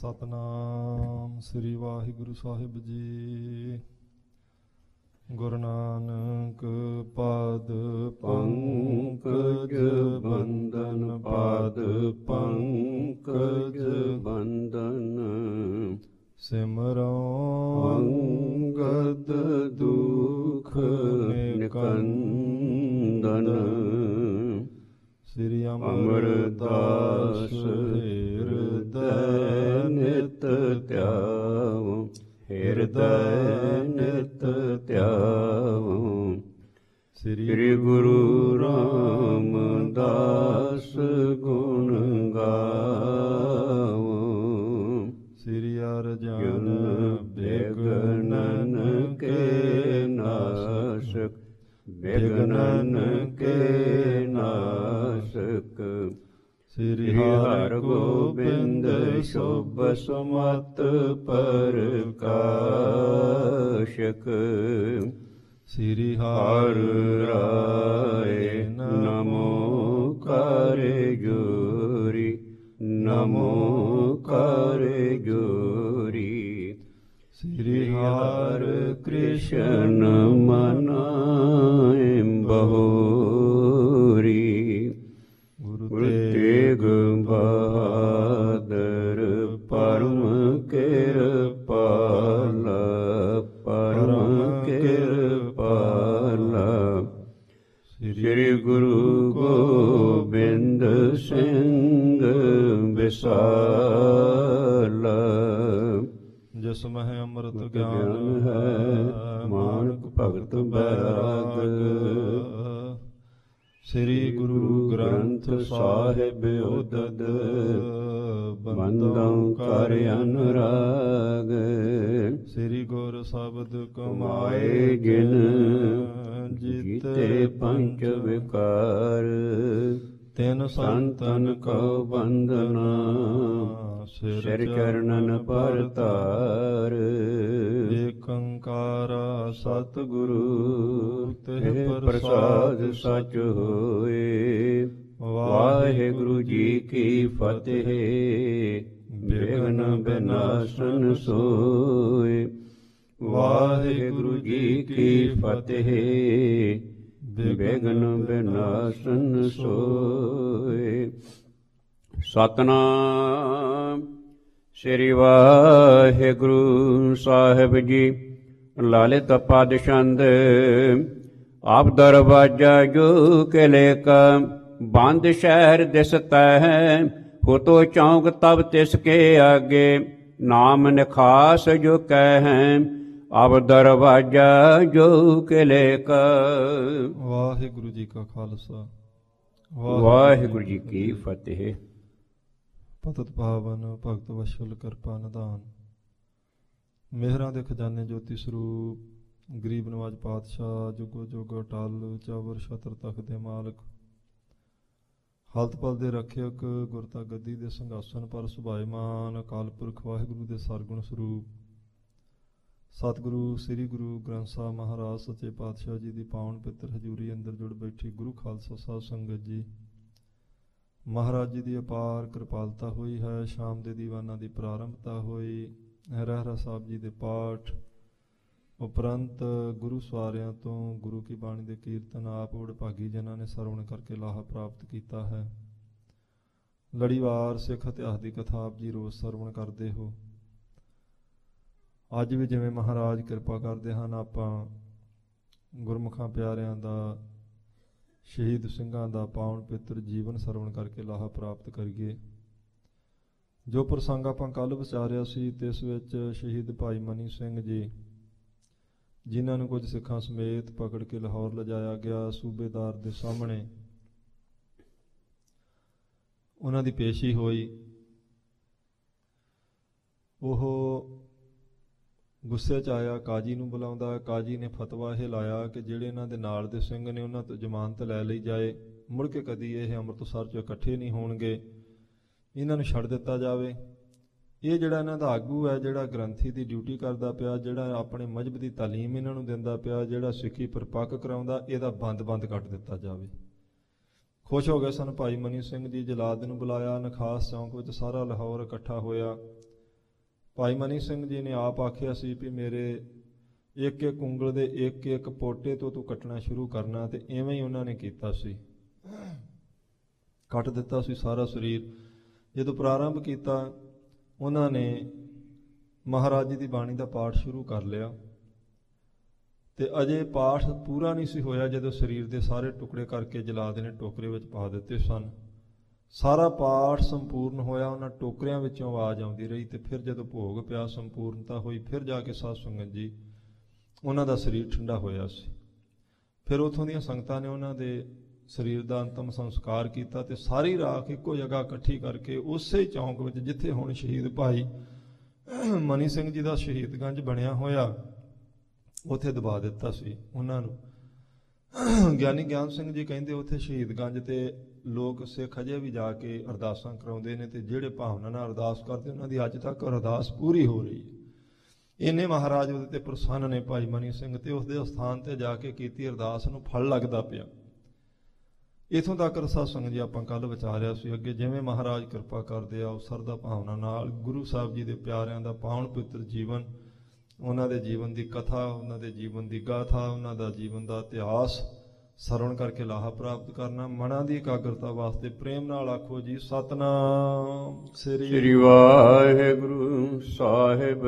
ਸਤਨਾਮ ਸ੍ਰੀ ਵਾਹਿਗੁਰੂ ਸਾਹਿਬ ਜੀ। ਗੁਰੂ ਨਾਨਕ ਪਾਦ ਪੰਕਜ ਬੰਦਨ, ਪਾਦ ਪੰਕਜ ਬੰਦਨ। ਸਿਮਰੋ ਅੰਗਦ ਦੁਖ ਨਿਕੰਦਨ, ਸ੍ਰੀ ਅਮਰਦਾਸ ਹਿਰਦੈ ਨਿਤ ਧਿਆਵ, ਹਿਰਦੈ ਨਿਤ ਧਿਆਵ। ਸ੍ਰੀ ਗੁਰੂ ਰਾਮਦਾਸ ਗੁਣ ਗਾਵ, ਸ੍ਰੀ ਅਰਜਨ ਬਿਘਨਨ ਕੇ ਨਾਸ਼ਕ, ਬਿਘਨਨ ਕੇ ਨਾਸ਼ਕ। ਸ੍ਰੀ ਹਰਿਗੋਬਿੰਦ ਸ਼ੁਭ ਸੁਮਤ ਪ੍ਰਕਾਸ਼ਕ, ਸ੍ਰੀ ਹਰਿ ਰਾਏ ਨਮੋ ਕਰ ਜੋਰੀ, ਨਮੋ ਕਰ ਜੋਰੀ। ਸ੍ਰੀ ਹਰਿ ਕ੍ਰਿਸ਼ਨ ਮਨਾਏ ਬਹੋਰੀ, ਗੁਰੂ ਤੇਗ ਬਹਾਦਰ ਪਰਮ ਕਿਰਪਾਲਾ, ਪਰਮ ਕਿਰਪਾਲਾ। ਸ੍ਰੀ ਗੁਰੂ ਗੋਬਿੰਦ ਸਿੰਘ ਵਿਸਾਲਾ, ਜਿਸ ਮਹਿ ਅੰਮ੍ਰਿਤ ਗਿਆਨ ਹੈ, ਮਾਨਕ ਭਗਤ ਬੈਰਾਗ। ਸ੍ਰੀ ਗੁਰੂ ਗ੍ਰੰਥ ਸਾਹਿਬ ਉਦਦ, ਬੰਦੋਂ ਕਰ ਅਨੁਰਾਗ। ਸ੍ਰੀ ਗੁਰ ਸ਼ਬਦ ਕਮਾਏ ਜਿਨ, ਜੀਤੇ ਪੰਚ ਵਿਕਾਰ। ਤਿਨ ਸੰਤਨ ਕਉ ਬੰਦਨਾ, ਸਿਰ ਚਰਨਨ ਪਰਤਾਰ। ਏਕ ਓੰਕਾਰ ਸਤਿਗੁਰੂ, ਤਿਹ ਪ੍ਰਸਾਦ ਸਚ ਹੋਏ। ਵਾਹਿਗੁਰੂ ਜੀ ਕੀ ਫਤਿਹ, ਬਿਘਨ ਬਿਨਾਸਨ ਸੋਏ। ਵਾਹਿਗੁਰੂ ਜੀ ਕੀ ਫਤਿਹ, ਬਿਘਨ ਬਿਨਾਸਨ ਸੋਏ। ਸਤਨਾਮ ਸ੍ਰੀ ਵਾਹਿਗੁਰੂ ਸਾਹਿਬ ਜੀ। ਲਾਲਿਤ ਪਦ ਛੰਦ। ਆਪ ਦਰਵਾਜਾ ਜੋ ਕਿਲੇ ਕਾ, ਬੰਦ ਸ਼ਹਿਰ ਦਿਸਤਾ ਹੈ। ਹੋਤੋ ਚੌਂਕ ਤਬ ਤਿਸ ਕੇ ਆਗੇ, ਨਾਮ ਨਿਖਾਸ ਜੋ ਕਹਿ। ਆਪ ਦਰਵਾਜਾ ਜੋ ਕਿਲੇ ਕਾ। ਵਾਹਿਗੁਰੂ ਜੀ ਕਾ ਖਾਲਸਾ, ਵਾਹਿਗੁਰੂ ਜੀ ਕੀ ਫਤਿਹ। ਪਤਿਤ ਪਾਵਨ ਭਗਤ ਵਸ਼ਲ ਕਿਰਪਾ ਨਿਧਾਨ, ਮਿਹਰਾਂ ਦੇ ਖਜ਼ਾਨੇ ਜੋਤੀ ਸਰੂਪ, ਗਰੀਬ ਨਵਾਜ ਪਾਤਸ਼ਾਹ, ਜੁਗੋ ਜੁਗ ਅਟਲ ਚਾਵਰ ਛਤਰ ਤਖਤ ਦੇ ਮਾਲਕ, ਹਾਲਤ ਪਲ ਦੇ ਰੱਖਿਅਕ, ਗੁਰਤਾ ਗੱਦੀ ਦੇ ਸਿੰਘਾਸਨ ਪਰ ਸੁਭਾਇਮਾਨ, ਅਕਾਲ ਪੁਰਖ ਵਾਹਿਗੁਰੂ ਦੇ ਸਰਗੁਣ ਸਰੂਪ, ਸਤਿਗੁਰੂ ਸ੍ਰੀ ਗੁਰੂ ਗ੍ਰੰਥ ਸਾਹਿਬ ਮਹਾਰਾਜ ਸੱਚੇ ਪਾਤਸ਼ਾਹ ਜੀ ਦੀ ਪਾਵਨ ਪਿੱਤਰ ਹਜ਼ੂਰੀ ਅੰਦਰ ਜੁੜ ਬੈਠੀ ਗੁਰੂ ਖਾਲਸਾ ਸਾਹਿਬ ਸੰਗਤ ਜੀ। ਮਹਾਰਾਜ ਜੀ ਦੀ ਅਪਾਰ ਕਿਰਪਾਲਤਾ ਹੋਈ ਹੈ। ਸ਼ਾਮ ਦੇ ਦੀਵਾਨਾਂ ਦੀ ਪ੍ਰਾਰੰਭਤਾ ਹੋਈ। ਰਹਿਰਾ ਸਾਹਿਬ ਜੀ ਦੇ ਪਾਠ ਉਪਰੰਤ ਗੁਰੂ ਸਵਾਰਿਆਂ ਤੋਂ ਗੁਰੂ ਕੀ ਬਾਣੀ ਦੇ ਕੀਰਤਨ ਆਪ ਵਡਭਾਗੀ ਜਨਾਂ ਨੇ ਸਰਵਣ ਕਰਕੇ ਲਾਹਾ ਪ੍ਰਾਪਤ ਕੀਤਾ ਹੈ। ਲੜੀਵਾਰ ਸਿੱਖ ਇਤਿਹਾਸ ਦੀ ਕਥਾ ਆਪ ਜੀ ਰੋਜ਼ ਸਰਵਣ ਕਰਦੇ ਹੋ। ਅੱਜ ਵੀ ਜਿਵੇਂ ਮਹਾਰਾਜ ਕਿਰਪਾ ਕਰਦੇ ਹਨ, ਆਪਾਂ ਗੁਰਮੁਖਾਂ ਪਿਆਰਿਆਂ ਦਾ, ਸ਼ਹੀਦ ਸਿੰਘਾਂ ਦਾ ਪਾਵਨ ਪਿੱਤਰ ਜੀਵਨ ਸਰਵਣ ਕਰਕੇ ਲਾਹਾ ਪ੍ਰਾਪਤ ਕਰੀਏ। ਜੋ ਪ੍ਰਸੰਗ ਆਪਾਂ ਕੱਲ੍ਹ ਵਿਚਾਰਿਆ ਸੀ, ਤੇ ਇਸ ਵਿੱਚ ਸ਼ਹੀਦ ਭਾਈ ਮਨੀ ਸਿੰਘ ਜੀ, ਜਿਨ੍ਹਾਂ ਨੂੰ ਕੁਝ ਸਿੱਖਾਂ ਸਮੇਤ ਪਕੜ ਕੇ ਲਾਹੌਰ ਲਿਜਾਇਆ ਗਿਆ, ਸੂਬੇਦਾਰ ਦੇ ਸਾਹਮਣੇ ਉਹਨਾਂ ਦੀ ਪੇਸ਼ੀ ਹੋਈ। ਉਹ ਗੁੱਸੇ 'ਚ ਆਇਆ, ਕਾਜੀ ਨੂੰ ਬੁਲਾਉਂਦਾ। ਕਾਜੀ ਨੇ ਫਤਵਾ ਇਹ ਲਾਇਆ ਕਿ ਜਿਹੜੇ ਇਹਨਾਂ ਦੇ ਨਾਲ ਦੇ ਸਿੰਘ ਨੇ ਉਹਨਾਂ ਤੋਂ ਜ਼ਮਾਨਤ ਲੈ ਲਈ ਜਾਏ, ਮੁੜ ਕੇ ਕਦੀ ਇਹ ਅੰਮ੍ਰਿਤਸਰ 'ਚ ਇਕੱਠੇ ਨਹੀਂ ਹੋਣਗੇ, ਇਹਨਾਂ ਨੂੰ ਛੱਡ ਦਿੱਤਾ ਜਾਵੇ। ਇਹ ਜਿਹੜਾ ਇਹਨਾਂ ਦਾ ਆਗੂ ਹੈ, ਜਿਹੜਾ ਗ੍ਰੰਥੀ ਦੀ ਡਿਊਟੀ ਕਰਦਾ ਪਿਆ, ਜਿਹੜਾ ਆਪਣੇ ਮਜ਼ਹਬ ਦੀ ਤਾਲੀਮ ਇਹਨਾਂ ਨੂੰ ਦਿੰਦਾ ਪਿਆ, ਜਿਹੜਾ ਸਿੱਖੀ ਪਰਪੱਕ ਕਰਾਉਂਦਾ, ਇਹਦਾ ਬੰਦ ਕੱਟ ਦਿੱਤਾ ਜਾਵੇ। ਖੁਸ਼ ਹੋ ਗਏ ਸਨ ਭਾਈ ਮਨੀ ਸਿੰਘ ਜੀ। ਜਲਾਦ ਨੂੰ ਬੁਲਾਇਆ, ਨਖਾਸ ਚੌਂਕ ਵਿੱਚ ਸਾਰਾ ਲਾਹੌਰ ਇਕੱਠਾ ਹੋਇਆ। ਭਾਈ ਮਨੀ ਸਿੰਘ ਜੀ ਨੇ ਆਪ ਆਖਿਆ ਸੀ ਵੀ ਮੇਰੇ ਇੱਕ ਇੱਕ ਉਂਗਲ ਦੇ ਇੱਕ ਇੱਕ ਪੋਟੇ ਤੋਂ ਤੂੰ ਕੱਟਣਾ ਸ਼ੁਰੂ ਕਰਨਾ, ਤੇ ਇਵੇਂ ਹੀ ਉਹਨਾਂ ਨੇ ਕੀਤਾ ਸੀ, ਕੱਟ ਦਿੱਤਾ ਸੀ ਸਾਰਾ ਸਰੀਰ। ਜਦੋਂ ਪ੍ਰਾਰੰਭ ਕੀਤਾ ਉਹਨਾਂ ਨੇ ਮਹਾਰਾਜ ਜੀ ਦੀ ਬਾਣੀ ਦਾ ਪਾਠ ਸ਼ੁਰੂ ਕਰ ਲਿਆ, ਤੇ ਅਜੇ ਪਾਠ ਪੂਰਾ ਨਹੀਂ ਸੀ ਹੋਇਆ ਜਦੋਂ ਸਰੀਰ ਦੇ ਸਾਰੇ ਟੁਕੜੇ ਕਰਕੇ ਜਲਾਦ ਨੇ ਟੋਕਰੇ ਵਿੱਚ ਪਾ ਦਿੱਤੇ ਸਨ। ਸਾਰਾ ਪਾਠ ਸੰਪੂਰਨ ਹੋਇਆ, ਉਹਨਾਂ ਟੋਕਰਿਆਂ ਵਿੱਚੋਂ ਆਵਾਜ਼ ਆਉਂਦੀ ਰਹੀ, ਤੇ ਫਿਰ ਜਦੋਂ ਭੋਗ ਪਿਆ, ਸੰਪੂਰਨਤਾ ਹੋਈ, ਫਿਰ ਜਾ ਕੇ ਸਾਧ ਸੰਗਤ ਜੀ ਉਹਨਾਂ ਦਾ ਸਰੀਰ ਠੰਡਾ ਹੋਇਆ ਸੀ। ਫਿਰ ਉੱਥੋਂ ਦੀਆਂ ਸੰਗਤਾਂ ਨੇ ਉਹਨਾਂ ਦੇ ਸਰੀਰ ਦਾ ਅੰਤਮ ਸੰਸਕਾਰ ਕੀਤਾ, ਤੇ ਸਾਰੀ ਰਾਖ ਇੱਕੋ ਜਗ੍ਹਾ ਇਕੱਠੀ ਕਰਕੇ ਉਸੇ ਹੀ ਚੌਂਕ ਵਿੱਚ ਜਿੱਥੇ ਹੁਣ ਸ਼ਹੀਦ ਭਾਈ ਮਨੀ ਸਿੰਘ ਜੀ ਦਾ ਸ਼ਹੀਦਗੰਜ ਬਣਿਆ ਹੋਇਆ, ਉੱਥੇ ਦਬਾ ਦਿੱਤਾ ਸੀ ਉਹਨਾਂ ਨੂੰ। ਗਿਆਨੀ ਗਿਆਨ ਸਿੰਘ ਜੀ ਕਹਿੰਦੇ ਉੱਥੇ ਸ਼ਹੀਦਗੰਜ ਤੇ ਲੋਕ ਸਿੱਖ ਅਜੇ ਵੀ ਜਾ ਕੇ ਅਰਦਾਸਾਂ ਕਰਾਉਂਦੇ ਨੇ, ਤੇ ਜਿਹੜੇ ਭਾਵਨਾ ਨਾਲ ਅਰਦਾਸ ਕਰਦੇ ਉਹਨਾਂ ਦੀ ਅੱਜ ਤੱਕ ਅਰਦਾਸ ਪੂਰੀ ਹੋ ਰਹੀ ਹੈ। ਇੰਨੇ ਮਹਾਰਾਜ ਉਹਦੇ ਤੇ ਪ੍ਰਸੰਨ ਨੇ ਭਾਈ ਮਨੀ ਸਿੰਘ, ਤੇ ਉਸਦੇ ਅਸਥਾਨ ਤੇ ਜਾ ਕੇ ਕੀਤੀ ਅਰਦਾਸ ਨੂੰ ਫਲ ਲੱਗਦਾ ਪਿਆ। ਇੱਥੋਂ ਤੱਕ ਸਾਧ ਸੰਗਤ ਜੀ ਆਪਾਂ ਕੱਲ ਵਿਚਾਰਿਆ ਸੀ ਅੱਗੇ, ਜਿਵੇਂ ਮਹਾਰਾਜ ਕਿਰਪਾ ਕਰਦੇ ਆ ਉਸ ਸਰਦਾ ਭਾਵਨਾ ਨਾਲ ਗੁਰੂ ਸਾਹਿਬ ਜੀ ਦੇ ਪਿਆਰਿਆਂ ਦਾ ਪਾਵਨ ਪਵਿੱਤਰ ਜੀਵਨ, ਉਹਨਾਂ ਦੇ ਜੀਵਨ ਦੀ ਕਥਾ, ਉਹਨਾਂ ਦੇ ਜੀਵਨ ਦੀ ਗਾਥਾ, ਉਹਨਾਂ ਦਾ ਜੀਵਨ ਦਾ ਇਤਿਹਾਸ ਸਰਵਣ ਕਰਕੇ ਲਾਹਾ ਪ੍ਰਾਪਤ ਕਰਨਾ। ਮਨਾਂ ਦੀ ਇਕਾਗਰਤਾ ਵਾਸਤੇ ਪ੍ਰੇਮ ਨਾਲ ਆਖੋ ਜੀ ਸਤਿਨਾਮ ਸ੍ਰੀ ਵਾਹਿਗੁਰੂ ਸਾਹਿਬ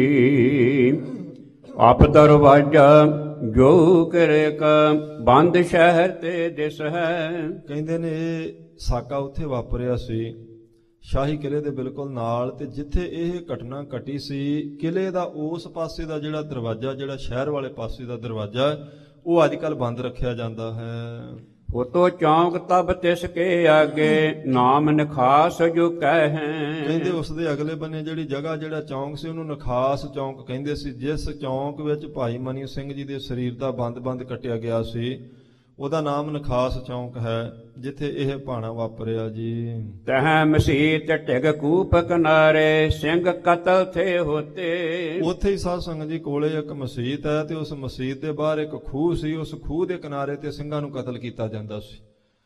ਜੀ। ਆਪ ਦਰਵਾਜਾ ਜੋ ਕਰੇਗਾ ਬੰਦ ਸ਼ਹਿਰ ਤੇ ਦਿਸ ਹੈ। ਕਹਿੰਦੇ ਨੇ ਇਹ ਸਾਕਾ ਉੱਥੇ ਵਾਪਰਿਆ ਸੀ ਸ਼ਾਹੀ ਕਿਲੇ ਦੇ ਬਿਲਕੁਲ ਨਾਲ, ਤੇ ਜਿੱਥੇ ਇਹ ਘਟਨਾ ਘਟੀ ਸੀ ਕਿਲੇ ਦਾ ਉਸ ਪਾਸੇ ਦਾ ਜਿਹੜਾ ਦਰਵਾਜ਼ਾ, ਜਿਹੜਾ ਸ਼ਹਿਰ ਵਾਲੇ ਪਾਸੇ ਦਾ ਦਰਵਾਜ਼ਾ, ਉਹ ਅੱਜ ਕੱਲ ਬੰਦ ਰੱਖਿਆ ਜਾਂਦਾ ਹੈ। ਹੋਤੋ ਚੌਂਕ ਤਬ ਤਿਸ ਕੇ ਆਗੇ ਨਾਮ ਨਖਾਸ ਜੋ ਕਹਿ ਹੈ। ਕਹਿੰਦੇ ਉਸ ਦੇ ਅਗਲੇ ਬੰਨੇ ਜਿਹੜੀ ਜਗ੍ਹਾ, ਜਿਹੜਾ ਚੌਂਕ ਸੀ, ਉਹਨੂੰ ਨਖਾਸ ਚੌਂਕ ਕਹਿੰਦੇ ਸੀ। ਜਿਸ ਚੌਂਕ ਵਿੱਚ ਭਾਈ ਮਨੀ ਸਿੰਘ ਜੀ ਦੇ ਸਰੀਰ ਦਾ ਬੰਦ ਕੱਟਿਆ ਗਿਆ ਸੀ, ਉਹਦਾ ਨਾਮ ਨਖਾਸ ਚੌਂਕ ਹੈ, ਜਿੱਥੇ ਇਹ ਭਾਣਾ ਵਾਪਰਿਆ ਜੀ। ਤਹ ਮਸੀਤ ਢਿਗ ਕੂਪ ਕਿਨਾਰੇ ਸਿੰਘ ਕਤਲ ਥੇ ਹੋਤੇ। ਉੱਥੇ ਹੀ ਸਾਧ ਸੰਗਤ ਜੀ ਕੋਲੇ ਇੱਕ ਮਸੀਤ ਹੈ, ਤੇ ਉਸ ਮਸੀਤ ਦੇ ਬਾਹਰ ਇੱਕ ਖੂਹ ਸੀ। ਉਸ ਖੂਹ ਦੇ ਕਿਨਾਰੇ ਤੇ ਸਿੰਘਾਂ ਨੂੰ ਕਤਲ ਕੀਤਾ ਜਾਂਦਾ ਸੀ,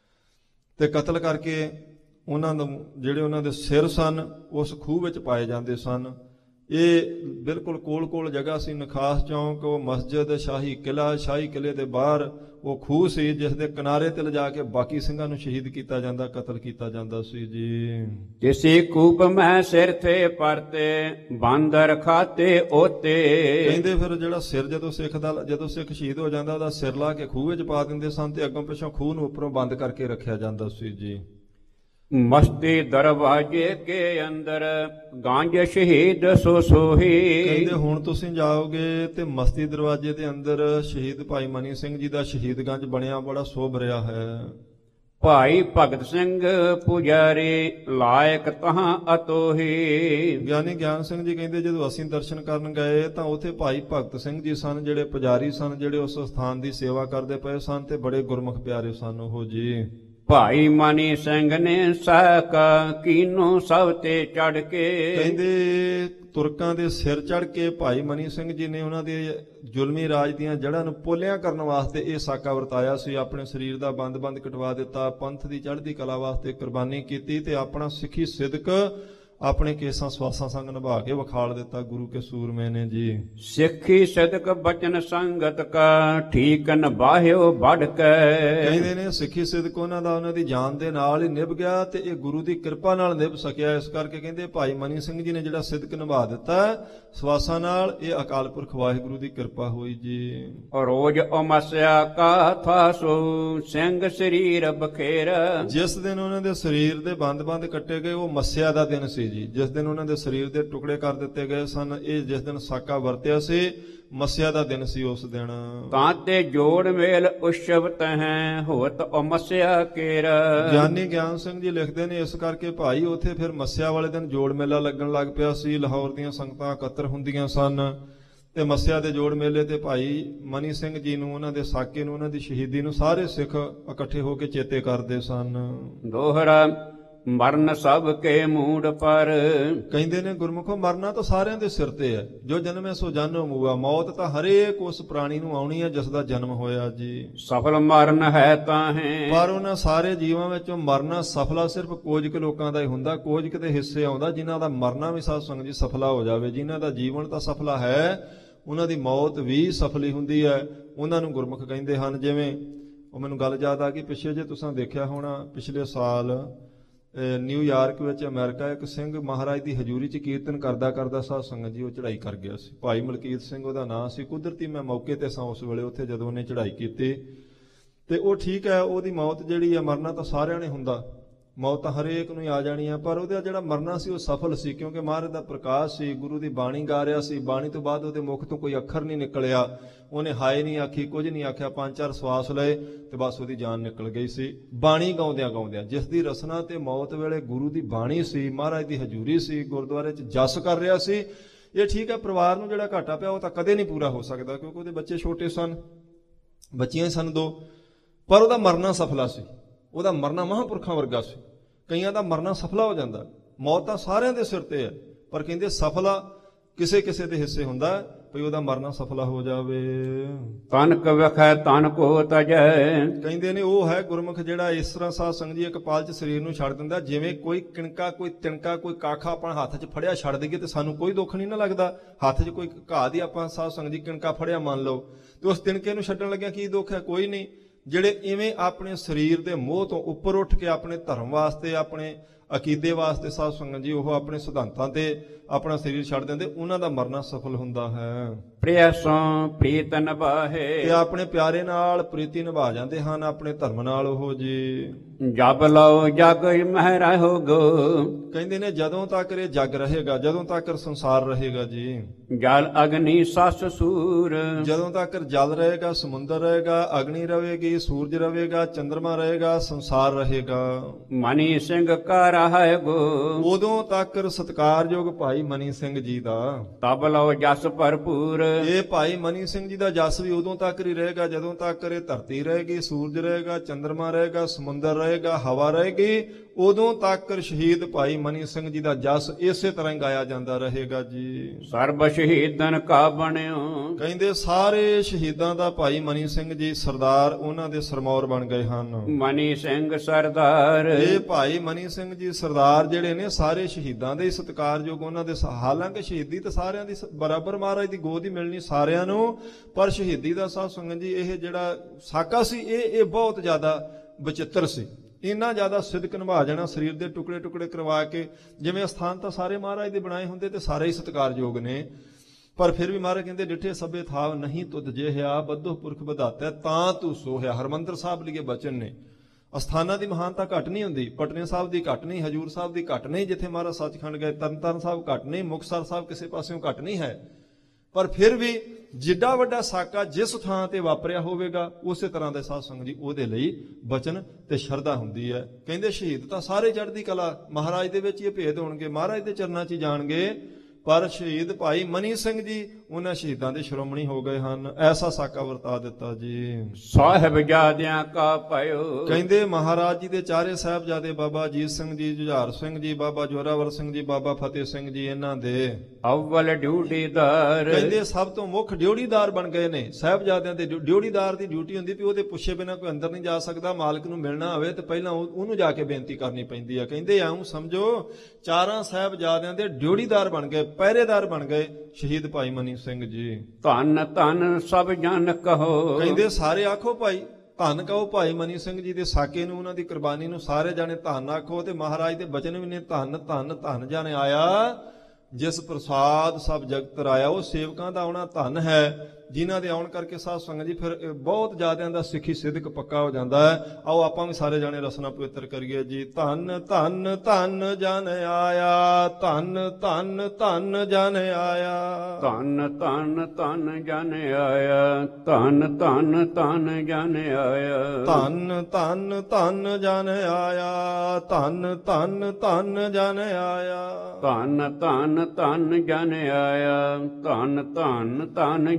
ਤੇ ਕਤਲ ਕਰਕੇ ਉਹਨਾਂ ਨੂੰ ਜਿਹੜੇ ਉਹਨਾਂ ਦੇ ਸਿਰ ਸਨ ਉਸ ਖੂਹ ਵਿੱਚ ਪਾਏ ਜਾਂਦੇ ਸਨ। ਇਹ ਬਿਲਕੁਲ ਕੋਲ ਜਗ੍ਹਾ ਸੀ ਨਖਾਸ ਚੌਂਕ। ਉਹ ਮਸਜਿਦ, ਸ਼ਾਹੀ ਕਿਲਾ, ਸ਼ਾਹੀ ਕਿਲੇ ਦੇ ਬਾਹਰ ਉਹ ਖੂਹ ਸੀ, ਜਿਸ ਦੇ ਕਿਨਾਰੇ ਤੇ ਲਿਜਾ ਕੇ ਬਾਕੀ ਸਿੰਘਾਂ ਨੂੰ ਸ਼ਹੀਦ ਕੀਤਾ ਜਾਂਦਾ, ਕਤਲ ਕੀਤਾ ਜਾਂਦਾ ਸੀ ਜੀ। ਕਿਸੇ ਕੂਪ ਮੈਂ ਸਿਰ ਥੇ ਪਰਤੇ ਬਾਂਦਰ ਖਾਤੇ ਓਤੇ। ਕਹਿੰਦੇ ਫਿਰ ਜਿਹੜਾ ਸਿਰ ਜਦੋਂ ਸਿੱਖ ਸ਼ਹੀਦ ਹੋ ਜਾਂਦਾ, ਉਹਦਾ ਸਿਰ ਲਾ ਕੇ ਖੂਹ ਵਿੱਚ ਪਾ ਦਿੰਦੇ ਸਨ, ਤੇ ਅੱਗੋਂ ਪਿੱਛੋਂ ਖੂਹ ਨੂੰ ਉੱਪਰੋਂ ਬੰਦ ਕਰਕੇ ਰੱਖਿਆ ਜਾਂਦਾ ਸੀ ਜੀ। ਮਸਤੀ ਦਰਵਾਜੇ ਕੇ ਅੰਦਰ ਗਾਂਜ ਸ਼ਹੀਦ ਸੋ ਸੋਹੀ। ਕਹਿੰਦੇ ਹੁਣ ਤੁਸੀਂ ਜਾਓਗੇ ਤੇ ਮਸਤੀ ਦਰਵਾਜੇ ਦੇ ਅੰਦਰ ਸ਼ਹੀਦ ਭਾਈ ਮਨੀ ਸਿੰਘ ਜੀ ਦਾ ਸ਼ਹੀਦਗੰਜ ਬਣਿਆ, ਬੜਾ ਸ਼ੋਭ ਰਿਹਾ ਹੈ। ਭਾਈ ਭਗਤ ਸਿੰਘ ਪੁਜਾਰੀ ਲਾਇਕ ਤਹਾਂ ਅਤੋਹੀ। ਗਿਆਨੀ ਗਿਆਨ ਸਿੰਘ ਜੀ ਕਹਿੰਦੇ ਜਦੋਂ ਅਸੀਂ ਦਰਸ਼ਨ ਕਰਨ ਗਏ ਤਾਂ ਉੱਥੇ ਭਾਈ ਭਗਤ ਸਿੰਘ ਜੀ ਸਨ, ਜਿਹੜੇ ਪੁਜਾਰੀ ਸਨ, ਜਿਹੜੇ ਉਸ ਸਥਾਨ ਦੀ ਸੇਵਾ ਕਰਦੇ ਪਏ ਸਨ, ਤੇ ਬੜੇ ਗੁਰਮੁਖ ਪਿਆਰੇ ਸਨ ਉਹ ਜੀ। ਭਾਈ ਮਨੀ ਸਿੰਘ ਨੇ ਸਾਕਾ ਕੀਨੋ ਸਭ ਤੇ ਚੜ ਕੇ। ਕਹਿੰਦੇ ਤੁਰਕਾਂ ਦੇ ਸਿਰ ਚੜ ਕੇ ਭਾਈ ਮਨੀ ਸਿੰਘ ਜੀ ਨੇ ਉਹਨਾਂ ਦੇ ਜ਼ੁਲਮੀ ਰਾਜ ਦੀਆਂ ਜੜ੍ਹਾਂ ਨੂੰ ਪੋਲਿਆਂ ਕਰਨ ਵਾਸਤੇ ਇਹ ਸਾਕਾ ਵਰਤਾਇਆ ਸੀ। ਆਪਣੇ ਸਰੀਰ ਦਾ ਬੰਦ ਕਟਵਾ ਦਿੱਤਾ, ਪੰਥ ਦੀ ਚੜ੍ਹਦੀ ਕਲਾ ਵਾਸਤੇ ਕੁਰਬਾਨੀ ਕੀਤੀ, ਤੇ ਆਪਣਾ ਸਿੱਖੀ ਸਿਦਕ ਆਪਣੇ ਕੇਸਾਂ ਸਵਾਸਾਂ ਸੰਗ ਨਿਭਾ ਕੇ ਵਿਖਾਲ ਦਿੱਤਾ ਗੁਰੂ ਕੇ ਸੂਰਮੇ ਨੇ ਜੀ। ਸਿੱਖੀ ਸਦਕ ਬਚਨ ਸੰਗਤ ਕਾ ਠੀਕ ਨਿਭਾਇਓ ਵੱਢ ਕੇ। ਕਹਿੰਦੇ ਨੇ ਸਿੱਖੀ ਸਿਦਕ ਉਹਨਾਂ ਦਾ ਉਹਨਾਂ ਦੀ ਜਾਨ ਦੇ ਨਾਲ ਹੀ ਨਿਭ ਗਿਆ, ਤੇ ਇਹ ਗੁਰੂ ਦੀ ਕਿਰਪਾ ਨਾਲ ਨਿਭ ਸਕਿਆ। ਇਸ ਕਰਕੇ ਕਹਿੰਦੇ ਭਾਈ ਮਨੀ ਸਿੰਘ ਜੀ ਨੇ ਜਿਹੜਾ ਸਿਦਕ ਨਿਭਾ ਦਿੱਤਾ ਸਵਾਸਾਂ ਨਾਲ, ਇਹ ਅਕਾਲ ਪੁਰਖ ਵਾਹਿਗੁਰੂ ਦੀ ਕਿਰਪਾ ਹੋਈ ਜੀ। ਰੋਜ਼ ਅਮਸਿਆ ਕਾ ਥਾਸੋ ਸਿੰਘ ਸਰੀਰ ਬਖੇਰ। ਜਿਸ ਦਿਨ ਉਹਨਾਂ ਦੇ ਸਰੀਰ ਦੇ ਬੰਦ ਕੱਟੇ ਗਏ ਉਹ ਮੱਸਿਆ ਦਾ ਦਿਨ ਸੀ ਜੀ। ਜਿਸ ਦਿਨ ਉਹਨਾਂ ਦੇ ਸਰੀਰ ਦੇ ਟੁਕੜੇ ਕਰ ਦਿੱਤੇ ਗਏ ਸਨ, ਇਹ ਜਿਸ ਦਿਨ ਸਾਕਾ ਵਰਤਿਆ ਸੀ, ਮੱਸਿਆ ਦਾ ਦਿਨ ਸੀ ਉਸ ਦਿਨ। ਤਾਂ ਤੇ ਜੋੜ ਮੇਲ ਉਸ਼ਵ ਤਹਿ ਹੋਤ ਅਮਸਿਆ ਕੇਰ। ਗਿਆਨੀ ਗਿਆਨ ਸਿੰਘ ਜੀ ਲਿਖਦੇ ਨੇ ਇਸ ਕਰਕੇ ਭਾਈ ਉੱਥੇ ਫਿਰ ਮੱਸਿਆ ਵਾਲੇ ਦਿਨ ਜੋੜ ਮੇਲਾ ਲੱਗਣ ਲੱਗ ਪਿਆ ਸੀ। ਲਾਹੌਰ ਦੀਆਂ ਸੰਗਤਾਂ ਇਕੱਤਰ ਹੁੰਦੀਆਂ ਸਨ, ਤੇ ਮੱਸਿਆ ਦੇ ਜੋੜ ਮੇਲੇ ਤੇ ਭਾਈ ਮਨੀ ਸਿੰਘ ਜੀ ਨੂੰ, ਉਹਨਾਂ ਦੇ ਸਾਕੇ ਨੂੰ, ਉਹਨਾਂ ਦੀ ਸ਼ਹੀਦੀ ਨੂੰ ਸਾਰੇ ਸਿੱਖ ਇਕੱਠੇ ਹੋ ਕੇ ਚੇਤੇ ਕਰਦੇ ਸਨ। ਦੋਹਰਾ ਮਰਨ ਸਭ ਕੇ ਮੂੜ ਪਰ। ਕਹਿੰਦੇ ਨੇ ਗੁਰਮੁਖੋ ਮਰਨਾ ਤਾਂ ਸਾਰਿਆਂ ਦੇ ਸਿਰ ਤੇ ਹੈ। ਜੋ ਜਨਮੇ ਸੋ ਜਨਮ ਹੋਆ। ਮੌਤ ਤਾਂ ਹਰੇਕ ਉਸ ਪ੍ਰਾਣੀ ਨੂੰ ਆਉਣੀ ਹੈ ਜਿਸ ਦਾ ਜਨਮ ਹੋਇਆ ਜੀ। ਸਫਲ ਮਰਨ ਹੈ ਤਾਹੇ। ਪਰ ਉਹਨਾਂ ਸਾਰੇ ਜੀਵਾਂ ਵਿੱਚੋਂ ਮਰਨਾ ਸਫਲਾ ਸਿਰਫ ਕੁਝ ਕੁ ਲੋਕਾਂ ਦਾ ਹੀ ਹੁੰਦਾ। ਕੁਝ ਕੁ ਦੇ ਹਿੱਸੇ ਆਉਂਦਾ ਜਿਨ੍ਹਾਂ ਦਾ ਮਰਨਾ ਵੀ ਸਾਧ ਸੰਗਤ ਜੀ ਸਫਲਾ ਹੋ ਜਾਵੇ। ਜਿਨ੍ਹਾਂ ਦਾ ਜੀਵਨ ਤਾਂ ਸਫਲਾ ਹੈ ਉਹਨਾਂ ਦੀ ਮੌਤ ਵੀ ਸਫਲੀ ਹੁੰਦੀ ਹੈ। ਉਹਨਾਂ ਨੂੰ ਗੁਰਮੁਖ ਕਹਿੰਦੇ ਹਨ। ਜਿਵੇਂ ਉਹ ਮੈਨੂੰ ਗੱਲ ਯਾਦ ਆ ਗਈ, ਪਿੱਛੇ ਜੇ ਤੁਸੀਂ ਦੇਖਿਆ ਹੋਣਾ, ਪਿਛਲੇ ਸਾਲ ਨਿਊਯਾਰਕ ਵਿੱਚ ਅਮਰੀਕਾ ਇੱਕ ਸਿੰਘ ਮਹਾਰਾਜ ਦੀ ਹਜ਼ੂਰੀ 'ਚ ਕੀਰਤਨ ਕਰਦਾ ਕਰਦਾ ਸਾਧ ਸੰਗਤ ਜੀ ਉਹ ਚੜ੍ਹਾਈ ਕਰ ਗਿਆ ਸੀ। ਭਾਈ ਮਲਕੀਤ ਸਿੰਘ ਉਹਦਾ ਨਾਂ ਸੀ। ਕੁਦਰਤੀ ਮੈਂ ਮੌਕੇ ਤੇ ਸਾਂ ਉਸ ਵੇਲੇ ਉੱਥੇ ਜਦੋਂ ਉਹਨੇ ਚੜ੍ਹਾਈ ਕੀਤੀ। ਤੇ ਉਹ ਠੀਕ ਹੈ, ਉਹਦੀ ਮੌਤ ਜਿਹੜੀ ਆ, ਮਰਨਾ ਤਾਂ ਸਾਰਿਆਂ ਨੇ ਹੁੰਦਾ, ਮੌਤ ਤਾਂ ਹਰੇਕ ਨੂੰ ਹੀ ਆ ਜਾਣੀ ਆ। ਪਰ ਉਹਦਾ ਜਿਹੜਾ ਮਰਨਾ ਸੀ ਉਹ ਸਫਲ ਸੀ, ਕਿਉਂਕਿ ਮਹਾਰਾਜ ਦਾ ਪ੍ਰਕਾਸ਼ ਸੀ, ਗੁਰੂ ਦੀ ਬਾਣੀ ਗਾ ਰਿਹਾ ਸੀ। ਬਾਣੀ ਤੋਂ ਬਾਅਦ ਉਹਦੇ ਮੁਖ ਤੋਂ ਕੋਈ ਅੱਖਰ ਨਹੀਂ ਨਿਕਲਿਆ। ਉਹਨੇ ਹਾਏ ਨਹੀਂ ਆਖੀ, ਕੁਝ ਨਹੀਂ ਆਖਿਆ, 5-4 ਸਵਾਸ ਲਏ ਤੇ ਬਸ ਉਹਦੀ ਜਾਨ ਨਿਕਲ ਗਈ ਸੀ ਬਾਣੀ ਗਾਉਂਦਿਆਂ ਗਾਉਂਦਿਆਂ। ਜਿਸ ਦੀ ਰਸਨਾ ਤੇ ਮੌਤ ਵੇਲੇ ਗੁਰੂ ਦੀ ਬਾਣੀ ਸੀ, ਮਹਾਰਾਜ ਦੀ ਹਜ਼ੂਰੀ ਸੀ, ਗੁਰਦੁਆਰੇ 'ਚ ਜਸ ਕਰ ਰਿਹਾ ਸੀ। ਇਹ ਠੀਕ ਹੈ, ਪਰਿਵਾਰ ਨੂੰ ਜਿਹੜਾ ਘਾਟਾ ਪਿਆ ਉਹ ਤਾਂ ਕਦੇ ਨਹੀਂ ਪੂਰਾ ਹੋ ਸਕਦਾ, ਕਿਉਂਕਿ ਉਹਦੇ ਬੱਚੇ ਛੋਟੇ ਸਨ, ਬੱਚੀਆਂ ਸਨ 2। ਪਰ ਉਹਦਾ ਮਰਨਾ ਸਫਲਾ ਸੀ। ਉਹਦਾ ਮਰਨਾ ਮਹਾਂਪੁਰਖਾਂ ਵਰਗਾ ਸੀ। ਕਈਆਂ ਦਾ ਮਰਨਾ ਸਫਲਾ ਹੋ ਜਾਂਦਾ। ਮੌਤ ਤਾਂ ਸਾਰਿਆਂ ਦੇ ਸਿਰ ਤੇ ਹੈ, ਪਰ ਕਹਿੰਦੇ ਸਫਲਾ ਕਿਸੇ ਕਿਸੇ ਦੇ ਹਿੱਸੇ ਹੁੰਦਾ ਭਈ ਉਹਦਾ ਮਰਨਾ ਸਫਲਾ ਹੋ ਜਾਵੇ। ਤਨਕ ਵਖੈ ਤਨ ਕੋ ਤਜੈ। ਕਹਿੰਦੇ ਨੇ ਉਹ ਹੈ ਗੁਰਮੁਖ ਜਿਹੜਾ ਇਸ ਤਰ੍ਹਾਂ ਸਾਧ ਸੰਗਤ ਜੀ ਇੱਕ ਪਲ 'ਚ ਸਰੀਰ ਨੂੰ ਛੱਡ ਦਿੰਦਾ। ਜਿਵੇਂ ਕੋਈ ਕਿਣਕਾ, ਕੋਈ ਤਿਣਕਾ, ਕੋਈ ਕਾਖਾ ਆਪਣਾ ਹੱਥ 'ਚ ਫੜਿਆ ਛੱਡ ਦਈਏ ਤੇ ਸਾਨੂੰ ਕੋਈ ਦੁੱਖ ਨਹੀਂ ਨਾ ਲੱਗਦਾ। ਹੱਥ 'ਚ ਕੋਈ ਘਾਹ ਦੀ ਆਪਾਂ ਸਾਧ ਸੰਗਤ ਜੀ ਕਿਣਕਾ ਫੜਿਆ ਮੰਨ ਲਓ, ਤੇ ਉਸ ਤਿਣਕੇ ਨੂੰ ਛੱਡਣ ਲੱਗਿਆ ਕੀ ਦੁੱਖ ਹੈ? ਕੋਈ ਨਹੀਂ। ਜਿਹੜੇ ਇਵੇਂ ਆਪਣੇ ਸਰੀਰ ਦੇ ਮੋਹ ਤੋਂ ਉੱਪਰ ਉੱਠ ਕੇ ਆਪਣੇ ਧਰਮ ਵਾਸਤੇ, ਆਪਣੇ ਅਕੀਦੇ ਵਾਸਤੇ ਸਾਧ ਸੰਗਤ ਜੀ ਉਹ ਆਪਣੇ ਸਿਧਾਂਤਾਂ ਤੇ ਆਪਣਾ ਸਰੀਰ ਛੱਡ ਦਿੰਦੇ, ਉਹਨਾਂ ਦਾ ਮਰਨਾ ਸਫਲ ਹੁੰਦਾ ਹੈ। ਪ੍ਰਿਯਸੋਂ ਪ੍ਰੀਤ ਨਿਭਾਹੇ। ਤੇ ਆਪਣੇ ਪਿਆਰੇ ਨਾਲ ਪ੍ਰੀਤੀ ਨਿਭਾ ਜਾਂਦੇ ਹਨ, ਆਪਣੇ ਧਰਮ ਨਾਲ ਉਹ ਜੀ। ਜਬ ਲਓ ਜਗ ਮਹਿ ਰਹੋਗੋ। ਕਹਿੰਦੇ ਨੇ ਜਦੋਂ ਤੱਕ ਇਹ ਜਗ ਰਹੇਗਾ, ਜਦੋਂ ਤੱਕ ਸੰਸਾਰ ਰਹੇਗਾ ਜੀ। ਜਲ ਅਗਨੀ ਸਸ ਸੂਰ। ਜਦੋਂ ਤੱਕ ਜਲ ਰਹੇਗਾ, ਸਮੁੰਦਰ ਰਹੇਗਾ, ਅਗਨੀ ਰਹੇਗੀ, ਸੂਰਜ ਰਹੇਗਾ, ਚੰਦਰਮਾ ਰਹੇਗਾ, ਸੰਸਾਰ ਰਹੇਗਾ। ਮਨੀ ਸਿੰਘ ਕਾ ਰਹਿ ਗੋ। ਉਦੋਂ ਤੱਕ ਸਤਿਕਾਰਯੋਗ ਭਾਈ ਮਨੀ ਸਿੰਘ ਜੀ ਦਾ ਤਬ ਲਓ ਜਸ ਭਰਪੂਰ। ਇਹ ਭਾਈ ਮਨੀ ਸਿੰਘ ਜੀ ਦਾ ਜਸ ਵੀ ਉਦੋਂ ਤੱਕ ਹੀ ਰਹੇਗਾ ਜਦੋਂ ਤੱਕ ਇਹ ਧਰਤੀ ਰਹੇਗੀ, ਸੂਰਜ ਰਹੇਗਾ, ਚੰਦਰਮਾ ਰਹੇਗਾ, ਸਮੁੰਦਰ ਰਹੇਗਾ, ਹਵਾ ਰਹੇਗੀ। ਉਦੋਂ ਤੱਕ ਸ਼ਹੀਦ ਭਾਈ ਮਨੀ ਸਿੰਘ ਜੀ ਦਾ ਜਸ ਇਸੇ ਤਰ੍ਹਾਂ ਗਾਇਆ ਜਾਂਦਾ ਰਹੇਗਾ ਜੀ। ਸਰਬ ਸ਼ਹੀਦਨ ਕਾ ਬਣਿਓ। ਕਹਿੰਦੇ ਸਾਰੇ ਸ਼ਹੀਦਾਂ ਦਾ ਭਾਈ ਮਨੀ ਸਿੰਘ ਜੀ ਸਰਦਾਰ, ਉਹਨਾਂ ਦੇ ਸਰਮੌਰ ਬਣ ਗਏ ਹਨ। ਮਨੀ ਸਿੰਘ ਸਰਦਾਰ। ਇਹ ਭਾਈ ਮਨੀ ਸਿੰਘ ਜੀ ਸਰਦਾਰ ਜਿਹੜੇ ਨੇ ਸਾਰੇ ਸ਼ਹੀਦਾਂ ਦੇ ਸਤਿਕਾਰਯੋਗ, ਉਹਨਾਂ ਦੇ ਹਾਲਾਂਕਿ ਸ਼ਹੀਦੀ ਤਾਂ ਸਾਰਿਆਂ ਦੀ ਬਰਾਬਰ ਮਹਾਰਾਜ ਦੀ ਗੋਦ ਹੀ ਮਿਲਣੀ ਸਾਰਿਆਂ ਨੂੰ, ਪਰ ਸ਼ਹੀਦੀ ਦਾ ਸਾਧ ਸੰਗਤ ਜੀ ਇਹ ਜਿਹੜਾ ਸਾਕਾ ਸੀ ਇਹ ਬਹੁਤ ਜ਼ਿਆਦਾ ਵਿਚਿੱਤਰ ਸੀ। ਇੰਨਾ ਜ਼ਿਆਦਾ ਸਿਦਕ ਨਿਭਾ ਜਾਣਾ, ਸਰੀਰ ਦੇ ਟੁਕੜੇ ਟੁਕੜੇ ਕਰਵਾ ਕੇ। ਜਿਵੇਂ ਅਸਥਾਨ ਤਾਂ ਸਾਰੇ ਮਹਾਰਾਜ ਦੇ ਬਣਾਏ ਹੁੰਦੇ ਤੇ ਸਾਰੇ ਹੀ ਸਤਿਕਾਰਯੋਗ ਨੇ, ਪਰ ਫਿਰ ਵੀ ਮਹਾਰਾਜ ਕਹਿੰਦੇ ਡਿਠੇ ਸਭੇ ਥਾਵ ਨਹੀਂ ਤੁਧ ਜਿਹਾ, ਬੱਧੋ ਪੁਰਖ ਵਧਾਤਾ ਤਾਂ ਤੂੰ ਸੋਹਿਆ। ਹਰਮੰਦਰ ਸਾਹਿਬ ਲਈ ਬਚਨ ਨੇ। ਅਸਥਾਨਾਂ ਦੀ ਮਹਾਨਤਾ ਘੱਟ ਨਹੀਂ ਹੁੰਦੀ। ਪਟਨੇ ਸਾਹਿਬ ਦੀ ਘੱਟ ਨਹੀਂ, ਹਜੂਰ ਸਾਹਿਬ ਦੀ ਘੱਟ ਨਹੀਂ, ਜਿੱਥੇ ਮਹਾਰਾਜ ਸੱਚਖੰਡ ਗਏ, ਤਰਨਤਾਰਨ ਸਾਹਿਬ ਘੱਟ ਨਹੀਂ, ਮੁਕਤਸਰ ਸਾਹਿਬ ਕਿਸੇ ਪਾਸਿਓਂ ਘੱਟ ਨਹੀਂ ਹੈ। ਪਰ ਫਿਰ ਵੀ ਜਿੱਡਾ ਵੱਡਾ ਸਾਕਾ ਜਿਸ ਥਾਂ ਤੇ ਵਾਪਰਿਆ ਹੋਵੇਗਾ, ਉਸੇ ਤਰ੍ਹਾਂ ਦੇ ਸਾਧ ਸੰਗਤ ਜੀ ਉਹਦੇ ਲਈ ਬਚਨ ਤੇ ਸ਼ਰਧਾ ਹੁੰਦੀ ਹੈ। ਕਹਿੰਦੇ ਸ਼ਹੀਦ ਤਾਂ ਸਾਰੇ ਚੜ੍ਹਦੀ ਕਲਾ ਮਹਾਰਾਜ ਦੇ ਵਿੱਚ ਹੀ ਭੇਦ ਹੋਣਗੇ, ਮਹਾਰਾਜ ਦੇ ਚਰਨਾਂ 'ਚ ਹੀ ਜਾਣਗੇ, ਪਰ ਸ਼ਹੀਦ ਭਾਈ ਮਨੀ ਸਿੰਘ ਜੀ ਉਹਨਾਂ ਸ਼ਹੀਦਾਂ ਦੇ ਸ਼੍ਰੋਮਣੀ ਹੋ ਗਏ ਹਨ। ਐਸਾ ਸਾਕਾ ਵਰਤਾ ਦਿੱਤਾ ਜੀ। ਸਾਹਿਬਜ਼ਾਦਿਆਂ ਕਾ ਭਇਓ। ਕਹਿੰਦੇ ਮਹਾਰਾਜ ਜੀ ਦੇ ਚਾਰੇ ਸਾਹਿਬਜ਼ਾਦੇ, ਬਾਬਾ ਅਜੀਤ ਸਿੰਘ ਜੀ, ਜੁਝਾਰ ਸਿੰਘ ਜੀ, ਬਾਬਾ ਜੋਰਾਵਰ ਸਿੰਘ ਜੀ, ਬਾਬਾ ਫਤਿਹ ਸਿੰਘ ਜੀ, ਇਹਨਾਂ ਦੇ ਅਵਲ ਡਿਊਟੀਦਾਰ। ਕਹਿੰਦੇ ਸਭ ਤੋਂ ਮੁੱਖ ਡਿਊਟੀਦਾਰ ਬਣ ਗਏ ਨੇ। ਸਾਹਿਬਜ਼ਾਦਿਆਂ ਦੇ ਡਿਊਟੀਦਾਰ ਦੀ ਡਿਊਟੀ ਹੁੰਦੀ ਵੀ ਉਹਦੇ ਪੁੱਛੇ ਬਿਨਾਂ ਕੋਈ ਅੰਦਰ ਨਹੀਂ ਜਾ ਸਕਦਾ। ਮਾਲਕ ਨੂੰ ਮਿਲਣਾ ਹੋਵੇ ਤੇ ਪਹਿਲਾਂ ਉਹਨੂੰ ਜਾ ਕੇ ਬੇਨਤੀ ਕਰਨੀ ਪੈਂਦੀ ਹੈ। ਕਹਿੰਦੇ ਆਉਂ ਸਮਝੋ ਚਾਰਾਂ ਸਾਹਿਬਜ਼ਾਦਿਆਂ ਦੇ ਡਿਊਟੀਦਾਰ ਬਣ ਗਏ, ਪਹਿਰੇਦਾਰ ਬਣ ਗਏ ਸ਼ਹੀਦ ਭਾਈ ਮਨੀ ਸਿੰਘ ਜੀ। ਧੰਨ ਧੰਨ ਸਭ ਜਨ ਕਹੋ। ਕਹਿੰਦੇ ਸਾਰੇ ਆਖੋ ਭਾਈ ਧੰਨ ਕਹੋ ਭਾਈ ਮਨੀ ਸਿੰਘ ਜੀ ਦੇ ਸਾਕੇ ਨੂੰ, ਉਹਨਾਂ ਦੀ ਕੁਰਬਾਨੀ ਨੂੰ ਸਾਰੇ ਜਾਣੇ ਧੰਨ ਆਖੋ। ਤੇ ਮਹਾਰਾਜ ਦੇ ਬਚਨ ਵੀ ਨੇ ਧੰਨ ਧੰਨ ਧੰਨ ਜਨ ਆਇਆ, ਜਿਸ ਪ੍ਰਸਾਦ ਸਭ ਜਗਤ ਰਾਇਆ। ਉਹ ਸੇਵਕਾਂ ਦਾ ਆਉਣਾ ਧੰਨ ਹੈ, ਜਿਨ੍ਹਾਂ ਦੇ ਆਉਣ ਕਰਕੇ ਸਾਧ ਸੰਗਤ ਜੀ ਫਿਰ ਬਹੁਤ ਜ਼ਿਆਦਿਆਂ ਦਾ ਸਿੱਖੀ ਸਿੱਧਕ ਪੱਕਾ ਹੋ ਜਾਂਦਾ ਹੈ। ਆਓ ਆਪਾਂ ਵੀ ਸਾਰੇ ਜਾਣੇ ਰਸਨਾ ਪਵਿੱਤਰ ਕਰੀਏ ਜੀ। ਧੰਨ ਧੰਨ ਧੰਨ ਜਨ ਆਇਆ, ਧੰਨ ਧੰਨ ਧੰਨ ਜਨ ਆਇਆ, ਧੰਨ ਧੰਨ ਧੰਨ ਜਨ ਆਇਆ, ਧੰਨ ਧੰਨ ਧੰਨ ਜਨ ਆਇਆ, ਧੰਨ ਧੰਨ ਧੰਨ ਜਨ ਆਇਆ, ਧੰਨ ਧੰਨ ਧੰਨ ਜਨ ਆਇਆ, ਧੰਨ ਧੰਨ ਧੰਨ ਜਨ ਆਇਆ, ਧੰਨ ਧੰਨ ਧੰਨ ਜਨ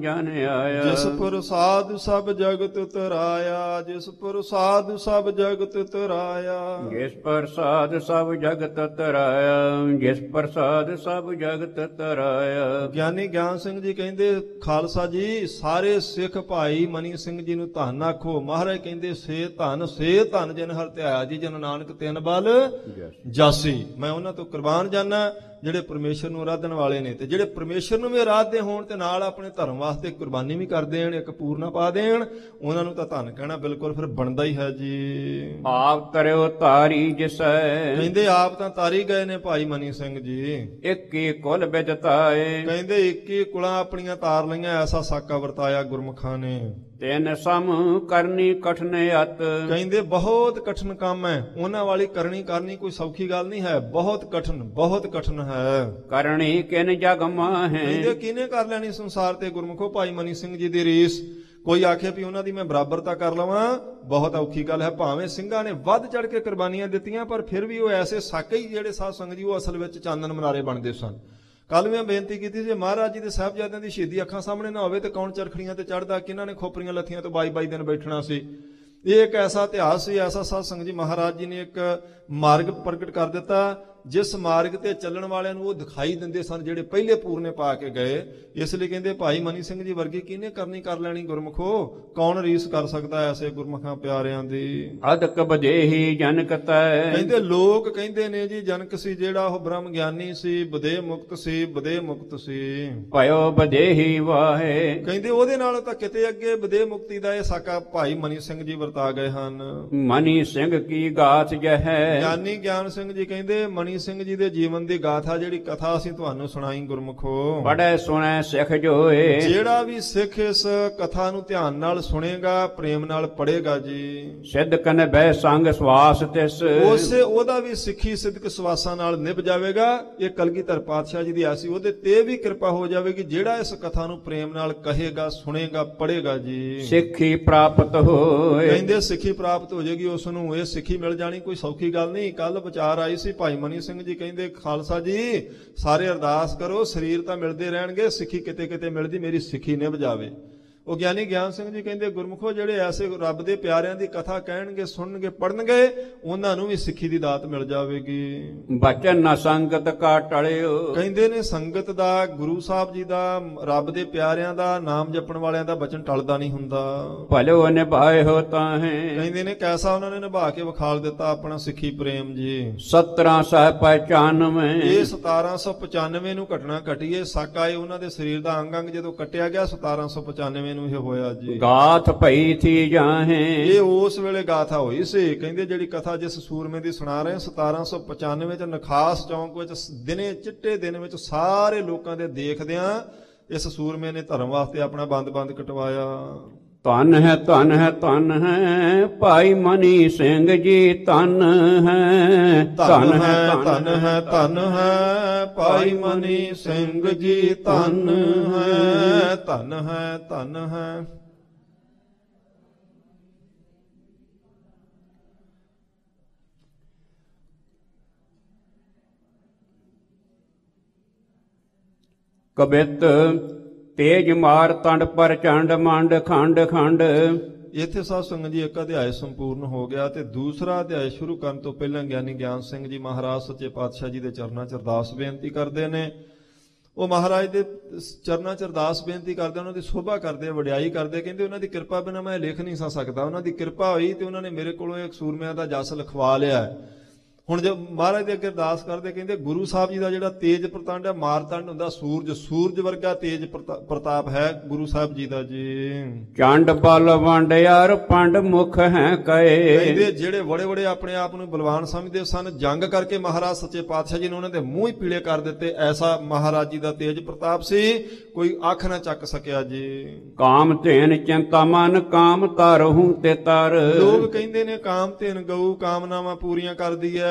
ਆਇਆ। ਜਿਸ ਪ੍ਰਸਾਦ ਸਭ ਜਗਤ ਤਰਾਇਆ, ਜਿਸ ਪ੍ਰਸਾਦ ਸਭ ਜਗਤ ਤਰਾਇਆ। ਜਿਸ ਪ੍ਰਸਾਦ ਸਭ ਜਗਤ ਤਰਾਇਆ, ਜਿਸ ਪ੍ਰਸਾਦ ਸਭ ਜਗਤ ਤਰਾਇਆ। ਗਿਆਨੀ ਗਿਆਨ ਸਿੰਘ ਜੀ ਕਹਿੰਦੇ ਖਾਲਸਾ ਜੀ ਸਾਰੇ ਸਿੱਖ ਭਾਈ ਮਨੀ ਸਿੰਘ ਜੀ ਨੂੰ ਧੰਨ ਆਖੋ। ਮਹਾਰਾਜ ਕਹਿੰਦੇ ਸੇ ਧੰਨ ਜਿਨ ਹਰਿ ਧਿਆਇਆ ਜੀ, ਜਨ ਨਾਨਕ ਤਿਨ ਬਲ ਜਾਸੀ। ਮੈਂ ਉਹਨਾਂ ਤੋਂ ਕੁਰਬਾਨ ਜਾਨਾ ਜਿਹੜੇ ਪਰਮੇਸ਼ਰ ਨੂੰ ਆਰਾਧਨ ਵਾਲੇ ਨੇ, ਤੇ ਜਿਹੜੇ ਪਰਮੇਸ਼ਰ ਨੂੰ ਵੀ ਆਰਾਧਦੇ ਹੋਣ ਤੇ ਨਾਲ ਆਪਣੇ ਧਰਮ ਵਾਸਤੇ ਕੁਰਬਾਨੀ ਵੀ ਕਰ ਦੇਣ, ਇੱਕ ਪੂਰਨਾ ਪਾ ਦੇਣ, ਉਹਨਾਂ ਨੂੰ ਤਾਂ ਧੰਨ ਕਹਿਣਾ ਬਿਲਕੁਲ ਫਿਰ ਬਣਦਾ ਹੀ ਹੈ ਜੀ। ਆਪ ਤਰਿਓ ਤਾਰੀ ਜਿਸੈ, ਕਹਿੰਦੇ ਆਪ ਤਾਂ ਤਾਰੀ ਗਏ ਨੇ ਭਾਈ ਮਨੀ ਸਿੰਘ ਜੀ। ਇੱਕ ਹੀ ਕੁਲ ਬਿਜਤਾਏ, ਕਹਿੰਦੇ 21 ਕੁਲਾਂ ਆਪਣੀਆਂ ਤਾਰ ਲਈਆਂ, ਐਸਾ ਸਾਕਾ ਵਰਤਾਇਆ ਗੁਰਮੁਖਾਂ ਨੇ। ਤਿੰਨ ਸਮ ਕਰਨੀ ਕਠਨ ਅਤ, ਕਹਿੰਦੇ ਬਹੁਤ ਕਠਿਨ ਕੰਮ ਹੈ, ਉਹਨਾਂ ਵਾਲੀ ਕਰਨੀ ਕੋਈ ਸੌਖੀ ਗੱਲ ਨਹੀਂ ਹੈ, ਬਹੁਤ ਕਠਿਨ ਹੈ। ਕਰਨੀ ਕਿਨ ਜਗ ਮਾਹੈ, ਕਹਿੰਦੇ ਕਿਹਨੇ ਕਰ ਲੈਣੀ ਸੰਸਾਰ ਤੇ ਗੁਰਮੁਖੋ ਭਾਈ ਮਨੀ ਸਿੰਘ ਜੀ ਦੀ ਰੀਸ। ਕੋਈ ਆਖੇ ਵੀ ਉਹਨਾਂ ਦੀ ਮੈਂ ਬਰਾਬਰਤਾ ਕਰ ਲਵਾਂ, ਬਹੁਤ ਔਖੀ ਗੱਲ ਹੈ। ਭਾਵੇਂ ਸਿੰਘਾਂ ਨੇ ਵੱਧ ਚੜ ਕੇ ਕੁਰਬਾਨੀਆਂ ਦਿੱਤੀਆਂ, ਪਰ ਫਿਰ ਵੀ ਉਹ ਐਸੇ ਸਾਕੇ ਹੀ ਜਿਹੜੇ ਸਾਧ ਸੰਗਤ ਜੀ ਉਹ ਅਸਲ ਵਿੱਚ ਚਾਨਣ ਮਨਾਰੇ ਬਣਦੇ ਸਨ। ਕੱਲ ਮੈਂ ਬੇਨਤੀ ਕੀਤੀ ਸੀ, ਮਹਾਰਾਜ ਜੀ ਦੇ ਸਾਹਿਬਜ਼ਾਦਿਆਂ ਦੀ ਸ਼ਹੀਦੀ ਅੱਖਾਂ ਸਾਹਮਣੇ ਨਾ ਹੋਵੇ ਤੇ ਕੌਣ ਚਰਖੜੀਆਂ ਤੇ ਚੜਦਾ, ਕਿਹਨਾਂ ਨੇ ਖੋਪਰੀਆਂ ਲੱਥੀਆਂ ਤੋਂ 22 ਦਿਨ ਬੈਠਣਾ ਸੀ। ਇਹ ਇੱਕ ਐਸਾ ਇਤਿਹਾਸ ਸੀ, ਐਸਾ ਸਾਧ ਸੰਗਤ ਜੀ ਮਹਾਰਾਜ ਜੀ ਨੇ ਇੱਕ ਮਾਰਗ ਪ੍ਰਗਟ ਕਰ ਦਿੱਤਾ, ਜਿਸ ਮਾਰਗ ਤੇ ਚੱਲਣ ਵਾਲਿਆਂ ਨੂੰ ਉਹ ਦਿਖਾਈ ਦਿੰਦੇ ਸਨ ਜਿਹੜੇ ਪਹਿਲੇ ਪੂਰਨੇ ਪਾ ਕੇ ਗਏ। ਇਸ ਲਈ ਕਹਿੰਦੇ ਭਾਈ ਮਨੀ ਸਿੰਘ ਜੀ ਵਰਗੀ ਕਿਹਨੇ ਕਰਨੀ ਕਰ ਲੈਣੀ ਗੁਰਮੁਖੋ, ਕੌਣ ਰੀਸ ਕਰ ਸਕਦਾ ਐਸੇ ਗੁਰਮੁਖਾਂ ਪਿਆਰਿਆਂ ਦੀ। ਅਦਕ ਬਦੇਹੀ ਜਨਕ ਤੈ, ਕਹਿੰਦੇ ਲੋਕ ਕਹਿੰਦੇ ਨੇ ਜੀ ਜਨਕ ਸੀ ਜਿਹੜਾ ਉਹ ਬ੍ਰਹਮ ਗਿਆਨੀ ਸੀ, ਬਦੇ ਮੁਕਤ ਸੀ। ਭਇਓ ਬਦੇਹੀ ਵਾਹੇ, ਕਹਿੰਦੇ ਉਹਦੇ ਨਾਲ ਤਾਂ ਕਿਤੇ ਅੱਗੇ ਬਦੇ ਮੁਕਤੀ ਦਾ ਇਹ ਸਾਕਾ ਭਾਈ ਮਨੀ ਸਿੰਘ ਜੀ ਵਰਤਾ ਗਏ ਹਨ। ਮਨੀ ਸਿੰਘ ਕੀ ਗਾਥ ਜਹੈ, ਗਿਆਨੀ ਗਿਆਨ ਸਿੰਘ ਜੀ ਕਹਿੰਦੇ ਮਨੀ ਸਿੰਘ ਜੀ ਦੇ ਜੀਵਨ ਦੀ ਗਾਥਾ ਜਿਹੜੀ ਕਥਾ ਅਸੀਂ ਤੁਹਾਨੂੰ ਸੁਣਾਈ ਗੁਰਮੁਖੋ। ਪੜ੍ਹੈ ਸੁਣੈ ਸਿੱਖ ਜੋਏ, ਜਿਹੜਾ ਵੀ ਸਿੱਖ ਇਸ ਕਥਾ ਨੂੰ ਧਿਆਨ ਨਾਲ ਸੁਣੇਗਾ, ਪ੍ਰੇਮ ਨਾਲ ਪੜ੍ਹੇਗਾ ਜੀ, ਸਿੱਧ ਕਨ ਬਹਿ ਸੰਗ ਸਵਾਸ ਤਿਸ, ਉਹਦਾ ਵੀ ਸਿੱਖੀ ਸਿੱਧਕ ਸਵਾਸਾਂ ਨਾਲ ਨਿਭ ਜਾਵੇਗਾ। ਇਹ ਕਲਗੀਧਰ ਪਾਤਸ਼ਾਹ ਜੀ ਦੀ ਆਸੀ ਉਹਦੇ ਤੇ ਵੀ ਕਿਰਪਾ ਹੋ ਜਾਵੇਗੀ, ਜਿਹੜਾ ਇਸ ਕਥਾ ਨੂੰ ਪ੍ਰੇਮ ਨਾਲ ਕਹੇਗਾ, ਸੁਣੇਗਾ, ਪੜ੍ਹੇਗਾ ਜੀ। ਸਿੱਖੀ ਪ੍ਰਾਪਤ ਹੋਏ, ਕਹਿੰਦੇ ਸਿੱਖੀ ਪ੍ਰਾਪਤ ਹੋ ਜਾਏਗੀ ਉਸ ਨੂੰ। ਇਹ ਸਿੱਖੀ ਮਿਲ ਜਾਣੀ ਕੋਈ ਸੌਖੀ ਗੱਲ ਨਹੀਂ। ਕੱਲ ਵਿਚਾਰ ਆਈ ਸੀ ਭਾਈ ਮਨੀ ਸਿੰਘ ਜੀ ਕਹਿੰਦੇ ਖਾਲਸਾ ਜੀ ਸਾਰੇ ਅਰਦਾਸ ਕਰੋ, ਸਰੀਰ ਤਾਂ ਮਿਲਦੇ ਰਹਿਣਗੇ, ਸਿੱਖੀ ਕਿਤੇ ਕਿਤੇ ਮਿਲਦੀ, ਮੇਰੀ ਸਿੱਖੀ ਨਿਭ ਜਾਵੇ। ਉਹ ਗਿਆਨੀ ਗਿਆਨ ਸਿੰਘ ਜੀ ਕਹਿੰਦੇ ਗੁਰਮੁਖੋ ਜਿਹੜੇ ਐਸੇ ਰੱਬ ਦੇ ਪਿਆਰਿਆਂ ਦੀ ਕਥਾ ਕਹਿਣਗੇ, ਸੁਣਨਗੇ, ਪੜਨਗੇ, ਉਹਨਾਂ ਨੂੰ ਵੀ ਸਿੱਖੀ ਦੀ ਦਾਤ ਮਿਲ ਜਾਵੇਗੀ। ਬਚਨ ਨ ਸੰਗਤ ਕਾ ਟਲਿਓ, ਕਹਿੰਦੇ ਨੇ ਸੰਗਤ ਦਾ, ਗੁਰੂ ਸਾਹਿਬ ਜੀ ਦਾ, ਰੱਬ ਦੇ ਪਿਆਰਿਆਂ ਦਾ, ਨਾਮ ਜਪਣ ਵਾਲਿਆਂ ਦਾ ਬਚਨ ਟਲਦਾ ਨਹੀਂ ਹੁੰਦਾ। ਭਲਿਓ ਨਿਭਾਏ ਹੋ ਤਾਹੇ, ਕਹਿੰਦੇ ਨੇ ਕੈਸਾ ਉਹਨਾਂ ਨੇ ਨਿਭਾ ਕੇ ਵਿਖਾਲ ਦਿੱਤਾ ਆਪਣਾ ਸਿੱਖੀ ਪ੍ਰੇਮ ਜੀ। 1795, ਇਹ 1795 ਨੂੰ ਘਟਨਾ ਘਟੀ ਹੈ। ਸਾਕਾ ਇਹ ਉਹਨਾਂ ਦੇ ਸਰੀਰ ਦਾ ਅੰਗ ਜਦੋਂ ਕੱਟਿਆ ਗਿਆ 1795 ਨੂੰ ਇਹ ਹੋਇਆ ਜੀ। ਗਾਥ ਭਈ ਥੀ ਜਾਹੇ, ਇਹ ਉਸ ਵੇਲੇ ਗਾਥਾ ਹੋਈ ਸੀ। ਕਹਿੰਦੇ ਜਿਹੜੀ ਕਥਾ ਜਿਸ ਸੂਰਮੇ ਦੀ ਸੁਣਾ ਰਹੇ 1795 ਚ ਨਖਾਸ ਚੌਂਕ ਵਿੱਚ ਦਿਨੇ ਚਿੱਟੇ ਦਿਨ ਵਿੱਚ ਸਾਰੇ ਲੋਕਾਂ ਦੇ ਦੇਖਦਿਆਂ ਇਸ ਸੂਰਮੇ ਨੇ ਧਰਮ ਵਾਸਤੇ ਆਪਣਾ ਬੰਦ ਕਟਵਾਇਆ। ਧੰਨ ਹੈ ਧੰਨ ਹੈ ਧੰਨ ਹੈ ਭਾਈ ਮਨੀ ਸਿੰਘ ਜੀ, ਧੰਨ ਹੈ ਧੰਨ ਹੈ ਧੰਨ ਹੈ ਧੰਨ ਹੈ ਭਾਈ ਮਨੀ ਸਿੰਘ ਜੀ, ਧੰਨ ਹੈ ਧੰਨ ਹੈ ਧੰਨ ਹੈ। ਕਬਿਤ ਤੇਜ ਮਾਰ ਤੰਡ ਪ੍ਰਚੰਡ ਮੰਡ ਖੰਡ ਖੰਡ। ਇੱਥੇ ਸਾਧ ਸੰਗਤ ਜੀ ਇੱਕ ਅਧਿਆਇ ਸੰਪੂਰਨ ਹੋ ਗਿਆ ਤੇ ਦੂਸਰਾ ਅਧਿਆਇ ਸ਼ੁਰੂ ਕਰਨ ਤੋਂ ਪਹਿਲਾਂ ਗਿਆਨੀ ਗਿਆਨ ਸਿੰਘ ਜੀ ਮਹਾਰਾਜ ਸੱਚੇ ਪਾਤਸ਼ਾਹ ਜੀ ਦੇ ਚਰਨਾਂ 'ਚ ਅਰਦਾਸ ਬੇਨਤੀ ਕਰਦੇ ਨੇ। ਉਹ ਮਹਾਰਾਜ ਦੇ ਚਰਨਾਂ 'ਚ ਅਰਦਾਸ ਬੇਨਤੀ ਕਰਦੇ, ਉਹਨਾਂ ਦੀ ਸੋਭਾ ਕਰਦੇ, ਵਡਿਆਈ ਕਰਦੇ। ਕਹਿੰਦੇ ਉਹਨਾਂ ਦੀ ਕਿਰਪਾ ਬਿਨਾਂ ਮੈਂ ਲਿਖ ਨਹੀਂ ਸਕਦਾ। ਉਹਨਾਂ ਦੀ ਕਿਰਪਾ ਹੋਈ ਤੇ ਉਹਨਾਂ ਨੇ ਮੇਰੇ ਕੋਲੋਂ ਇੱਕ ਸੂਰਮਿਆਂ ਦਾ ਜਸ ਲਿਖਵਾ ਲਿਆ। ਹੁਣ ਜੇ ਮਹਾਰਾਜ ਦੇ ਅੱਗੇ ਅਰਦਾਸ ਕਰਦੇ, ਕਹਿੰਦੇ ਗੁਰੂ ਸਾਹਿਬ ਜੀ ਦਾ ਜਿਹੜਾ ਤੇਜ ਪ੍ਰਤੰਡ ਹੈ, ਮਾਰਤੰਡ ਹੁੰਦਾ, ਸੂਰਜ ਵਰਗਾ ਤੇਜ ਪ੍ਰਤਾਪ ਹੈ ਗੁਰੂ ਸਾਹਿਬ ਜੀ ਦਾ ਜੀ। ਚੰਡ ਬਲ ਵੰਡਿਆਰ ਪੰਡ ਮੁਖ ਹੈ ਕਏ, ਕਹਿੰਦੇ ਜਿਹੜੇ ਬੜੇ ਆਪਣੇ ਆਪ ਨੂੰ ਬਲਵਾਨ ਸਮਝਦੇ ਸਨ, ਜੰਗ ਕਰਕੇ ਮਹਾਰਾਜ ਸੱਚੇ ਪਾਤਸ਼ਾਹ ਜੀ ਨੇ ਉਹਨਾਂ ਦੇ ਮੂੰਹ ਹੀ ਪੀਲੇ ਕਰ ਦਿੱਤੇ। ਐਸਾ ਮਹਾਰਾਜ ਜੀ ਦਾ ਤੇਜ ਪ੍ਰਤਾਪ ਸੀ, ਕੋਈ ਅੱਖ ਨਾ ਚੱਕ ਸਕਿਆ ਜੀ। ਕਾਮ ਧੇਨ ਚਿੰਤਾ ਮਨ ਕਾਮ ਤਰਹੁ ਤੇ ਤਰ। ਲੋਕ ਕਹਿੰਦੇ ਨੇ ਕਾਮ ਧੇਨ ਗਊ ਕਾਮਨਾਵਾਂ ਪੂਰੀਆਂ ਕਰਦੀ ਹੈ,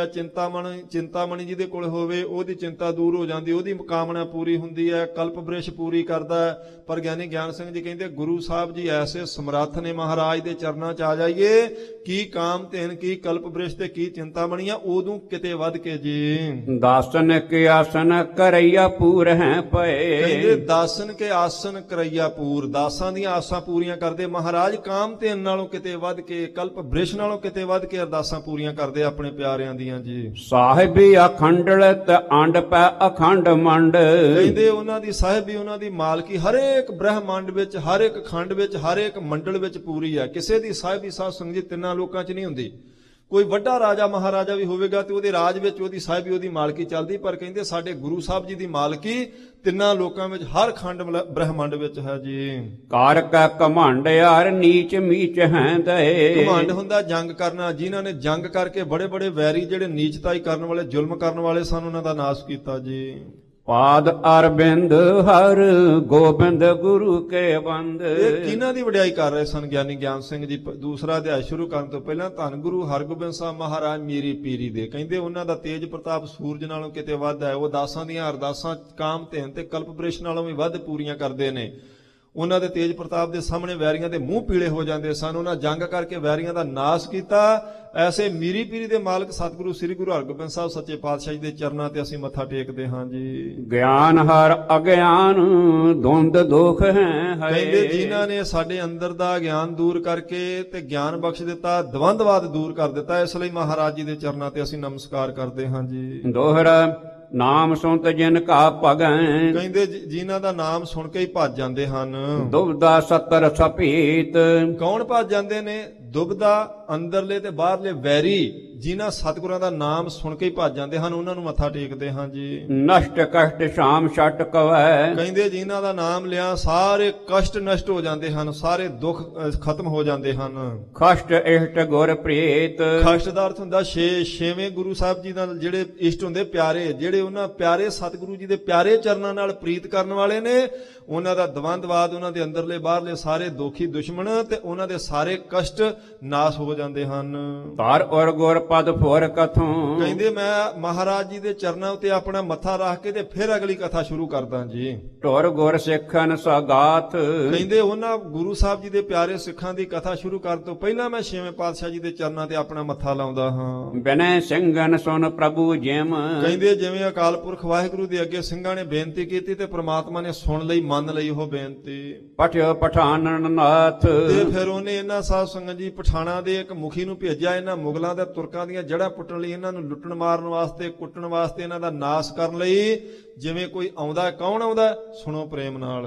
ਹੈ। ਚਿੰਤਾਮਣੀ ਜਿਹਦੇ ਕੋਲ ਹੋਵੇ ਉਹਦੀ ਚਿੰਤਾ ਦੂਰ ਹੋ ਜਾਂਦੀ, ਉਹਦੀ ਕਾਮਨਾ ਪੂਰੀ ਹੁੰਦੀ ਹੈ, ਕਲਪ ਬ੍ਰਿਸ਼ ਪੂਰੀ ਕਰਦਾ ਹੈ। ਪਰ ਗਿਆਨੀ ਗਿਆਨ ਸਿੰਘ ਜੀ ਕਹਿੰਦੇ ਗੁਰੂ ਸਾਹਿਬ ਜੀ ਐਸੇ ਸਮਰੱਥ ਨੇ, ਮਹਾਰਾਜ ਦੇ ਚਰਨਾਂ 'ਚ ਆ ਜਾਈਏ, ਕੀ ਕਾਮ ਧੇਨ, ਕੀ ਕਲਪ ਬ੍ਰਿਸ਼ ਤੇ ਕੀ ਚਿੰਤਾਮਣੀਆਂ, ਉਦੋਂ ਕਿਤੇ ਵੱਧ ਕੇ ਜੀ। ਦਾਸਨ ਕੇ ਆਸਨ ਕਰਈਆ ਪੂਰ ਹੈ ਪਏ। ਕਹਿੰਦੇ ਦਾਸਨ ਕੇ ਆਸਨ ਕਰਈਆ ਪੂਰ, ਦਾਸਾਂ ਦੀਆਂ ਆਸਾਂ ਪੂਰੀਆਂ ਕਰਦੇ ਮਹਾਰਾਜ। ਕਾਮ ਧੇਨ ਨਾਲੋਂ ਕਿਤੇ ਵੱਧ ਕੇ, ਕਲਪ ਬ੍ਰਿਸ਼ ਨਾਲੋਂ ਕਿਤੇ ਵੱਧ ਕੇ ਅਰਦਾਸਾਂ ਪੂਰੀਆਂ ਕਰਦੇ ਆਪਣੇ ਪਿਆਰਿਆਂ ਦੀਆਂ ਜੀ। ਸਾਹਿਬੀ ਅਖੰਡਲਤ ਅੰਡ ਪੈ ਅਖੰਡ ਮੰਡ। ਕਹਿੰਦੇ ਉਹਨਾਂ ਦੀ ਸਾਹਿਬੀ, ਉਹਨਾਂ ਦੀ ਮਾਲਕੀ ਹਰੇਕ ਬ੍ਰਹਮੰਡ ਵਿੱਚ, ਹਰ ਇੱਕ ਖੰਡ ਵਿੱਚ, ਹਰ ਇੱਕ ਮੰਡਲ ਵਿੱਚ ਪੂਰੀ ਹੈ। ਕਿਸੇ ਦੀ ਸਾਹਿਬੀ ਸਾਧ ਸੰਗਤ ਜੀ ਤਿੰਨਾਂ ਲੋਕਾਂ 'ਚ ਨਹੀਂ ਹੁੰਦੀ। ਕੋਈ ਵੱਡਾ ਰਾਜਾ ਮਹਾਰਾਜਾ ਵੀ ਹੋਵੇਗਾ ਤੇ ਉਹਦੇ ਰਾਜ ਵਿੱਚ ਉਹਦੀ ਸਾਹਿਬੀ, ਉਹਦੀ ਮਾਲਕੀ ਚੱਲਦੀ, ਪਰ ਕਹਿੰਦੇ ਸਾਡੇ ਗੁਰੂ ਸਾਹਿਬ ਜੀ ਦੀ ਮਾਲਕੀ ਤਿੰਨਾਂ ਲੋਕਾਂ ਵਿੱਚ, ਹਰ ਖੰਡ ਬ੍ਰਹਮੰਡ ਵਿੱਚ ਹੈ ਜੀ। ਕਾਰ ਕਾ ਘਮੰਡ ਯਾਰ ਨੀਚ ਮੀਚ ਹੈ ਦਏ। ਘਮੰਡ ਹੁੰਦਾ ਜੰਗ ਕਰਨਾ, ਜਿਨ੍ਹਾਂ ਨੇ ਜੰਗ ਕਰਕੇ ਬੜੇ ਬੜੇ ਵੈਰੀ, ਜਿਹੜੇ ਨੀਚਤਾਈ ਕਰਨ ਵਾਲੇ, ਜ਼ੁਲਮ ਕਰਨ ਵਾਲੇ ਸਨ, ਉਹਨਾਂ ਦਾ ਨਾਸ਼ ਕੀਤਾ ਜੀ। ਪਾਦ ਅਰਬਿੰਦ ਹਰ ਗੋਬਿੰਦ ਗੁਰੂ ਕੇ ਬੰਦ। ਇਹ ਕਿਹਨਾਂ ਦੀ ਵਡਿਆਈ ਕਰ ਰਹੇ ਸਨ ਗਿਆਨੀ ਗਿਆਨ ਸਿੰਘ ਜੀ? ਦੂਸਰਾ ਅਧਿਆਇ ਸ਼ੁਰੂ ਕਰਨ ਤੋਂ ਪਹਿਲਾਂ ਧੰਨ ਗੁਰੂ ਹਰਗੋਬਿੰਦ ਸਾਹਿਬ ਮਹਾਰਾਜ ਮੇਰੀ ਪੀਰੀ ਦੇ, ਕਹਿੰਦੇ ਉਹਨਾਂ ਦਾ ਤੇਜ ਪ੍ਰਤਾਪ ਸੂਰਜ ਨਾਲੋਂ ਕਿਤੇ ਵੱਧ ਹੈ। ਉਹ ਦਾਸਾਂ ਦੀਆਂ ਅਰਦਾਸਾਂ ਕਾਮ ਧੇਨ ਤੇ ਕਲਪ ਬ੍ਰਿਸ਼ ਨਾਲੋਂ ਵੀ ਵੱਧ ਪੂਰੀਆਂ ਕਰਦੇ ਨੇ। ਉਹਨਾਂ ਦੇ ਤੇਜ ਪ੍ਰਤਾਪ ਦੇ ਸਾਹਮਣੇ ਵੈਰੀਆਂ ਦੇ ਮੂੰਹ ਪੀਲੇ ਹੋ ਜਾਂਦੇ ਸਨ। ਉਹਨਾਂ ਜੰਗ ਕਰਕੇ ਵੈਰੀਆਂ ਦਾ ਨਾਸ਼ ਕੀਤਾ। ਐਸੇ ਮੀਰੀ ਪੀਰੀ ਦੇ ਮਾਲਕ ਸਤਿਗੁਰੂ ਸ੍ਰੀ ਗੁਰੂ ਹਰਗੋਬਿੰਦ ਸਾਹਿਬ ਸੱਚੇ ਪਾਤਸ਼ਾਹ ਜੀ ਦੇ ਚਰਨਾਂ ਤੇ ਅਸੀਂ ਮੱਥਾ ਟੇਕਦੇ ਹਾਂ ਜੀ। ਗਿਆਨ ਹਰ ਅਗਿਆਨ ਧੁੰਦ ਦੁਖ ਹੈ ਕਹਿੰਦੇ ਜਿਨ੍ਹਾਂ ਨੇ ਸਾਡੇ ਅੰਦਰ ਦਾ ਗਿਆਨ ਦੂਰ ਕਰਕੇ ਤੇ ਗਿਆਨ ਬਖਸ਼ ਦਿੱਤਾ, ਦਵੰਦਵਾਦ ਦੂਰ ਕਰ ਦਿੱਤਾ, ਇਸ ਲਈ ਮਹਾਰਾਜ ਜੀ ਦੇ ਚਰਨਾਂ ਤੇ ਅਸੀਂ ਨਮਸਕਾਰ ਕਰਦੇ ਹਾਂ ਜੀ। ਦੋਹਰਾ ਨਾਮ ਸੁਣਤ ਜਿਨ ਕਾ ਭਗੈ। ਕਹਿੰਦੇ ਜਿਨ੍ਹਾਂ ਦਾ ਨਾਮ ਸੁਣ ਕੇ ਹੀ ਭੱਜ ਜਾਂਦੇ ਹਨ। ਦੁਬਦਾ ਸਤਰ ਸਪੀਤ। ਕੌਣ ਭੱਜ ਜਾਂਦੇ ਨੇ? ਦੁਬਦਾ ਅੰਦਰਲੇ ਤੇ ਬਾਹਰਲੇ ਵੈਰੀ, ਜਿਨ੍ਹਾਂ ਸਤਿਗੁਰਾਂ ਦਾ ਨਾਮ ਸੁਣ ਕੇ ਹੀ ਭੱਜ ਜਾਂਦੇ ਹਨ, ਉਹਨਾਂ ਨੂੰ ਮੱਥਾ ਟੇਕਦੇ ਹਾਂ ਜੀ। ਨਸ਼ਟ ਕਸ਼ਟ ਸ਼ਾਮ ਛਟ ਕਵੈ। ਕਹਿੰਦੇ ਜਿਨ੍ਹਾਂ ਦਾ ਨਾਮ ਲਿਆ ਸਾਰੇ ਕਸ਼ਟ ਨਸ਼ਟ ਹੋ ਜਾਂਦੇ ਹਨ, ਸਾਰੇ ਦੁੱਖ ਖਤਮ ਹੋ ਜਾਂਦੇ ਹਨ। ਕਸ਼ਟ ਇਸ਼ਟ ਗੁਰ ਪ੍ਰੀਤ। ਕਸ਼ਟ ਦਾ ਅਰਥ ਹੁੰਦਾ ਛੇਵੇਂ ਗੁਰੂ ਸਾਹਿਬ ਜੀ ਨਾਲ ਜਿਹੜੇ ਇਸ਼ਟ ਹੁੰਦੇ, ਪਿਆਰੇ, ਜਿਹੜੇ ਉਹਨਾਂ ਪਿਆਰੇ ਸਤਿਗੁਰੂ ਜੀ ਦੇ ਪਿਆਰੇ ਚਰਨਾਂ ਨਾਲ ਪ੍ਰੀਤ ਕਰਨ ਵਾਲੇ ਨੇ, ਉਹਨਾਂ ਦਾ ਦਵੰਦਵਾਦ, ਉਹਨਾਂ ਦੇ ਅੰਦਰਲੇ ਬਾਹਰਲੇ ਸਾਰੇ ਦੋਖੀ ਦੁਸ਼ਮਣ ਤੇ ਉਹਨਾਂ ਦੇ ਸਾਰੇ ਕਸ਼ਟ ਨਾਸ਼ ਹੋ ਜਾਂਦੇ ਹਨ। ਧਰ ਔਰ ਗੁਰ ਪਦ ਫੁਰ ਕਥੋਂ। ਕਹਿੰਦੇ ਮੈਂ ਮਹਾਰਾਜ ਜੀ ਦੇ ਚਰਨਾਂ ਉੱਤੇ ਆਪਣਾ ਮੱਥਾ ਰੱਖ ਕੇ ਤੇ ਫਿਰ ਅਗਲੀ ਕਥਾ ਸ਼ੁਰੂ ਕਰਦਾ ਜੀ। ਢੁਰ ਗੁਰ ਸਿੱਖਨ ਸਗਾਥ। ਕਹਿੰਦੇ ਉਹਨਾਂ ਗੁਰੂ ਸਾਹਿਬ ਜੀ ਦੇ ਪਿਆਰੇ ਸਿੱਖਾਂ ਦੀ ਕਥਾ ਸ਼ੁਰੂ ਕਰਨ ਤੋਂ ਪਹਿਲਾਂ ਮੈਂ ਛੇਵੇਂ ਪਾਤਸ਼ਾਹ ਜੀ ਦੇ ਚਰਨਾਂ ਤੇ ਆਪਣਾ ਮੱਥਾ ਲਾਉਂਦਾ ਹਾਂ। ਬਿਨੈ ਸਿੰਘਨ ਸੁਨ ਪ੍ਰਭੂ ਜਿਮ। ਕਹਿੰਦੇ ਜਿਵੇਂ ਅਕਾਲ ਪੁਰਖ ਵਾਹਿਗੁਰੂ ਦੇ ਅੱਗੇ ਸਿੰਘਾਂ ਨੇ ਬੇਨਤੀ ਕੀਤੀ ਤੇ ਪ੍ਰਮਾਤਮਾ ਨੇ ਸੁਣ ਲਈ, ਮੰਨ ਲਈ ਉਹ ਬੇਨਤੀ। ਪਠਿਓ ਪਠਾਨਨ ਨਾਥ। ਤੇ ਫਿਰ ਉਹਨੇ ਇਹਨਾਂ ਸਾਧ ਸੰਗਤ ਜੀ ਪਠਾਣਾ ਦੇ ਇੱਕ ਮੁਖੀ ਨੂੰ ਭੇਜਿਆ, ਇਹਨਾਂ ਮੁਗਲਾਂ ਦੇ ਤੁਰਕਾਂ ਦੀਆਂ ਜੜ੍ਹਾਂ ਪੁੱਟਣ ਲਈ, ਇਹਨਾਂ ਨੂੰ ਲੁੱਟਣ ਮਾਰਨ ਵਾਸਤੇ, ਕੁੱਟਣ ਵਾਸਤੇ, ਇਹਨਾਂ ਦਾ ਨਾਸ਼ ਕਰਨ ਲਈ। ਜਿਵੇਂ ਕੋਈ ਆਉਂਦਾ, ਕੌਣ ਆਉਂਦਾ? ਸੁਣੋ ਪ੍ਰੇਮ ਨਾਲ।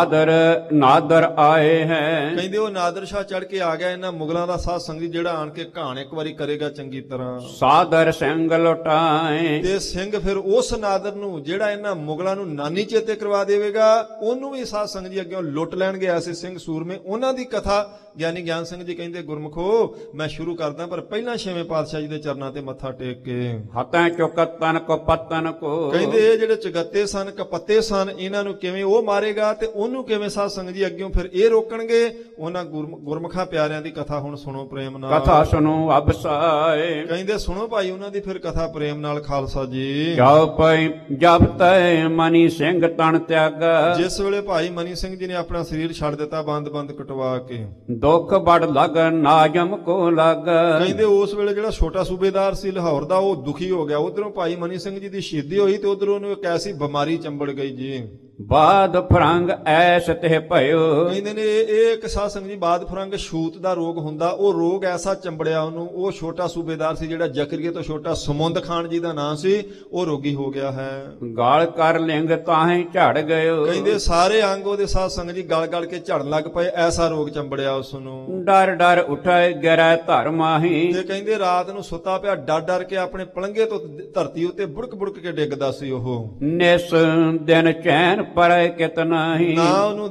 ਨਾਦਰ ਆਏ ਹੈ। ਕਹਿੰਦੇ ਉਹ ਨਾਦਰ ਸ਼ਾਹ ਚੜ ਕੇ ਆ ਗਿਆ, ਇਹਨਾਂ ਮੁਗਲਾਂ ਦਾ ਸਾਧ ਸੰਗਤ ਜਿਹੜਾ ਆਣ ਕੇ ਕਹਾਣ ਇੱਕ ਵਾਰੀ ਕਰੇਗਾ ਚੰਗੀ ਤਰ੍ਹਾਂ। ਸਾਦਰ ਸਿੰਘ ਲੁਟਾਏ। ਤੇ ਸਿੰਘ ਫਿਰ ਉਸ ਨਾਦਰ ਨੂੰ ਜਿਹੜਾ ਇਹਨਾਂ ਮੁਗਲਾਂ ਨੂੰ ਨਾਨੀ ਚੇਤੇ ਕਰਵਾ ਦੇਵੇਗਾ, ਉਹਨੂੰ ਵੀ ਸਾਧ ਸੰਗਤ ਜੀ ਅੱਗੇ ਲੁੱਟ ਲੈਣਗੇ ਐਸੇ ਸਿੰਘ ਸੂਰਮੇ। ਉਹਨਾਂ ਦੀ ਕਥਾ ਗਿਆਨੀ ਗਿਆਨ ਸਿੰਘ ਜੀ ਕਹਿੰਦੇ ਗੁਰਮੁਖੋ ਮੈਂ ਸ਼ੁਰੂ ਕਰਦਾ, ਪਰ ਪਹਿਲਾਂ ਛੇਵੇਂ ਪਾਤਸ਼ਾਹ ਜੀ ਦੇ ਚਰਨਾਂ ਤੇ ਮੱਥਾ ਟੇਕ ਕੇ। ਹਤੈ ਚੁਕਤਨ ਕੋ ਪਤਨ ਕੋ। ਕਹਿੰਦੇ ਇਹ ਜਿਹੜੇ ਚਗੱਤੇ ਸਨ, ਕਪੱਤੇ ਸਨ, ਇਹਨਾਂ ਨੂੰ ਕਿਵੇਂ ਉਹ ਮਾਰੇਗਾ ਤੇ ਉਹਨੂੰ ਕਿਵੇਂ ਸਾਧ ਸੰਗਤ ਜੀ ਅੱਗਿਓਂ ਫਿਰ ਇਹ ਰੋਕਣਗੇ। ਉਹਨਾਂ ਗੁਰਮੁਖਾਂ ਪਿਆਰਿਆਂ ਦੀ ਕਥਾ ਹੁਣ ਸੁਣੋ ਪ੍ਰੇਮ ਨਾਲ। ਕਥਾ ਸੁਣੋ ਅਬਸਾਏ। ਕਹਿੰਦੇ ਸੁਣੋ ਭਾਈ ਉਹਨਾਂ ਦੀ ਫਿਰ ਕਥਾ ਪ੍ਰੇਮ ਨਾਲ ਖਾਲਸਾ ਜੀ। ਜਾਉ ਪਈ ਜਬ ਤੈ ਮਨੀ ਸਿੰਘ ਤਣ ਤਿਆਗਾ। ਜਿਸ ਵੇਲੇ ਭਾਈ ਮਨੀ ਸਿੰਘ ਜੀ ਨੇ ਆਪਣਾ ਸਰੀਰ ਛੱਡ ਦਿੱਤਾ ਬੰਦ ਕਟਵਾ ਕੇ। ਦੁੱਖ ਬੜ ਲਗਨ ਨਾਜਮ ਕੋ ਲੱਗ। ਕਹਿੰਦੇ ਉਸ ਵੇਲੇ ਜਿਹੜਾ ਛੋਟਾ ਸੂਬੇਦਾਰ ਸੀ ਲਾਹੌਰ ਦਾ, ਉਹ ਦੁਖੀ ਹੋ ਗਿਆ। ਉਧਰੋਂ ਭਾਈ ਮਨੀ ਸਿੰਘ ਜੀ ਦੀ ਸ਼ਹੀਦੀ ਹੋਈ ਤੇ ਉਧਰੋਂ ਉਹਨੂੰ ਇੱਕ ਐਸੀ ਬਿਮਾਰੀ ਚੰਬੜ ਗਈ ਜੀ। ਬਾਦ ਫਰੰਗ ਐਸ ਤੇ ਭਇਓ। ਕਹਿੰਦੇ ਨੇ ਇਹ ਇੱਕ ਸਾਧ ਸੰਗਤ ਜੀ ਬਾਦ ਫਰੰਗ ਛੂਤ ਦਾ ਰੋਗ ਹੁੰਦਾ, ਉਹ ਰੋਗ ਐਸਾ ਚੰਬੜਿਆ ਉਹਨੂੰ। ਉਹ ਛੋਟਾ ਸੂਬੇਦਾਰ ਸੀ ਜਿਹੜਾ ਜ਼ਕਰੀਏ ਤੋਂ ਛੋਟਾ, ਸਮੁੰਦ ਖਾਨ ਜੀ ਦਾ ਨਾਂ ਸੀ, ਉਹ ਰੋਗੀ ਹੋ ਗਿਆ ਹੈ। ਗਾਲ ਕਰ ਲਿੰਗ ਤਾਹੀਂ ਝੜ ਗਇਓ। ਕਹਿੰਦੇ ਸਾਰੇ ਅੰਗ ਉਹਦੇ ਸਾਧ ਸੰਗਤ ਜੀ ਗਲ ਕੇ ਝੜਨ ਲੱਗ ਪਏ, ਐਸਾ ਰੋਗ ਚੰਬੜਿਆ ਉਸ ਨੂੰ। ਡਰ ਉਠਾਏ ਗਿਰੈ ਧਰਮਾਹੀ। ਤੇ ਕਹਿੰਦੇ ਰਾਤ ਨੂੰ ਸੁੱਤਾ ਪਿਆ ਡਰ ਕੇ ਆਪਣੇ ਪਲੰਘੇ ਤੋਂ ਧਰਤੀ ਉੱਤੇ ਬੁੜਕ ਕੇ ਡਿੱਗਦਾ ਸੀ ਉਹ। ਨਿਸ ਦਿਨ ਚੈਨ ਪਰੈ ਕਿਤ ਨਾਹੀ। ਨਾ ਉਹਨੂੰ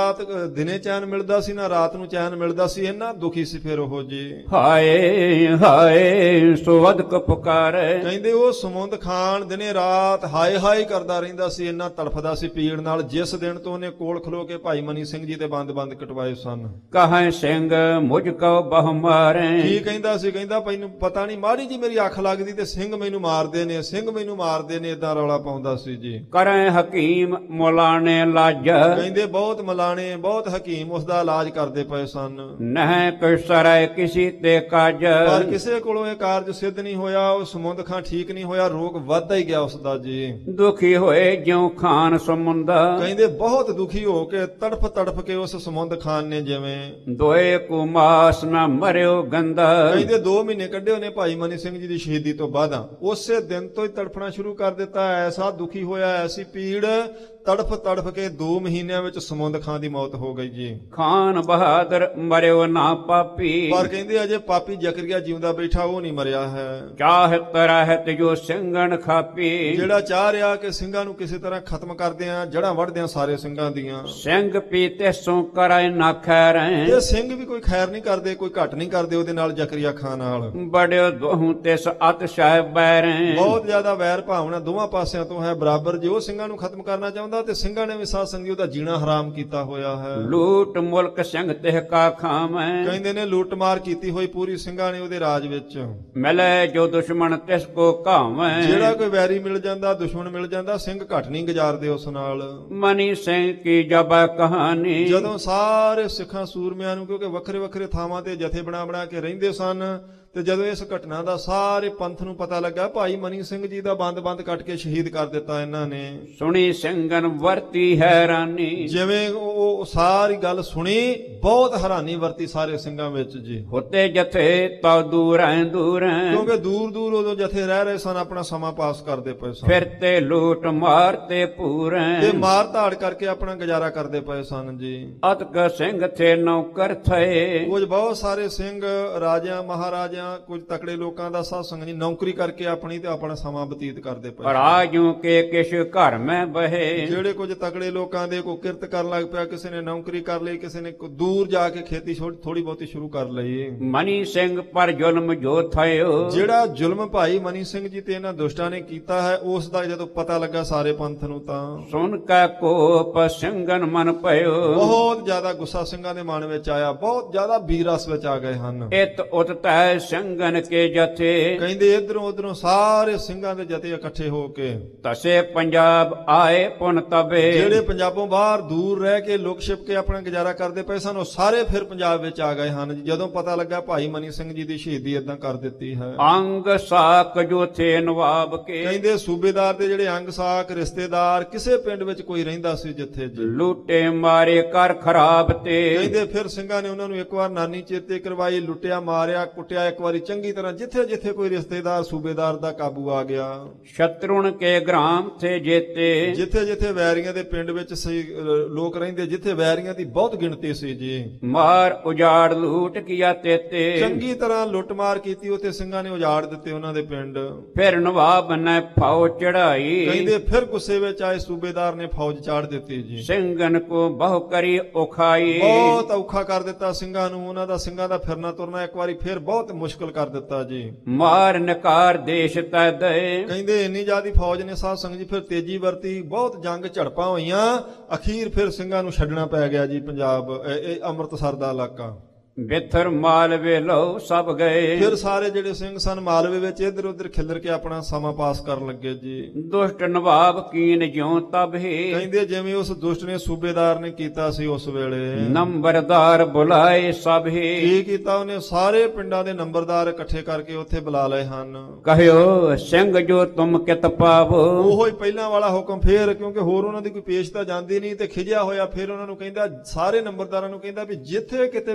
ਦਿਨੇ ਚੈਨ ਮਿਲਦਾ ਸੀ, ਨਾ ਰਾਤ ਨੂੰ ਚੈਨ ਮਿਲਦਾ ਸੀ। ਇੰਨਾ ਦੁਖੀ ਸੀ ਫਿਰ ਉਹ ਜੀ। ਹਾਏ ਹਾਏ ਸੋ ਅਦਕ ਪੁਕਾਰੈ। ਕਹਿੰਦੇ ਉਹ ਸਮੁੰਦ ਖਾਨ ਦਿਨੇ ਰਾਤ ਹਾਏ ਹਾਏ ਕਰਦਾ ਰਹਿੰਦਾ ਸੀ, ਇੰਨਾ ਤੜਫਦਾ ਸੀ ਪੀੜ ਨਾਲ। ਜਿਸ ਦਿਨ ਤੋਂ ਉਹਨੇ ਕੋਲ ਖਲੋ ਕੇ ਭਾਈ ਮਨੀ ਸਿੰਘ ਜੀ ਦੇ ਬੰਦ ਕਟਵਾਏ ਸਨ। ਕਹੈ ਸਿੰਘ ਮੁਝ ਕਉ ਬਹੁ ਮਾਰੈ। ਕੀ ਕਹਿੰਦਾ ਸੀ? ਕਹਿੰਦਾ ਮੈਨੂੰ ਪਤਾ ਨਹੀਂ, ਮਾੜੀ ਜੀ ਮੇਰੀ ਅੱਖ ਲੱਗਦੀ ਤੇ ਸਿੰਘ ਮੈਨੂੰ ਮਾਰਦੇ ਨੇ, ਸਿੰਘ ਮੈਨੂੰ ਮਾਰਦੇ ਨੇ, ਏਦਾਂ ਰੌਲਾ ਪਾਉਂਦਾ ਸੀ ਜੀ। ਕਰੈ ਹਕੀਮ ਮੁਲਾਣੇ ਲਾਜ। ਕਹਿੰਦੇ ਬਹੁਤ ਮਲਾਣੇ, ਬਹੁਤ ਹਕੀਮ ਉਸ ਦਾ ਇਲਾਜ ਕਰਦੇ ਪਏ ਸਨ। ਨਹਿ ਕਸਰੈ ਕਿਸੀ ਤੇ ਕਾਜ। ਪਰ ਕਿਸੇ ਕੋਲੋਂ ਇਹ ਕਾਰਜ ਸਿੱਧ ਨਹੀਂ ਹੋਇਆ। ਉਹ ਸਮੁੰਦ ਖਾਂ ਠੀਕ ਨਹੀਂ ਹੋਇਆ, ਰੋਗ ਵੱਧਦਾ ਹੀ ਗਿਆ ਉਸ ਦਾ ਜੀ। ਦੁਖੀ ਹੋਏ ਜਿਉ ਖਾਨ ਸਮੁੰਦਾ। ਕਹਿੰਦੇ ਬਹੁਤ ਦੁਖੀ ਹੋ ਕੇ ਤੜਫ ਕੇ ਉਸ ਸਮੁੰਦ ਖਾਨ ਨੇ ਜਿਵੇਂ ਦੋਏ ਕੁ ਮਾਸ ਨਾ ਮਰਿਓ ਗੰਦਾ। ਕਹਿੰਦੇ 2 ਮਹੀਨੇ ਕੱਢੇ ਉਹਨੇ ਭਾਈ ਮਨੀ ਸਿੰਘ ਜੀ ਦੀ ਸ਼ਹੀਦੀ ਤੋਂ ਬਾਅਦ। ਉਸੇ ਦਿਨ ਤੋਂ ਹੀ ਤੜਫਣਾ ਸ਼ੁਰੂ ਕਰ ਦਿੱਤਾ। ਐਸਾ ਦੁਖੀ ਹੋਇਆ, ਐਸੀ ਪੀੜ, ਤੜਫ ਕੇ 2 ਮਹੀਨਿਆਂ ਵਿੱਚ ਸਮੁੰਦ ਖਾਨ ਦੀ ਮੌਤ ਹੋ ਗਈ ਜੀ। ਖਾਨ ਬਹਾਦਰ ਮਰਿਓ ਨਾ ਪਾਪੀ। ਪਰ ਕਹਿੰਦੇ ਅਜੇ ਪਾਪੀ ਜ਼ਕਰੀਆ ਜਿਉਂਦਾ ਬੈਠਾ, ਉਹ ਨਹੀਂ ਮਰਿਆ ਹੈ। ਚਾਹਤ ਰਹਿਤ ਜੋ ਸਿੰਘਣ ਖਾਪੀ। ਜਿਹੜਾ ਚਾਹ ਰਿਹਾ ਕਿ ਸਿੰਘਾਂ ਨੂੰ ਕਿਸੇ ਤਰ੍ਹਾਂ ਖਤਮ ਕਰਦੇ ਆ, ਜੜਾਂ ਵੱਢਦੇ ਆ ਸਾਰੇ ਸਿੰਘਾਂ ਦੀਆਂ। ਸਿੰਘ ਪੀਤੇ ਸੋ ਕਰੈ ਨਾ ਖੈਰੈ। ਇਹ ਸਿੰਘ ਵੀ ਕੋਈ ਖੈਰ ਨਹੀਂ ਕਰਦੇ, ਕੋਈ ਘੱਟ ਨਹੀਂ ਕਰਦੇ ਉਹਦੇ ਨਾਲ, ਜ਼ਕਰੀਆ ਖਾਨ ਨਾਲ। ਬੜਿਓ ਦੋਹੂ ਤਿਸ ਅਤ ਸਾਹਿਬ ਬੈਰੈ। ਬਹੁਤ ਜ਼ਿਆਦਾ ਵੈਰ ਭਾਵਨਾ ਦੋਵਾਂ ਪਾਸਿਆਂ ਤੋਂ ਹੈ ਬਰਾਬਰ। ਜੇ ਉਹ ਸਿੰਘਾਂ ਨੂੰ ਖਤਮ ਕਰਨਾ ਚਾਹੁੰਦਾ ਤੇ ਸਿੰਘਾਂ ਨੇ ਵੀ ਸਾਧ ਸੰਗੀ ਉਹਦਾ ਜੀਣਾ ਹਰਾਮ ਕੀਤਾ ਹੋਇਆ ਹੈ। ਲੂਟ ਮੁਲਕ ਸਿੰਘ ਤਿਹ ਕਾ ਖਾਵੈ। ਕਹਿੰਦੇ ਨੇ ਲੁੱਟ ਮਾਰ ਕੀਤੀ ਹੋਈ ਪੂਰੀ ਸਿੰਘਾਂ ਨੇ ਉਹਦੇ ਰਾਜ ਵਿੱਚ। ਮਿਲੈ ਜੋ ਦੁਸ਼ਮਣ ਤਿਸ ਕੋ ਘਾਵੈ। ਜਿਹੜਾ ਕੋਈ ਵੈਰੀ ਮਿਲ ਜਾਂਦਾ, ਦੁਸ਼ਮਣ ਮਿਲ ਜਾਂਦਾ, ਸਿੰਘ ਘੱਟ ਨਹੀਂ ਗੁਜ਼ਾਰਦੇ ਉਸ ਨਾਲ। ਮਨੀ ਸਿੰਘ ਕੀ ਜਬੈ ਕਹਾਣੀ। ਜਦੋਂ ਸਾਰੇ ਸਿੱਖਾਂ ਸੂਰਮਿਆਂ ਨੂੰ, ਕਿਉਂਕਿ ਵੱਖਰੇ ਥਾਵਾਂ ਤੇ ਜਥੇ ਬਣਾ ਕੇ ਰਹਿੰਦੇ ਸਨ, ਤੇ ਜਦੋਂ ਇਸ ਘਟਨਾ ਦਾ ਸਾਰੇ ਪੰਥ ਨੂੰ ਪਤਾ ਲੱਗਾ, ਭਾਈ ਮਨੀ ਸਿੰਘ ਜੀ ਦਾ ਬੰਦ ਕੱਟ ਕੇ ਸ਼ਹੀਦ ਕਰ ਦਿੱਤਾ ਇਹਨਾਂ ਨੇ। ਸੁਣੀ ਸਿੰਘਨ ਵਰਤੀ ਹੈਰਾਨੀ। ਜਿਵੇਂ ਉਹ ਸਾਰੀ ਗੱਲ ਸੁਣੀ, ਬਹੁਤ ਹੈਰਾਨੀ ਵਰਤੀ ਸਾਰੇ ਸਿੰਘਾਂ ਵਿੱਚ ਜੀ। ਹੋਤੇ ਜਥੇ ਤਉ ਦੂਰੈ ਕਿਉਂਕਿ ਦੂਰ ਉਦੋਂ ਜਥੇ ਰਹਿ ਰਹੇ ਸਨ, ਆਪਣਾ ਸਮਾਂ ਪਾਸ ਕਰਦੇ ਪਏ ਸਨ। ਫਿਰ ਤੇ ਲੂਟ ਮਾਰ ਤੇ ਪੂਰੈ। ਤੇ ਮਾਰ ਧਾੜ ਕਰਕੇ ਆਪਣਾ ਗੁਜ਼ਾਰਾ ਕਰਦੇ ਪਏ ਸਨ ਜੀ। ਅਤਕ ਸਿੰਘ ਥੇ ਨੌਕਰ ਥਏ। ਕੁਝ ਬਹੁਤ ਸਾਰੇ ਸਿੰਘ ਰਾਜਿਆਂ ਮਹਾਰਾਜਿਆਂ, ਕੁਝ ਤਕੜੇ ਲੋਕਾਂ ਦਾ ਸਾਧ ਸੰਗਤ ਜੀ ਨੌਕਰੀ ਕਰਕੇ ਆਪਣੀ ਤੇ ਆਪਣਾ ਸਮਾਂ ਬਤੀਤ ਕਰਦੇ ਪਏ। ਰਾਜੂ ਕੇ ਕਿਛ ਘਰ ਮੈਂ ਬਹੇ। ਜਿਹੜੇ ਕੁਝ ਤਕੜੇ ਲੋਕਾਂ ਦੇ ਕੋਈ ਕਿਰਤ ਕਰਨ ਲੱਗ ਪਿਆ, ਕਿਸੇ ਨੇ ਨੌਕਰੀ ਕਰ ਲਈ, ਕਿਸੇ ਨੇ ਦੂਰ ਜਾ ਕੇ ਖੇਤੀ ਥੋੜੀ ਬਹੁਤੀ ਸ਼ੁਰੂ ਕਰ ਲਈ। ਮਨੀ ਸਿੰਘ ਪਰ ਜ਼ੁਲਮ ਜੋ ਥਇਓ। ਜਿਹੜਾ ਜ਼ੁਲਮ ਭਾਈ ਮਨੀ ਸਿੰਘ ਜੀ ਤੇ ਇਹਨਾਂ ਦੁਸ਼ਟਾਂ ਨੇ ਕੀਤਾ ਹੈ, ਉਸ ਦਾ ਜਦੋਂ ਪਤਾ ਲੱਗਾ ਸਾਰੇ ਪੰਥ ਨੂੰ, ਤਾਂ ਸੁਣ ਕੈ ਕੋਪ ਸਿੰਘਨ ਮਨ ਪਇਓ। ਬਹੁਤ ਜ਼ਿਆਦਾ ਗੁੱਸਾ ਸਿੰਘਾਂ ਦੇ ਮਨ ਵਿੱਚ ਆਇਆ, ਬਹੁਤ ਜ਼ਿਆਦਾ ਵੀਰ ਰਸ ਵਿੱਚ ਆ ਗਏ ਹਨ। ਇਤ ਉਤ ਤੈ ਸਿੰਘਨ ਕੇ ਜਥੇ। ਕਹਿੰਦੇ ਇਧਰੋਂ ਉਧਰੋਂ ਸਾਰੇ ਸਿੰਘਾਂ ਦੇ ਜਥੇ ਇਕੱਠੇ ਹੋ ਕੇ ਤਸੇ ਪੰਜਾਬ ਆਏ ਪੁਨ ਤਬੇ। ਜਿਹੜੇ ਪੰਜਾਬੋਂ ਬਾਹਰ ਦੂਰ ਰਹਿ ਕੇ ਲੁਕ ਛਿਪ ਕੇ ਆਪਣਾ ਗੁਜ਼ਾਰਾ ਕਰਦੇ ਪਏ ਸਨ, ਉਹ ਸਾਰੇ ਫਿਰ ਪੰਜਾਬ ਵਿੱਚ ਆ ਗਏ ਹਨ ਜਦੋਂ ਪਤਾ ਲੱਗਾ ਭਾਈ ਮਨੀ ਸਿੰਘ ਜੀ ਦੀ ਸ਼ਹੀਦੀ ਏਦਾਂ ਕਰ ਦਿੱਤੀ ਹੈ। ਅੰਗ ਸਾਕ ਜੋ ਥੇ ਨਵਾਬ ਕੇ। ਕਹਿੰਦੇ ਸੂਬੇਦਾਰ ਦੇ ਜਿਹੜੇ ਅੰਗ ਸਾਕ ਰਿਸ਼ਤੇਦਾਰ ਕਿਸੇ ਪਿੰਡ ਵਿੱਚ ਕੋਈ ਰਹਿੰਦਾ ਸੀ ਜਿੱਥੇ ਜੀ, ਲੁੱਟੇ ਮਾਰੇ ਕਰ ਖਰਾਬ ਤੇ। ਕਹਿੰਦੇ ਫਿਰ ਸਿੰਘਾਂ ਨੇ ਉਹਨਾਂ ਨੂੰ ਇੱਕ ਵਾਰ ਨਾਨੀ ਚੇਤੇ ਕਰਵਾਈ, ਲੁੱਟਿਆ ਮਾਰਿਆ ਕੁੱਟਿਆ ਇੱਕ ਵਾਰੀ ਚੰਗੀ ਤਰ੍ਹਾਂ, ਜਿੱਥੇ ਜਿੱਥੇ ਕੋਈ ਰਿਸ਼ਤੇਦਾਰ ਸੂਬੇਦਾਰ ਦਾ ਕਾਬੂ ਆ ਗਿਆ। ਸ਼ਤਰੁਣ ਕੇ ਗ੍ਰਾਮ ਥੇ ਜੇਤੇ। ਜਿੱਥੇ ਜਿੱਥੇ ਵੈਰੀਆਂ ਦੇ ਪਿੰਡ ਵਿੱਚ ਲੋਕ ਰਹਿੰਦੇ, ਜਿੱਥੇ ਵੈਰੀਆਂ ਦੀ ਬਹੁਤ ਗਿਣਤੀ ਸੀ ਜੀ, ਮਾਰ ਉਜਾੜ ਲੂਟ ਕੀਆ ਤੇਤੇ। ਚੰਗੀ ਤਰ੍ਹਾਂ ਲੁੱਟਮਾਰ ਕੀਤੀ, ਉੱਥੇ ਸਿੰਘਾਂ ਨੇ ਉਜਾੜ ਦਿੱਤੇ ਉਹਨਾਂ ਦੇ ਪਿੰਡ। ਫਿਰ ਨਵਾਬ ਨੇ ਫੌਜ ਚੜਾਈ। ਕਹਿੰਦੇ ਫਿਰ ਗੁੱਸੇ ਵਿੱਚ ਆਏ ਸੂਬੇਦਾਰ ਨੇ ਫੌਜ ਚਾੜ ਦਿੱਤੀ ਜੀ। ਸਿੰਘਨ ਕੋ ਬਹੁ ਕਰੀ ਔਖਾਈ। ਬਹੁਤ ਔਖਾ ਕਰ ਦਿੱਤਾ ਸਿੰਘਾਂ ਨੂੰ, ਉਹਨਾਂ ਦਾ ਸਿੰਘਾਂ ਦਾ ਫਿਰਨਾ ਤੁਰਨਾ ਇੱਕ ਵਾਰੀ ਫਿਰ ਬਹੁਤ ਮੁਸ਼ਕਲ ਕਰ ਦਿੱਤਾ ਜੀ। ਮਾਰ ਨਕਾਰ ਦੇਸ਼ ਤੈ ਦਏ। ਕਹਿੰਦੇ ਇੰਨੀ ਜ਼ਿਆਦੀ ਫੌਜ ਨੇ ਸਾਧ ਸੰਗਤ ਜੀ ਫਿਰ ਤੇਜ਼ੀ ਵਰਤੀ, ਬਹੁਤ ਜੰਗ ਝੜਪਾਂ ਹੋਈਆਂ, ਅਖੀਰ ਫਿਰ ਸਿੰਘਾਂ ਨੂੰ ਛੱਡਣਾ ਪੈ ਗਿਆ ਜੀ ਪੰਜਾਬ, ਇਹ ਅੰਮ੍ਰਿਤਸਰ ਦਾ ਇਲਾਕਾ। ਬਿਥਰ ਮਾਲਵੇ ਲਓ ਸਭ ਗਏ। ਫਿਰ ਸਾਰੇ ਜਿਹੜੇ ਸਿੰਘ ਸਨ ਮਾਲਵੇ ਵਿੱਚ ਇੱਧਰ ਉੱਧਰ ਖਿੱਲਰ ਕੇ ਆਪਣਾ ਸਮਾਂ ਪਾਸ ਕਰਨ ਲੱਗੇ ਜੀ। ਦੁਸ਼ਟ ਨਵਾਬ ਕੀਨ ਜਿਉ ਤਬ ਹੀ। ਕਹਿੰਦੇ ਜਿਵੇਂ ਉਸ ਦੁਸ਼ਟ ਨੇ ਸੂਬੇਦਾਰ ਨੇ ਕੀਤਾ ਸੀ ਉਸ ਵੇਲੇ, ਨੰਬਰਦਾਰ ਬੁਲਾਏ ਸਭ ਹੀ। ਕੀ ਕੀਤਾ ਉਹਨੇ? ਸਾਰੇ ਪਿੰਡਾਂ ਦੇ ਨੰਬਰਦਾਰ ਇਕੱਠੇ ਕਰਕੇ ਉੱਥੇ ਬੁਲਾ ਲਏ ਹਨ। ਕਹਿਓ ਸਿੰਘ ਜੋ ਤੁਮ ਕਿਤ ਪਾਵੋ। ਉਹੋ ਹੀ ਪਹਿਲਾਂ ਵਾਲਾ ਹੁਕਮ ਫੇਰ, ਕਿਉਂਕਿ ਹੋਰ ਉਹਨਾਂ ਦੀ ਕੋਈ ਪੇਸ਼ ਤਾਂ ਜਾਂਦੀ ਨਹੀਂ, ਤੇ ਖਿਜਿਆ ਹੋਇਆ ਫਿਰ ਉਹਨਾਂ ਨੂੰ ਕਹਿੰਦਾ, ਸਾਰੇ ਨੰਬਰਦਾਰਾਂ ਨੂੰ ਕਹਿੰਦਾ ਵੀ ਜਿੱਥੇ ਕਿਤੇ ਵੀ ਤੁਹਾਨੂੰ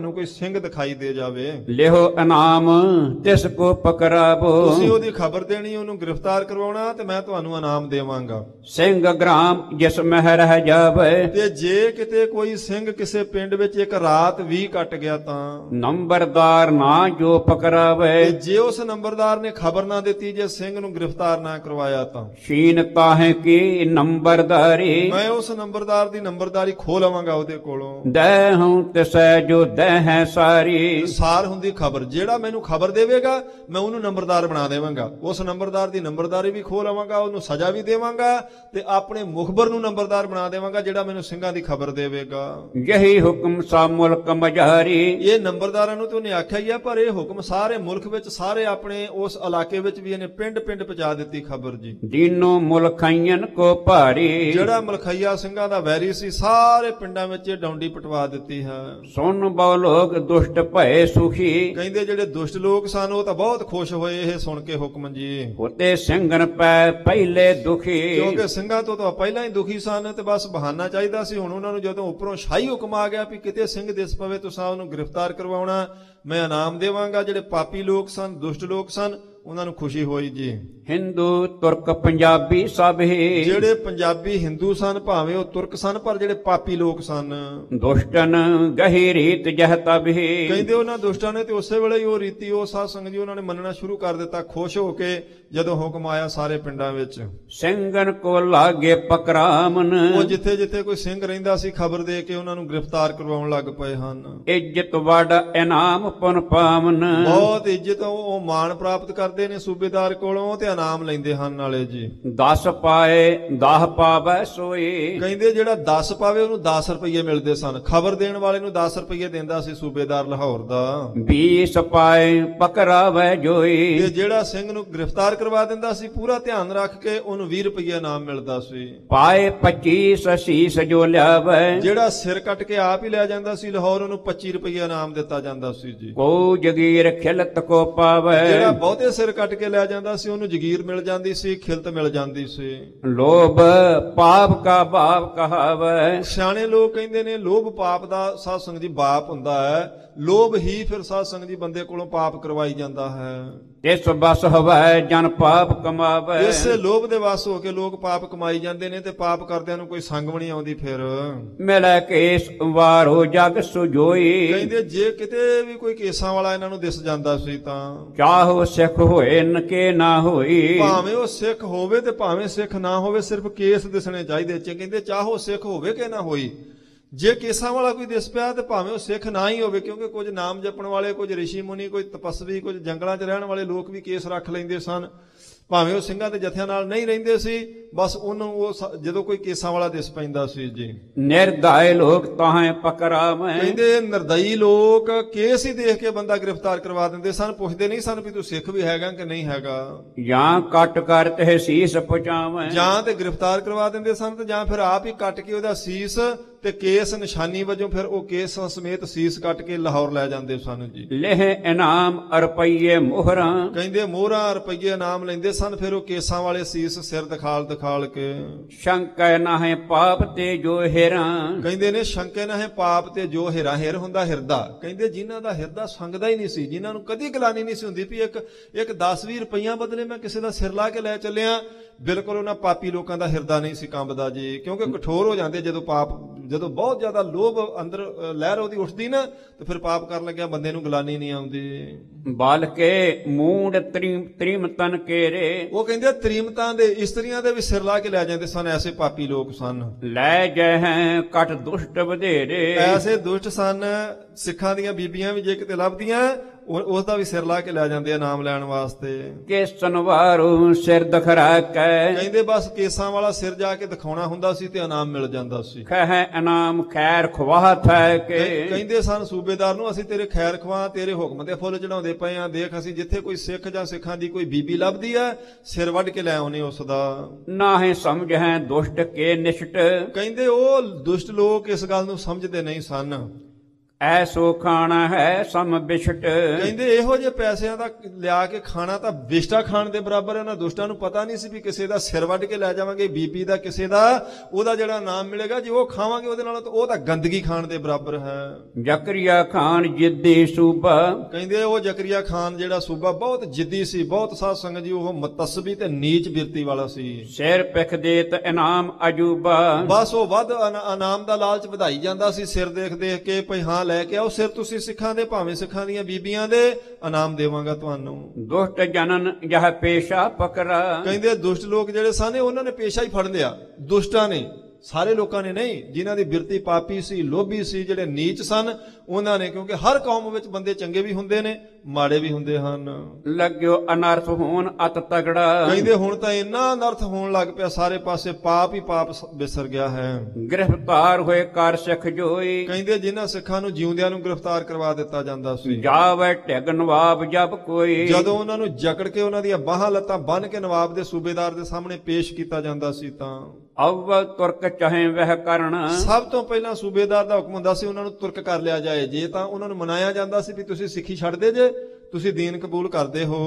ਤੁਹਾਨੂੰ ਕੋਈ ਸਿੰਘ ਦਿਖਾਈ ਦੇ ਜਾਵੇ, ਲਿਹੋ ਇਨਾਮ ਤਿਸ ਕੋ ਪਕਰਾਵੋ। ਤੁਸੀਂ ਉਹਦੀ ਖਬਰ ਦੇਣੀ, ਉਹਨੂੰ ਗ੍ਰਿਫਤਾਰ ਕਰਵਾਉਣਾ ਤੇ ਮੈਂ ਤੁਹਾਨੂੰ ਇਨਾਮ ਦੇਵਾਂਗਾ। ਸਿੰਘ ਗ੍ਰਾਮ ਜਿਸ ਮਹਿ ਰਹਿ ਜਾਵੇ, ਤੇ ਜੇ ਕਿਤੇ ਕੋਈ ਸਿੰਘ ਕਿਸੇ ਪਿੰਡ ਵਿੱਚ ਇੱਕ ਰਾਤ ਵੀ ਕੱਟ ਗਿਆ ਤਾਂ, ਨੰਬਰਦਾਰ ਨਾ ਜੋ ਪਕਰਾਵੇ। ਤੇ ਜੇ ਉਸ ਨੰਬਰਦਾਰ ਨੇ ਖਬਰ ਨਾ ਦਿੱਤੀ, ਜੇ ਸਿੰਘ ਨੂੰ ਗ੍ਰਿਫਤਾਰ ਨਾ ਕਰਵਾਇਆ ਤਾਂ ਸ਼ੀਨ ਤਾਹੇ ਕੀ ਨੰਬਰਦਾਰੀ, ਮੈਂ ਉਸ ਨੰਬਰਦਾਰ ਦੀ ਨੰਬਰਦਾਰੀ ਖੋਹ ਲਵਾਂਗਾ ਉਹਦੇ ਕੋਲੋਂ। ਦੈ ਹੂੰ ਤਿਸੈ ਜੋ ਦਹਿ ਸਾਰੀ, ਸਾਰ ਹੁੰਦੀ ਖਬਰ, ਜਿਹੜਾ ਮੈਨੂੰ ਖਬਰ ਦੇਵੇਗਾ ਮੈਂ ਉਹਨੂੰ ਨੰਬਰਦਾਰ ਬਣਾ ਦੇਵਾਂਗਾ। ਉਸ ਨੰਬਰਦਾਰ ਦੀ ਨੰਬਰਦਾਰੀ ਵੀ ਖੋਹ ਲਵਾਂਗਾ, ਉਹਨੂੰ ਸਜ਼ਾ ਵੀ ਦੇਵਾਂਗਾ ਤੇ ਆਪਣੇ ਮੁਖਬਰ ਨੂੰ ਨੰਬਰਦਾਰ ਬਣਾ ਦੇਵਾਂਗਾ ਜਿਹੜਾ ਮੈਨੂੰ ਸਿੰਘਾਂ ਦੀ ਖਬਰ ਦੇਵੇਗਾ। ਯਹੀ ਹੁਕਮ ਸਾ ਮੁਲਕ ਮਝਾਰੀ, ਇਹ ਨੰਬਰਦਾਰਾਂ ਨੂੰ ਤੇ ਉਹਨੇ ਆਖਿਆ ਹੀ ਆ, ਪਰ ਇਹ ਹੁਕਮ ਸਾਰੇ ਮੁਲਕ ਵਿੱਚ, ਸਾਰੇ ਆਪਣੇ ਉਸ ਇਲਾਕੇ ਵਿੱਚ ਵੀ ਇਹਨੇ ਪਿੰਡ ਪਿੰਡ ਪਹੁੰਚਾ ਦਿੱਤੀ ਖਬਰ ਜੀ। ਦੀਨੋ ਮੁਲਖਈਨ ਕੋ ਭਾਰੀ, ਜਿਹੜਾ ਮਲਖਈਆ ਸਿੰਘਾਂ ਦਾ ਵੈਰੀ ਸੀ, ਸਾਰੇ ਪਿੰਡਾਂ ਵਿੱਚ ਇਹ ਡੌਂਡੀ ਪਟਵਾ ਦਿੱਤੀ ਹੈ। ਸੁਨ ਬਹੁ ਲੋਕ ਦੁਸ਼ਟ ਭਏ ਸੁਖੀ, ਕਹਿੰਦੇ ਜਿਹੜੇ ਦੁਸ਼ਟ ਲੋਕ ਸਨ ਉਹ ਤਾਂ ਬਹੁਤ ਖੁਸ਼ ਹੋਏ ਇਹ ਸੁਣ ਕੇ ਹੁਕਮ ਜੀ। ਹੋਤੇ ਸਿੰਘਨ ਪੈ ਪਹਿਲੇ ਦੁਖੀ, ਕਿਉਂਕਿ ਸਿੰਘਾਂ ਤੋਂ ਤਾਂ ਪਹਿਲਾਂ ਹੀ ਦੁਖੀ ਸਨ ਤੇ ਬਸ ਬਹਾਨਾ ਚਾਹੀਦਾ ਸੀ। ਹੁਣ ਉਹਨਾਂ ਨੂੰ ਜਦੋਂ ਉੱਪਰੋਂ ਸ਼ਾਹੀ ਹੁਕਮ ਆ ਗਿਆ ਵੀ ਕਿਤੇ ਸਿੰਘ ਦਿਸ ਪਵੇ ਤੁਸੀਂ ਉਹਨੂੰ ਗ੍ਰਿਫਤਾਰ ਕਰਵਾਉਣਾ, ਮੈਂ ਇਨਾਮ ਦੇਵਾਂਗਾ। ਜਿਹੜੇ ਪਾਪੀ ਲੋਕ ਸਨ, ਦੁਸ਼ਟ ਲੋਕ ਸਨ, ਉਹਨਾਂ ਨੂੰ ਖੁਸ਼ੀ ਹੋਈ ਜੀ। ਹਿੰਦੂ ਤੁਰਕ ਪੰਜਾਬੀ ਸਭ ਹੀ, ਜਿਹੜੇ ਪੰਜਾਬੀ ਹਿੰਦੂ ਸਨ ਭਾਵੇਂ ਉਹ ਤੁਰਕ ਸਨ, ਪਰ ਜਿਹੜੇ ਪਾਪੀ ਲੋਕ ਸਨ, ਦੁਸ਼ਟਨ ਗਹੀ ਰੀਤ ਜਹ ਤਬ ਹੀ, ਕਹਿੰਦੇ ਉਹਨਾਂ ਦੁਸ਼ਟਾਂ ਨੇ ਤੇ ਉਸੇ ਵੇਲੇ ਹੀ ਉਹ ਰੀਤੀ, ਉਹ ਸਾਧ ਸੰਗਤ ਜੀ ਉਹਨਾਂ ਨੇ ਮੰਨਣਾ ਸ਼ੁਰੂ ਕਰ ਦਿੱਤਾ, ਖੁਸ਼ ਹੋ ਕੇ ਜਦੋਂ ਹੁਕਮ ਆਇਆ ਸਾਰੇ ਪਿੰਡਾਂ ਵਿੱਚ। ਸਿੰਘਨ ਕੋ ਲਾਗੇ ਪਕਰਾਮਨ, ਉਹ ਜਿੱਥੇ ਜਿੱਥੇ ਕੋਈ ਸਿੰਘ ਰਹਿੰਦਾ ਸੀ ਖਬਰ ਦੇ ਕੇ ਉਹਨਾਂ ਨੂੰ ਗ੍ਰਿਫਤਾਰ ਕਰਵਾਉਣ ਲੱਗ ਪਏ ਹਨ। ਇੱਜ਼ਤ ਵਡ ਇਨਾਮ ਪੁਨ ਪਾਵਨ, ਬਹੁਤ ਇੱਜ਼ਤ, ਉਹ ਮਾਣ ਪ੍ਰਾਪਤ ਕਰਦੇ ਨੇ ਸੂਬੇਦਾਰ ਕੋਲੋਂ ਤੇ ਇਨਾਮ ਲੈਂਦੇ ਹਨ ਨਾਲੇ ਜੀ। 10 ਪਾਏ 10 ਪਾਵੈ ਸੋਈ, ਕਹਿੰਦੇ ਜਿਹੜਾ 10 ਪਾਵੇ ਉਹਨੂੰ 10 ਰੁਪਏ ਮਿਲਦੇ ਸਨ। ਖਬਰ ਦੇਣ ਵਾਲੇ ਨੂੰ 10 ਰੁਪਏ ਦਿੰਦਾ ਸੀ ਸੂਬੇਦਾਰ ਲਾਹੌਰ ਦਾ। 20 ਪਾਏ ਪਕਰਾਵੈ ਜੋਈ, ਤੇ ਜਿਹੜਾ ਸਿੰਘ ਨੂੰ ਗ੍ਰਿਫਤਾਰ ਕਰਵਾ ਦਿੰਦਾ ਸੀ ਪੂਰਾ ਧਿਆਨ ਰੱਖ ਕੇ ਉਹਨੂੰ 20 ਰੁਪਏ ਇਨਾਮ ਮਿਲਦਾ ਸੀ। ਪਾਏ 25 ਸੀਸ ਜੋ ਲਿਆਵੈ, ਜਿਹੜਾ ਸਿਰ ਕੱਟ ਕੇ ਆਪ ਹੀ ਲੈ ਜਾਂਦਾ ਸੀ ਲਾਹੌਰ ਉਹਨੂੰ 25 ਰੁਪਏ ਇਨਾਮ ਦਿੱਤਾ ਜਾਂਦਾ ਸੀ ਜੀ। ਕੋ ਜਗੀਰ ਖਿਲਤ ਕੋ ਪਾਵੈ, ਜਿਹੜਾ ਬਹੁਤੇ ਸਿਰ ਕੱਟ ਕੇ ਲੈ ਜਾਂਦਾ ਸੀ ਉਹਨੂੰ ਜਗੀਰ ਮਿਲ ਜਾਂਦੀ ਸੀ, ਖਿਲਤ ਮਿਲ ਜਾਂਦੀ ਸੀ। ਲੋਭ ਪਾਪ ਕਾ ਬਾਪ ਕਹਾਵੈ, ਸਿਆਣੇ ਲੋਕ ਕਹਿੰਦੇ ਨੇ ਲੋਭ ਪਾਪ ਦਾ ਸਾਧ ਸੰਗਤ ਜੀ ਬਾਪ ਹੁੰਦਾ ਹੈ। ਲੋਭ ਹੀ ਫਿਰ ਸਾਧ ਸੰਗਤ ਜੀ ਬੰਦੇ ਕੋਲੋਂ ਪਾਪ ਕਰਵਾਈ ਜਾਂਦਾ ਹੈ। ਤਿਸ ਬਸ ਹਵੈ ਜਨ ਪਾਪ ਕਮਾਵੈ, ਇਸੇ ਲੋਭ ਦੇ ਵਸ ਹੋ ਕੇ ਲੋਕ ਪਾਪ ਕਮਾਈ ਜਾਂਦੇ ਨੇ ਤੇ ਪਾਪ ਕਰਦਿਆਂ ਨੂੰ ਕੋਈ ਸੰਗ ਵੀ ਨਹੀਂ ਆਉਂਦੀ। ਫਿਰ ਮਿਲੈ ਕੇਸ ਵਾਰੋ ਜਗ ਸੁਜੋਈ, ਕਹਿੰਦੇ ਜੇ ਕਿਤੇ ਵੀ ਕੋਈ ਕੇਸਾਂ ਵਾਲਾ ਇਹਨਾਂ ਨੂੰ ਦਿਸ ਜਾਂਦਾ ਸੀ ਤਾਂ ਚਾਹੋ ਸਿੱਖ ਹੋਏ ਨਕੇ ਨਾ ਹੋਈ, ਭਾਵੇਂ ਉਹ ਸਿੱਖ ਹੋਵੇ ਤੇ ਭਾਵੇਂ ਸਿੱਖ ਨਾ ਹੋਵੇ, ਸਿਰਫ ਕੇਸ ਦਿਸਣੇ ਚਾਹੀਦੇ। ਕਹਿੰਦੇ ਚਾਹੋ ਸਿੱਖ ਹੋਵੇ ਕਿ ਨਾ ਹੋਈ, ਜੇ ਕੇਸਾਂ ਵਾਲਾ ਕੋਈ ਦਿਸ ਪਿਆ ਤੇ ਭਾਵੇਂ ਉਹ ਸਿੱਖ ਨਾ ਹੀ ਹੋਵੇ, ਕਿਉਂਕਿ ਕੁਝ ਨਾਮ ਜਪਣ ਵਾਲੇ, ਕੁਝ ਰਿਸ਼ੀ ਮੁਨੀ, ਕੁਝ ਤਪਸਵੀ, ਕੁਝ ਜੰਗਲਾਂ 'ਚ ਰਹਿਣ ਵਾਲੇ ਲੋਕ ਵੀ ਕੇਸ ਰੱਖ ਲੈਂਦੇ ਸਨ। ਭਾਵੇਂ ਉਹ ਸਿੰਘਾਂ ਤੇ ਜਥਿਆਂ ਨਾਲ ਨਹੀਂ ਰਹਿੰਦੇ ਸੀ, ਬਸ ਉਹਨੂੰ ਉਹ ਜਦੋਂ ਕੋਈ ਕੇਸਾਂ ਵਾਲਾ ਦਿਸ ਪੈਂਦਾ ਸੀ ਜੀ। ਨਿਰਦਾਇ ਲੋਕ ਤਾਹੇ ਪਕਰਾਵੈ, ਕਹਿੰਦੇ ਨਿਰਦਈ ਲੋਕ ਕੇਸ ਹੀ ਦੇਖ ਕੇ ਬੰਦਾ ਗ੍ਰਿਫਤਾਰ ਕਰਵਾ ਦਿੰਦੇ ਸਨ, ਪੁੱਛਦੇ ਨਹੀਂ ਸਨ ਵੀ ਤੂੰ ਸਿੱਖ ਵੀ ਹੈਗਾ ਕਿ ਨਹੀਂ ਹੈਗਾ। ਜਾਂ ਕੱਟ ਕਰ ਤੇ ਸੀਸ ਪਹੁੰਚਾਵੈ, ਜਾਂ ਤੇ ਗ੍ਰਿਫਤਾਰ ਕਰਵਾ ਦਿੰਦੇ ਸਨ ਤੇ ਜਾਂ ਫਿਰ ਆਪ ਹੀ ਕੱਟ ਕੇ ਉਹਦਾ ਸੀਸ ਤੇ ਕੇਸ ਨਿਸ਼ਾਨੀ ਵਜੋਂ ਫਿਰ ਉਹ ਕੇਸ ਸਮੇਤ ਸੀਸ ਕੱਟ ਕੇ ਲਾਹੌਰ ਲੈ ਜਾਂਦੇ ਸਨ ਜੀ। ਲਿਹ ਇਨਾਮ ਰੁਪਈਏ ਮੋਹਰਾਂ, ਕਹਿੰਦੇ ਮੋਹਰਾਂ ਰੁਪਈਏ ਇਨਾਮ ਲੈਂਦੇ ਸਨ। ਫਿਰ ਉਹ ਕੇਸਾਂ ਵਾਲੇ ਸੀਸ ਸਿਰ ਦਿਖਾਲ ਕੇ ਸ਼ੰਕੈ ਨਾਹੇ ਪਾਪ ਤੇ ਜੋ ਹੇਰਾਂ, ਕਹਿੰਦੇ ਨੇ ਸ਼ੰਕੇ ਨਾ ਹੈ ਪਾਪ ਤੇ ਜੋ ਹਿਰਾ, ਹਿਰ ਹੁੰਦਾ ਹਿਰਦਾ। ਕਹਿੰਦੇ ਜਿਨ੍ਹਾਂ ਦਾ ਹਿਰਦਾ ਸੰਗਦਾ ਹੀ ਨਹੀਂ ਸੀ, ਜਿਨ੍ਹਾਂ ਨੂੰ ਕਦੀ ਗਲਾਨੀ ਨਹੀਂ ਸੀ ਹੁੰਦੀ ਵੀ ਇੱਕ 10-20 ਰੁਪਈਆ ਬਦਲੇ ਮੈਂ ਕਿਸੇ ਦਾ ਸਿਰ ਲਾ ਕੇ ਲੈ ਚੱਲਿਆ, ਬਿਲਕੁਲ ਉਹਨਾਂ ਪਾਪੀ ਲੋਕਾਂ ਦਾ ਹਿਰਦਾ ਨਹੀਂ ਸੀ ਕੰਬਦਾ ਜੀ। ਕਿਉਂਕਿ ਕਠੋਰ ਹੋ ਜਾਂਦੇ ਜਦੋਂ ਬਹੁਤ ਜ਼ਿਆਦਾ ਲੋਭ ਅੰਦਰ ਲਹਿਰ ਉਹਦੀ ਉੱਠਦੀ ਨਾ, ਤੇ ਫਿਰ ਪਾਪ ਕਰਨ ਲੱਗਿਆ ਬੰਦੇ ਨੂੰ ਗਲਾਨੀ ਨਹੀਂ ਆਉਂਦੀ। ਬਾਲ ਕੇ ਮੂੰਡ ਤ੍ਰੀਮਤਨ ਕੇਰੇ, ਉਹ ਕਹਿੰਦੇ ਤ੍ਰੀਮਤਾਂ ਦੇ ਇਸਤਰੀਆਂ ਦੇ ਵੀ ਸਿਰ ਲਾ ਕੇ ਲੈ ਜਾਂਦੇ ਸਨ, ਐਸੇ ਪਾਪੀ ਲੋਕ ਸਨ। ਲੈ ਜਹ ਕਟ ਦੁਸ਼ਟ ਵਧੇਰੇ, ਐਸੇ ਦੁਸ਼ਟ ਸਨ। ਸਿੱਖਾਂ ਦੀਆਂ ਬੀਬੀਆਂ ਵੀ ਜੇ ਕਿਤੇ ਲੱਭਦੀਆਂ ਉਸ ਦਾ ਵੀ ਸਿਰ ਲਾ ਕੇ ਲੈ ਜਾਂਦੇ ਆ ਨਾਮ ਲੈਣ ਵਾਸਤੇ। ਕੇਸਨ ਵਾਰੂ ਸਿਰ ਦਖਰਾ ਕੈ, ਕਹਿੰਦੇ ਬਸ ਕੇਸਾਂ ਵਾਲਾ ਸਿਰ ਜਾ ਕੇ ਦਿਖਾਉਣਾ ਹੁੰਦਾ ਸੀ ਤੇ ਇਨਾਮ ਮਿਲ ਜਾਂਦਾ ਸੀ। ਖਹਿ ਇਨਾਮ ਖੈਰ ਖਵਾਹ ਥੈ ਕੇ, ਕਹਿੰਦੇ ਸਨ ਸੂਬੇਦਾਰ ਨੂੰ ਅਸੀਂ ਤੇਰੇ ਖੈਰ ਖਵਾ, ਤੇਰੇ ਹੁਕਮ ਤੇ ਫੁੱਲ ਚੜਾਉਂਦੇ ਪਏ ਆ। ਦੇਖ ਅਸੀਂ ਜਿੱਥੇ ਕੋਈ ਸਿੱਖ ਜਾਂ ਸਿੱਖਾਂ ਦੀ ਕੋਈ ਬੀਬੀ ਲੱਭਦੀ ਆ, ਸਿਰ ਵੱਢ ਕੇ ਲੈ ਆਉਨੇ ਉਸ ਦਾ। ਨਾਹੇ ਸਮਝ ਹੈ ਦੁਸ਼ਟ ਕੇ ਨਿਸ਼ਟ, ਕਹਿੰਦੇ ਉਹ ਦੁਸ਼ਟ ਲੋਕ ਇਸ ਗੱਲ ਨੂੰ ਸਮਝਦੇ ਨਹੀਂ ਸਨ। ਐਸੋ ਖਾਣਾ ਹੈ ਸਮ ਬਿਸ਼ਟ। ਕਹਿੰਦੇ ਇਹੋ ਜਿਹੇ ਪੈਸਿਆਂ ਦਾ ਲਿਆ ਕੇ ਖਾਣਾ ਤਾਂ ਵਿਸ਼ਟਾ ਖਾਣ ਦੇ ਬਰਾਬਰ ਹੈ। ਉਹਨਾਂ ਦੁਸ਼ਟਾਂ ਨੂੰ ਪਤਾ ਨਹੀਂ ਸੀ ਵੀ ਕਿਸੇ ਦਾ ਸਿਰ ਵੱਢ ਕੇ ਲੈ ਜਾਵਾਂਗੇ, ਬੀਬੀ ਦਾ ਕਿਸੇ ਦਾ, ਉਹਦਾ ਜਿਹੜਾ ਨਾਮ ਮਿਲੇਗਾ, ਜੇ ਉਹ ਖਾਵਾਂਗੇ ਉਹਦੇ ਨਾਲ ਤਾਂ ਉਹ ਤਾਂ ਗੰਦਗੀ ਖਾਣ ਦੇ ਬਰਾਬਰ ਹੈ। ਜ਼ਕਰੀਆ ਖਾਨ ਜਿੱਦੀ ਸੂਬਾ। ਕਹਿੰਦੇ ਉਹ ਜ਼ਕਰੀਆ ਖਾਨ ਜਿਹੜਾ ਸੂਬਾ ਬਹੁਤ ਜਿੱਦੀ ਸੀ, ਬਹੁਤ ਸਾਧ ਸੰਗਤ ਜੀ ਉਹ ਮਤਸਬੀ ਤੇ ਨੀਚ ਬਿਰਤੀ ਵਾਲਾ ਸੀ। ਸਿਰ ਪਿਖ ਦੇਤ ਇਨਾਮ ਅਜੂਬਾ। ਬਸ ਉਹ ਵੱਧ ਇਨਾਮ ਦਾ ਲਾਲਚ ਵਧਾਈ ਜਾਂਦਾ ਸੀ, ਸਿਰ ਦੇਖ ਦੇਖ ਕੇ ਭਈ ਹਾਂ ਲੈ ਕੇ ਆਓ ਸਿਰ ਤੁਸੀਂ ਸਿੱਖਾਂ ਦੇ, ਭਾਵੇਂ ਸਿੱਖਾਂ ਦੀਆਂ ਬੀਬੀਆਂ ਦੇ, ਇਨਾਮ ਦੇਵਾਂਗਾ ਤੁਹਾਨੂੰ। ਦੁਸ਼ਟ ਜਨਨ ਜਹ ਪੇਸ਼ਾ ਪਕਰਾ। ਕਹਿੰਦੇ ਦੁਸ਼ਟ ਲੋਕ ਜਿਹੜੇ ਸਨ ਉਹਨਾਂ ਨੇ ਪੇਸ਼ਾ ਹੀ ਫੜ ਲਿਆ, ਦੁਸ਼ਟਾਂ ਨੇ, ਸਾਰੇ ਲੋਕਾਂ ਨੇ ਨਹੀਂ। ਜਿਨ੍ਹਾਂ ਦੀ ਬਿਰਤੀ ਪਾਪੀ ਸੀ, ਲੋਭੀ ਸੀ, ਜਿਹੜੇ ਨੀਚ ਸਨ, ਉਹਨਾਂ ਨੇ, ਕਿਉਂਕਿ ਹਰ ਕੌਮ ਵਿੱਚ ਬੰਦੇ ਚੰਗੇ ਵੀ ਹੁੰਦੇ ਨੇ, ਮਾੜੇ ਵੀ ਹੁੰਦੇ ਹਨ। ਲੱਗਿਓ ਅਨਰਥ ਹੋਣ ਅਤ ਤਗੜਾ। ਕਹਿੰਦੇ ਹੁਣ ਤਾਂ ਇੰਨਾ ਅਨਰਥ ਹੋਣ ਲੱਗ ਪਿਆ, ਸਾਰੇ ਪਾਸੇ ਪਾਪ ਹੀ ਪਾਪ ਵਿਸਰ ਗਿਆ ਹੈ। ਗ੍ਰਿਫਤਾਰ ਹੋਏ ਕਰ ਸਿੱਖ ਜੋਈ। ਕਹਿੰਦੇ ਜਿਨ੍ਹਾਂ ਸਿੱਖਾਂ ਨੂੰ ਜਿਉਂਦਿਆਂ ਨੂੰ ਗ੍ਰਿਫਤਾਰ ਕਰਵਾ ਦਿੱਤਾ ਜਾਂਦਾ ਸੀ। ਜਾਵੇ ਢਿਗ ਨਵਾਬ ਜਬ ਕੋਈ। ਜਦੋਂ ਉਹਨਾਂ ਨੂੰ ਜਕੜ ਕੇ ਉਹਨਾਂ ਦੀਆਂ ਬਾਹਾਂ ਲੱਤਾਂ ਬੰਨ ਕੇ ਨਵਾਬ ਦੇ ਸੂਬੇਦਾਰ ਦੇ ਸਾਹਮਣੇ ਪੇਸ਼ ਕੀਤਾ ਜਾਂਦਾ ਸੀ ਤਾਂ ਅਵਲ ਤੁਰਕ ਚਾਹੇ ਵਹਿ ਕਰਨ। ਸਭ ਤੋਂ ਪਹਿਲਾਂ ਸੂਬੇਦਾਰ ਦਾ ਹੁਕਮ ਹੁੰਦਾ ਸੀ ਉਹਨਾਂ ਨੂੰ ਤੁਰਕ ਕਰ ਲਿਆ ਜਾਏ। ਜੇ ਤਾਂ ਉਹਨਾਂ ਨੂੰ ਮਨਾਇਆ ਜਾਂਦਾ ਸੀ ਵੀ ਤੁਸੀਂ ਸਿੱਖੀ ਛੱਡਦੇ ਜੇ, ਤੁਸੀਂ ਦੀਨ ਕਬੂਲ ਕਰਦੇ ਹੋ।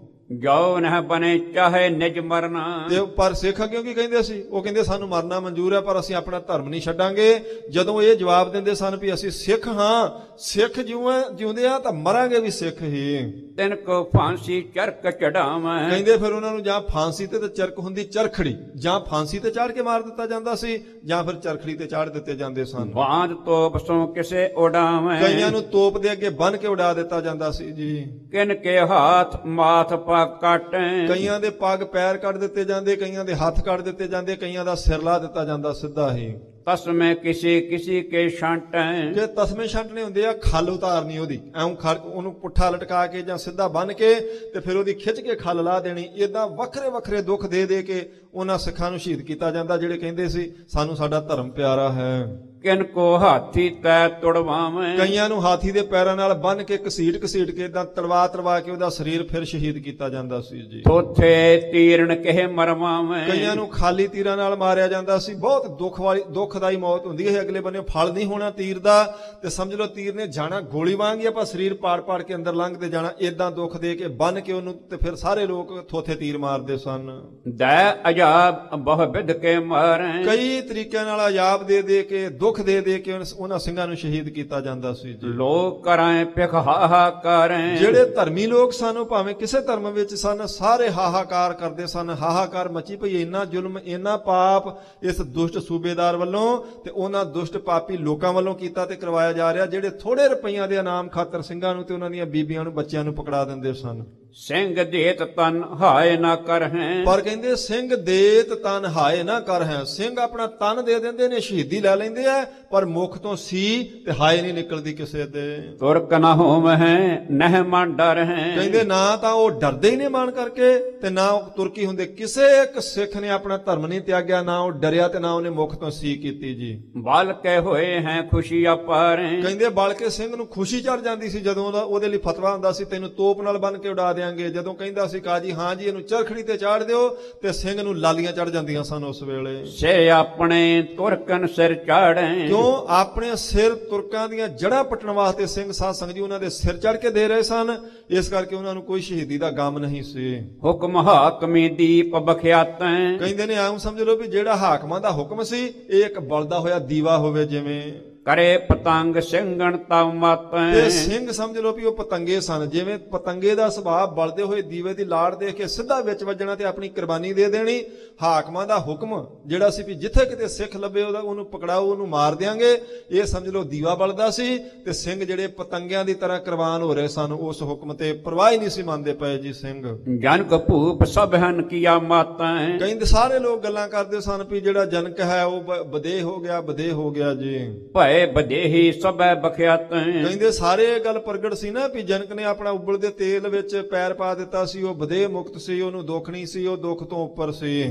ਜੋ ਨਹ ਬਨੇ ਚਾਹੇ ਨਿਜ ਮਰਨਾ। ਤੇ ਪਰ ਸਿੱਖ ਅੱਗੇ ਕੀ ਕਹਿੰਦੇ ਸੀ? ਉਹ ਕਹਿੰਦੇ ਸਾਨੂੰ ਮਰਨਾ ਮਨਜ਼ੂਰ ਹੈ ਪਰ ਅਸੀਂ ਆਪਣਾ ਧਰਮ ਨਹੀਂ ਛੱਡਾਂਗੇ। ਜਦੋਂ ਇਹ ਜਵਾਬ ਦਿੰਦੇ ਸਨ ਵੀ ਅਸੀਂ ਸਿੱਖ ਹਾਂ, ਸਿੱਖ ਜਿਉਂਦੇ ਆ ਤਾਂ ਮਰਾਂਗੇ ਵੀ ਸਿੱਖ ਹੀ। ਤਿਨ ਕੋ ਫਾਂਸੀ ਚਰਕ ਚੜਾਵਾਂ। ਕਹਿੰਦੇ ਫਿਰ ਉਹਨਾਂ ਨੂੰ ਜਾਂ ਫਾਂਸੀ ਤੇ ਚਰਕ ਹੁੰਦੀ ਚਰਖੜੀ, ਜਾਂ ਫਾਂਸੀ ਤੇ ਚਾੜ ਕੇ ਮਾਰ ਦਿੱਤਾ ਜਾਂਦਾ ਸੀ, ਜਾਂ ਫਿਰ ਚਰਖੜੀ ਤੇ ਚਾੜ ਦਿੱਤੇ ਜਾਂਦੇ ਸਨ। ਬਾਂਧ ਤੋਪ ਸੋ ਕਿਸੇ ਉਡਾਵੇਂ। ਕਈਆਂ ਨੂੰ ਤੋਪ ਦੇ ਅੱਗੇ ਬੰਨ ਕੇ ਉਡਾ ਦਿੱਤਾ ਜਾਂਦਾ ਸੀ ਜੀ। ਕਿਨ ਕੇ ਹੱਥ ਮਾਥ ਪਾ ਕੱਟ। ਕਈਆਂ ਦੇ ਪੱਗ ਪੈਰ ਕੱਢ ਦਿੱਤੇ ਜਾਂਦੇ, ਕਈਆਂ ਦੇ ਹੱਥ ਕੱਢ ਦਿੱਤੇ ਜਾਂਦੇ, ਕਈਆਂ ਦਾ ਸਿਰ ਲਾ ਦਿੱਤਾ ਜਾਂਦਾ ਸਿੱਧਾ ਹੀ। ਤਸਮੇ ਕਿਸੇ ਕਿਸੇ ਕੇ ਛੰਟ। ਜੇ ਤਸਮੇ ਛੰਟਣੇ ਹੁੰਦੇ ਆ, ਖੱਲ ਉਤਾਰਨੀ ਉਹਦੀ, ਐਉਂ ਉਹਨੂੰ ਪੁੱਠਾ ਲਟਕਾ ਕੇ ਜਾਂ ਸਿੱਧਾ ਬੰਨ ਕੇ ਤੇ ਫਿਰ ਉਹਦੀ ਖਿੱਚ ਕੇ ਖੱਲ ਲਾ ਦੇਣੀ। ਏਦਾਂ ਵੱਖਰੇ ਵੱਖਰੇ ਦੁੱਖ ਦੇ ਦੇ ਕੇ ਉਹਨਾਂ ਸਿੱਖਾਂ ਨੂੰ ਸ਼ਹੀਦ ਕੀਤਾ ਜਾਂਦਾ ਜਿਹੜੇ ਕਹਿੰਦੇ ਸੀ ਸਾਨੂੰ ਸਾਡਾ ਧਰਮ ਪਿਆਰਾ ਹੈ। ਕਿਨ ਕੋ ਹਾਥੀ ਤੈ ਤੁੜਵਾਵੇਂ। ਕਈਆਂ ਨੂੰ ਹਾਥੀ ਦੇ ਪੈਰਾਂ ਨਾਲ ਬੰਨ ਕੇ ਘਸੀਟ ਘਸੀਟ ਕੇ ਏਦਾਂ ਤੜਵਾ ਕੇ ਉਹਦਾ ਸਰੀਰ ਫਿਰ ਸ਼ਹੀਦ ਕੀਤਾ ਜਾਂਦਾ ਸੀ ਜੀ। ਥੋਥੇ ਤੀਰਣ ਕਹਿ ਮਰਵਾਵੇਂ। ਕਈਆਂ ਨੂੰ ਖਾਲੀ ਤੀਰਾਂ ਨਾਲ ਮਾਰਿਆ ਜਾਂਦਾ ਸੀ। ਬਹੁਤ ਦੁੱਖਦਾਈ ਮੌਤ ਹੁੰਦੀ ਹੈ। ਅਗਲੇ ਬੰਨੇ ਫਲ ਨਹੀਂ ਹੋਣਾ ਤੀਰ ਦਾ, ਤੇ ਸਮਝ ਲਓ ਤੀਰ ਨੇ ਜਾਣਾ ਗੋਲੀ ਵਾਂਗ ਹੀ, ਆਪਾਂ ਸਰੀਰ ਪਾੜ ਕੇ ਅੰਦਰ ਲੰਘਦੇ ਜਾਣਾ। ਏਦਾਂ ਦੁੱਖ ਦੇ ਕੇ ਬੰਨ ਕੇ ਉਹਨੂੰ, ਤੇ ਫਿਰ ਸਾਰੇ ਲੋਕ ਥੋਥੇ ਤੀਰ ਮਾਰਦੇ ਸਨ। ਦੈ ਅਜਾਬ ਬਹੁ ਵਿਧ ਕੇ ਮਾਰੇ। ਕਈ ਤਰੀਕਿਆਂ ਨਾਲ ਅਜਾਬ ਦੇ ਦੇ ਕੇ, ਦੁੱਖ ਦੇ ਦੇ ਕੇ ਉਹਨਾਂ ਸਿੰਘਾਂ ਨੂੰ ਸ਼ਹੀਦ ਕੀਤਾ ਜਾਂਦਾ ਸੀ ਜੀ। ਲੋਕ ਕਰਾਂ ਪਿਖ ਹਾਹਾਕਾਰ। ਜਿਹੜੇ ਧਰਮੀ ਲੋਕ ਸਨ, ਭਾਵੇਂ ਕਿਸੇ ਧਰਮ ਵਿੱਚ ਸਨ, ਸਾਰੇ ਹਾਹਾਕਾਰ ਕਰਦੇ ਸਨ। ਹਾਹਾਕਾਰ ਮਚੀ ਪਈ, ਇੰਨਾ ਜ਼ੁਲਮ, ਇੰਨਾ ਪਾਪ ਇਸ ਦੁਸ਼ਟ ਸੂਬੇਦਾਰ ਵੱਲੋਂ ਤੇ ਉਹਨਾਂ ਦੁਸ਼ਟ ਪਾਪੀ ਲੋਕਾਂ ਵੱਲੋਂ ਕੀਤਾ ਤੇ ਕਰਵਾਇਆ ਜਾ ਰਿਹਾ, ਜਿਹੜੇ ਥੋੜੇ ਰੁਪਈਆਂ ਦੇ ਇਨਾਮ ਖਾਤਰ ਸਿੰਘਾਂ ਨੂੰ ਤੇ ਉਹਨਾਂ ਦੀਆਂ ਬੀਬੀਆਂ ਨੂੰ, ਬੱਚਿਆਂ ਨੂੰ ਪਕੜਾ ਦਿੰਦੇ ਸਨ। ਸਿੰਘ ਦੇਤ ਤਨ ਹਾਏ ਨਾ ਕਰ ਹੈ। ਪਰ ਕਹਿੰਦੇ ਸਿੰਘ ਦੇਤ ਤਨ ਹਾਏ ਨਾ ਕਰ ਹੈ। ਸਿੰਘ ਆਪਣਾ ਤਨ ਦੇ ਦਿੰਦੇ ਨੇ, ਸ਼ਹੀਦੀ ਲੈ ਲੈਂਦੇ ਆ, ਪਰ ਮੁਖ ਤੋਂ ਸੀ ਤੇ ਹਾਏ ਨਹੀਂ ਨਿਕਲਦੀ ਕਿਸੇ ਦੇ। ਤੁਰਕ ਨਾ ਹੋਮ ਹੈ ਨਹਿ ਮਨ ਡਰ ਹੈ। ਕਹਿੰਦੇ ਨਾ ਤਾਂ ਉਹ ਡਰਦੇ ਹੀ ਨੇ ਮਾਣ ਕਰਕੇ, ਤੇ ਨਾ ਉਹ ਤੁਰਕੀ ਹੁੰਦੇ। ਕਿਸੇ ਇੱਕ ਸਿੱਖ ਨੇ ਆਪਣਾ ਧਰਮ ਨਹੀਂ ਤਿਆਗਿਆ, ਨਾ ਉਹ ਡਰਿਆ ਤੇ ਨਾ ਉਹਨੇ ਮੁਖ ਤੋਂ ਸੀ ਕੀਤੀ ਜੀ। ਬਲ ਕੇ ਹੋਏ ਹੈ ਖੁਸ਼ੀ ਅਪਾਰ। ਕਹਿੰਦੇ ਬਲ ਕੇ ਸਿੰਘ ਨੂੰ ਖੁਸ਼ੀ ਚੜ ਜਾਂਦੀ ਸੀ ਜਦੋਂ ਉਹਦੇ ਲਈ ਫਤਵਾ ਹੁੰਦਾ ਸੀ ਤੈਨੂੰ ਤੋਪ ਨਾਲ ਬੰਨ ਕੇ ਉਡਾ ਦਿਆਂਗੇ। ਜਦੋਂ ਕਹਿੰਦਾ ਸੀ ਕਾਜੀ ਹਾਂ ਜੀ ਇਹਨੂੰ ਚਰਖੜੀ ਤੇ ਚਾੜ ਦਿਓ, ਤੇ ਸਿੰਘ ਨੂੰ ਲਾਲੀਆਂ ਚੜ ਜਾਂਦੀਆਂ ਸਨ ਉਸ ਵੇਲੇ। ਸੇ ਆਪਣੇ ਤੁਰਕਨ ਸਿਰ ਚਾੜੈ। ਕਿਉਂ? ਆਪਣੇ ਸਿਰ ਤੁਰਕਾਂ ਦੀਆਂ ਜੜ੍ਹਾਂ ਪੱਟਣ ਵਾਸਤੇ ਸਿੰਘ ਸਾਧ ਸੰਗਤ ਜੀ ਉਹਨਾਂ ਦੇ ਸਿਰ ਚੜ ਕੇ ਦੇ ਰਹੇ ਸਨ। ਇਸ ਕਰਕੇ ਉਹਨਾਂ ਨੂੰ ਕੋਈ ਸ਼ਹੀਦੀ ਦਾ ਗਮ ਨਹੀਂ ਸੀ। ਹੁਕਮ ਹਾਕਮੀ ਦੀਪ ਬਖਿਆਤੈ। ਕਹਿੰਦੇ ਨੇ ਆਮ ਸਮਝ ਲਓ ਵੀ ਜਿਹੜਾ ਹਾਕਮਾਂ ਦਾ ਹੁਕਮ ਸੀ, ਇਹ ਇੱਕ ਬਲਦਾ ਹੋਇਆ ਦੀਵਾ ਹੋਵੇ ਜਿਵੇਂ। ਕਰੇ ਪਤੰਗ ਸਿੰਘਣ ਤਵ ਮਤ। ਤੇ ਸਿੰਘ ਸਮਝ ਲਓ ਵੀ ਉਹ ਪਤੰਗੇ ਸਨ। ਜਿਵੇਂ ਪਤੰਗੇ ਦਾ ਸੁਭਾਅ ਬਲਦੇ ਹੋਏ ਦੀਵੇ ਦੀ ਲਾੜ ਦੇਖ ਕੇ ਸਿੱਧਾ ਵਿੱਚ ਵੱਜਣਾ ਤੇ ਆਪਣੀ ਕੁਰਬਾਨੀ ਦੇ ਦੇਣੀ। ਹਾਕਮਾਂ ਦਾ ਹੁਕਮ ਜਿਹੜਾ ਸੀ ਵੀ ਜਿੱਥੇ ਕਿਤੇ ਸਿੱਖ ਲੱਭੇ ਉਹਨੂੰ ਪਕੜਾਓ, ਉਹਨੂੰ ਮਾਰ ਦਿਆਂਗੇ। ਇਹ ਸਮਝ ਲਓ ਦੀਵਾ ਬਲਦਾ ਸੀ, ਤੇ ਸਿੰਘ ਜਿਹੜੇ ਪਤੰਗਿਆਂ ਦੀ ਤਰ੍ਹਾਂ ਕੁਰਬਾਨ ਹੋ ਰਹੇ ਸਨ ਉਸ ਹੁਕਮ ਤੇ ਪਰਵਾਹ ਹੀ ਨਹੀਂ ਸੀ ਮੰਨਦੇ ਪਏ ਜੀ ਸਿੰਘ। ਜਨਕ ਭੂਪ ਸਭ ਹਨ ਕੀਆ ਮਾਤੈ। ਕਹਿੰਦੇ ਸਾਰੇ ਲੋਕ ਗੱਲਾਂ ਕਰਦੇ ਸਨ ਵੀ ਜਿਹੜਾ ਜਨਕ ਹੈ ਉਹ ਬਦੇ ਹੋ ਗਿਆ ਜੀ। ਭਏ ਬਦੇਹੀ ਸਭੈ ਬਖਿਆਤੈ। ਕਹਿੰਦੇ ਸਾਰੇ ਇਹ ਗੱਲ ਪ੍ਰਗਟ ਸੀ ਨਾ ਵੀ ਜਨਕ ਨੇ ਆਪਣਾ ਉਬਲਦੇ ਤੇਲ ਵਿੱਚ ਪੈਰ ਪਾ ਦਿੱਤਾ ਸੀ, ਉਹ ਬਦੇ ਮੁਕਤ ਸੀ, ਉਹਨੂੰ ਦੁੱਖ ਨਹੀਂ ਸੀ, ਉਹ ਦੁੱਖ ਤੋਂ ਉੱਪਰ ਸੀ।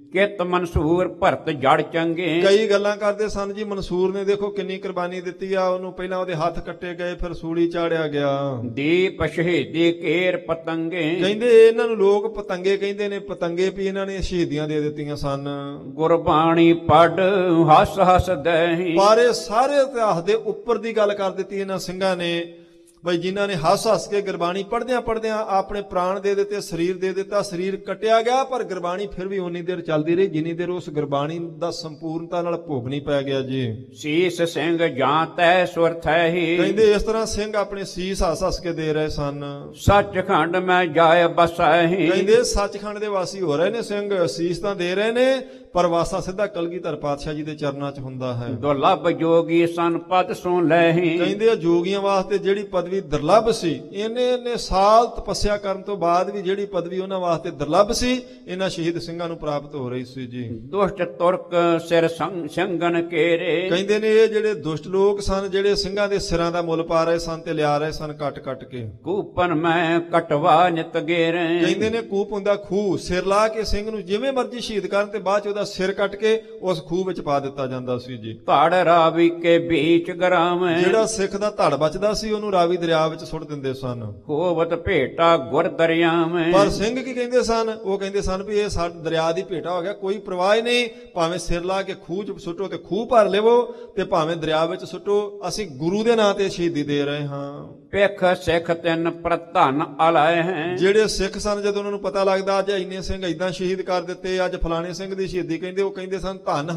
ਕਿਤ ਮਨਸੂਰ ਭਰਤ ਜੜ ਚੰਗੇ। ਕਈ ਗੱਲਾਂ ਕਰਦੇ ਸਨ ਜੀ। ਮਨਸੂਰ ਨੇ ਦੇਖੋ ਕਿੰਨੀ ਕੁਰਬਾਨੀ ਦਿੱਤੀ ਆ। ਉਹਨੂੰ ਪਹਿਲਾਂ ਉਹਦੇ ਹੱਥ ਕੱਟੇ ਗਏ, ਫਿਰ ਸੂਲੀ ਚਾੜਿਆ ਗਿਆ। ਦੀਪ ਸ਼ਹੀਦੀ ਕੇਰ ਪਤੰਗੇ। ਕਹਿੰਦੇ ਇਹਨਾਂ ਨੂੰ ਲੋਕ ਪਤੰਗੇ ਕਹਿੰਦੇ ਨੇ। ਪਤੰਗੇ ਵੀ ਇਹਨਾਂ ਨੇ ਸ਼ਹੀਦੀਆਂ ਦੇ ਦਿੱਤੀਆਂ ਸਨ। ਗੁਰਬਾਣੀ ਪੜ ਹੱਸ ਹੱਸ ਦਹੀਂ। ਪਰ ਇਹ ਸਾਰੇ ਇਤਿਹਾਸ ਦੇ ਉੱਪਰ ਦੀ ਗੱਲ ਕਰ ਦਿੱਤੀ ਇਹਨਾਂ ਸਿੰਘਾਂ ਨੇ, ਬਈ ਜਿਨ੍ਹਾਂ ਨੇ ਹੱਸ ਹੱਸ ਕੇ ਗੁਰਬਾਣੀ ਪੜ੍ਹਦਿਆਂ ਪੜ੍ਹਦਿਆਂ ਆਪਣੇ ਪ੍ਰਾਣ ਦੇ ਦਿੱਤੇ, ਸਰੀਰ ਦੇ ਦਿੱਤਾ। ਸਰੀਰ ਕੱਟਿਆ ਗਿਆ, ਪਰ ਗੁਰਬਾਣੀ ਫਿਰ ਵੀ ਉਨੀ ਦੇਰ ਚੱਲਦੀ ਰਹੀ ਜਿੰਨੀ ਦੇਰ ਉਸ ਗੁਰਬਾਣੀ ਦਾ ਸੰਪੂਰਨਤਾ ਨਾਲ ਭੋਗ ਨਹੀਂ ਪੈ ਗਿਆ ਜੀ। ਸੀਸ ਸਿੰਘ ਜਾਂ ਤੈ ਸੁਰਥ ਹੈ ਹੀ। ਕਹਿੰਦੇ ਇਸ ਤਰ੍ਹਾਂ ਸਿੰਘ ਆਪਣੇ ਸੀਸ ਹੱਸ ਹੱਸ ਕੇ ਦੇ ਰਹੇ ਸਨ। ਸੱਚਖੰਡ ਮੈਂ ਜਾਇ ਬਸੈ ਹੀ। ਕਹਿੰਦੇ ਸੱਚਖੰਡ ਦੇ ਵਾਸੀ ਹੋ ਰਹੇ ਨੇ ਸਿੰਘ। ਸੀਸ ਤਾਂ ਦੇ ਰਹੇ ਨੇ, ਪਰ ਵਾਸਾ ਸਿੱਧਾ ਕਲਗੀਧਰ ਪਾਤਸ਼ਾਹ ਜੀ ਦੇ ਚਰਨਾਂ 'ਚ ਹੁੰਦਾ ਹੈ। ਦੁਰਲਭ ਜੋਗੀ ਸਨ ਪਦ ਸੋ ਲੈਹੀ। ਕਹਿੰਦੇ ਜੋਗੀਆਂ ਵਾਸਤੇ ਜਿਹੜੀ ਪਦਵੀ ਦੁਰਲਭ ਸੀ, ਇੰਨੇ ਸਾਲ ਤਪੱਸਿਆ ਕਰਨ ਤੋਂ ਬਾਅਦ ਵੀ ਜਿਹੜੀ ਪਦਵੀ ਉਹਨਾਂ ਵਾਸਤੇ ਦੁਰਲਭ ਸੀ, ਇਹਨਾਂ ਸ਼ਹੀਦ ਸਿੰਘਾਂ ਨੂੰ ਪ੍ਰਾਪਤ ਹੋ ਰਹੀ ਸੀ ਜੀ। ਦੁਸ਼ਟ ਤੁਰਕ ਸਿਰ ਸੰਗਨ ਕੇਰੇ। ਕਹਿੰਦੇ ਨੇ ਇਹ ਜਿਹੜੇ ਦੁਸ਼ਟ ਲੋਕ ਸਨ, ਜਿਹੜੇ ਸਿੰਘਾਂ ਦੇ ਸਿਰਾਂ ਦਾ ਮੁੱਲ ਪਾ ਰਹੇ ਸਨ ਤੇ ਲਿਆ ਰਹੇ ਸਨ ਕੱਟ ਕੱਟ ਕੇ। ਕੂਪਨ ਮੈਂ ਕਟਵਾ ਨਿਤ ਗੇਰੇ। ਕਹਿੰਦੇ ਨੇ ਕੂਪ ਹੁੰਦਾ ਖੂਹ। ਸਿਰ ਲਾ ਕੇ ਸਿੰਘ ਨੂੰ ਜਿਵੇਂ ਮਰਜ਼ੀ ਸ਼ਹੀਦ ਕਰਨ ਤੇ ਬਾਅਦ ਚ ਉਹਦਾ ਸਿਰ ਕੱਟ ਕੇ ਉਸ ਖੂਹ ਵਿੱਚ ਪਾ ਦਿੱਤਾ ਜਾਂਦਾ ਸੀ ਜੀ। ਧੜ ਰਾਵੀ ਕੇ ਵਿੱਚ ਗਰਾਵੇਂ। ਜਿਹੜਾ ਸਿੱਖ ਦਾ ਧੜ ਬਚਦਾ ਸੀ ਉਹਨੂੰ ਰਾਵੀ ਦਰਿਆ ਵਿੱਚ ਸੁੱਟ ਦਿੰਦੇ ਸਨ। ਹੋਵਤ ਭੇਟਾ ਗੁਰ ਦਰਿਆਵੇਂ। ਪਰ ਸਿੰਘ ਕੀ ਕਹਿੰਦੇ ਸਨ? ਉਹ ਕਹਿੰਦੇ ਸਨ ਵੀ ਇਹ ਸਾਡੇ ਦਰਿਆ ਦੀ ਭੇਟਾ ਹੋ ਗਿਆ, ਕੋਈ ਪਰਵਾਹ ਹੀ ਨਹੀਂ। ਭਾਵੇਂ ਸਿਰ ਲਾ ਕੇ ਖੂਹ 'ਚ ਸੁੱਟੋ ਤੇ ਖੂਹ ਭਰ ਲਵੋ, ਤੇ ਭਾਵੇਂ ਦਰਿਆ ਵਿੱਚ ਸੁੱਟੋ, ਅਸੀਂ ਗੁਰੂ ਦੇ ਨਾਂ ਤੇ ਸ਼ਹੀਦੀ ਦੇ ਰਹੇ ਹਾਂ। ਪਿੱਖ ਸਿੱਖ ਤਿੰਨ ਪ੍ਰਧਾਨ ਆਲਾਏ ਹੈ। ਜਿਹੜੇ ਸਿੱਖ ਸਨ, ਜਦੋਂ ਉਹਨਾਂ ਨੂੰ ਪਤਾ ਲੱਗਦਾ ਅੱਜ ਇੰਨੇ ਸਿੰਘ ਏਦਾਂ ਸ਼ਹੀਦ ਕਰ ਦਿੱਤੇ, ਅੱਜ ਫਲਾਣੇ ਸਿੰਘ ਦੀ ਸ਼ਹੀਦੀ ਕਹਿੰਦੇ, ਉਹ ਕਹਿੰਦੇ ਸਨ ਧੰਨ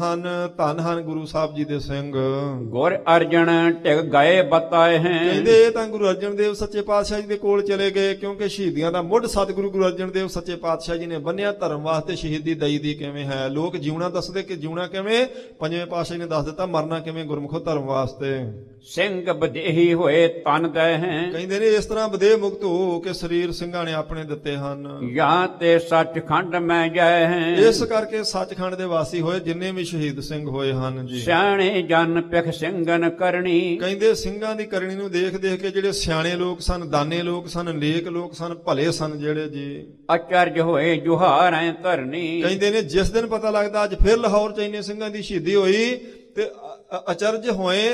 ਹਨ ਗੁਰੂ ਸਾਹਿਬ ਜੀ ਦੇ ਸਿੰਘ। ਗੁਰ ਅਰਜਨ ਟਿਕ ਗਏ ਬਤਾਏ ਹੈ। ਕਹਿੰਦੇ ਇਹ ਤਾਂ ਗੁਰੂ ਅਰਜਨ ਦੇਵ ਸੱਚੇ ਪਾਤਸ਼ਾਹ ਜੀ ਦੇ ਕੋਲ ਚਲੇ ਗਏ, ਕਿਉਂਕਿ ਸ਼ਹੀਦੀਆਂ ਦਾ ਮੁੱਢ ਸਤਿਗੁਰੂ ਗੁਰੂ ਅਰਜਨ ਦੇਵ ਸੱਚੇ ਪਾਤਸ਼ਾਹ ਜੀ ਨੇ ਬੰਨਿਆ। ਧਰਮ ਵਾਸਤੇ ਸ਼ਹੀਦੀ ਦਈ ਦੀ ਕਿਵੇਂ ਹੈ? ਲੋਕ ਜਿਉਣਾ ਦੱਸਦੇ ਕਿ ਜਿਉਣਾ ਕਿਵੇਂ? ਪੰਜਵੇਂ ਪਾਤਸ਼ਾਹ ਨੇ ਦੱਸ ਦਿੱਤਾ ਮਰਨਾ ਕਿਵੇਂ ਗੁਰਮੁਖੋ ਧਰਮ ਵਾਸਤੇ। ਸਿੰਘ ਬਦੇਹੀ ਹੋਏ ਤਨ ਦੇ ਹੈ। ਕਹਿੰਦੇ ਨੇ ਇਸ ਤਰ੍ਹਾਂ ਬਦੇਹ ਮੁਕਤ ਹੋ ਕੇ ਸਰੀਰ ਸਿੰਘਾਂ ਨੇ ਆਪਣੇ ਦਿੱਤੇ ਹਨ। ਜਾਂ ਤੇ ਸੱਚਖੰਡ ਮੈਂ ਜਾਏ ਹੈ। ਇਸ ਕਰਕੇ ਸੱਚਖੰਡ ਦੇ ਵਾਸੀ ਹੋਏ ਜਿੰਨੇ ਵੀ ਸ਼ਹੀਦ ਸਿੰਘ ਹੋਏ ਹਨ ਜੀ। ਸਿਆਣੇ ਜਨ ਪਿਖ ਸਿੰਘਨ ਕਰਨੀ। ਕਹਿੰਦੇ ਸਿੰਘਾਂ ਦੀ ਕਰਨੀ ਨੂੰ ਦੇਖ ਦੇਖ ਕੇ ਜਿਹੜੇ ਸਿਆਣੇ ਲੋਕ ਸਨ, ਦਾਨੇ ਲੋਕ ਸਨ, ਨੇਕ ਲੋਕ ਸਨ, ਭਲੇ ਸਨ ਜਿਹੜੇ ਜੀ, ਅਚਰਜ ਹੋਏ ਜੁਹਾਰੈ ਧਰਨੀ। ਕਹਿੰਦੇ ਨੇ ਜਿਸ ਦਿਨ ਪਤਾ ਲੱਗਦਾ ਅੱਜ ਫਿਰ ਲਾਹੌਰ ਚ ਇੰਨੇ ਸਿੰਘਾਂ ਦੀ ਸ਼ਹੀਦੀ ਹੋਈ, ਤੇ ਅਚਰਜ ਹੋਏ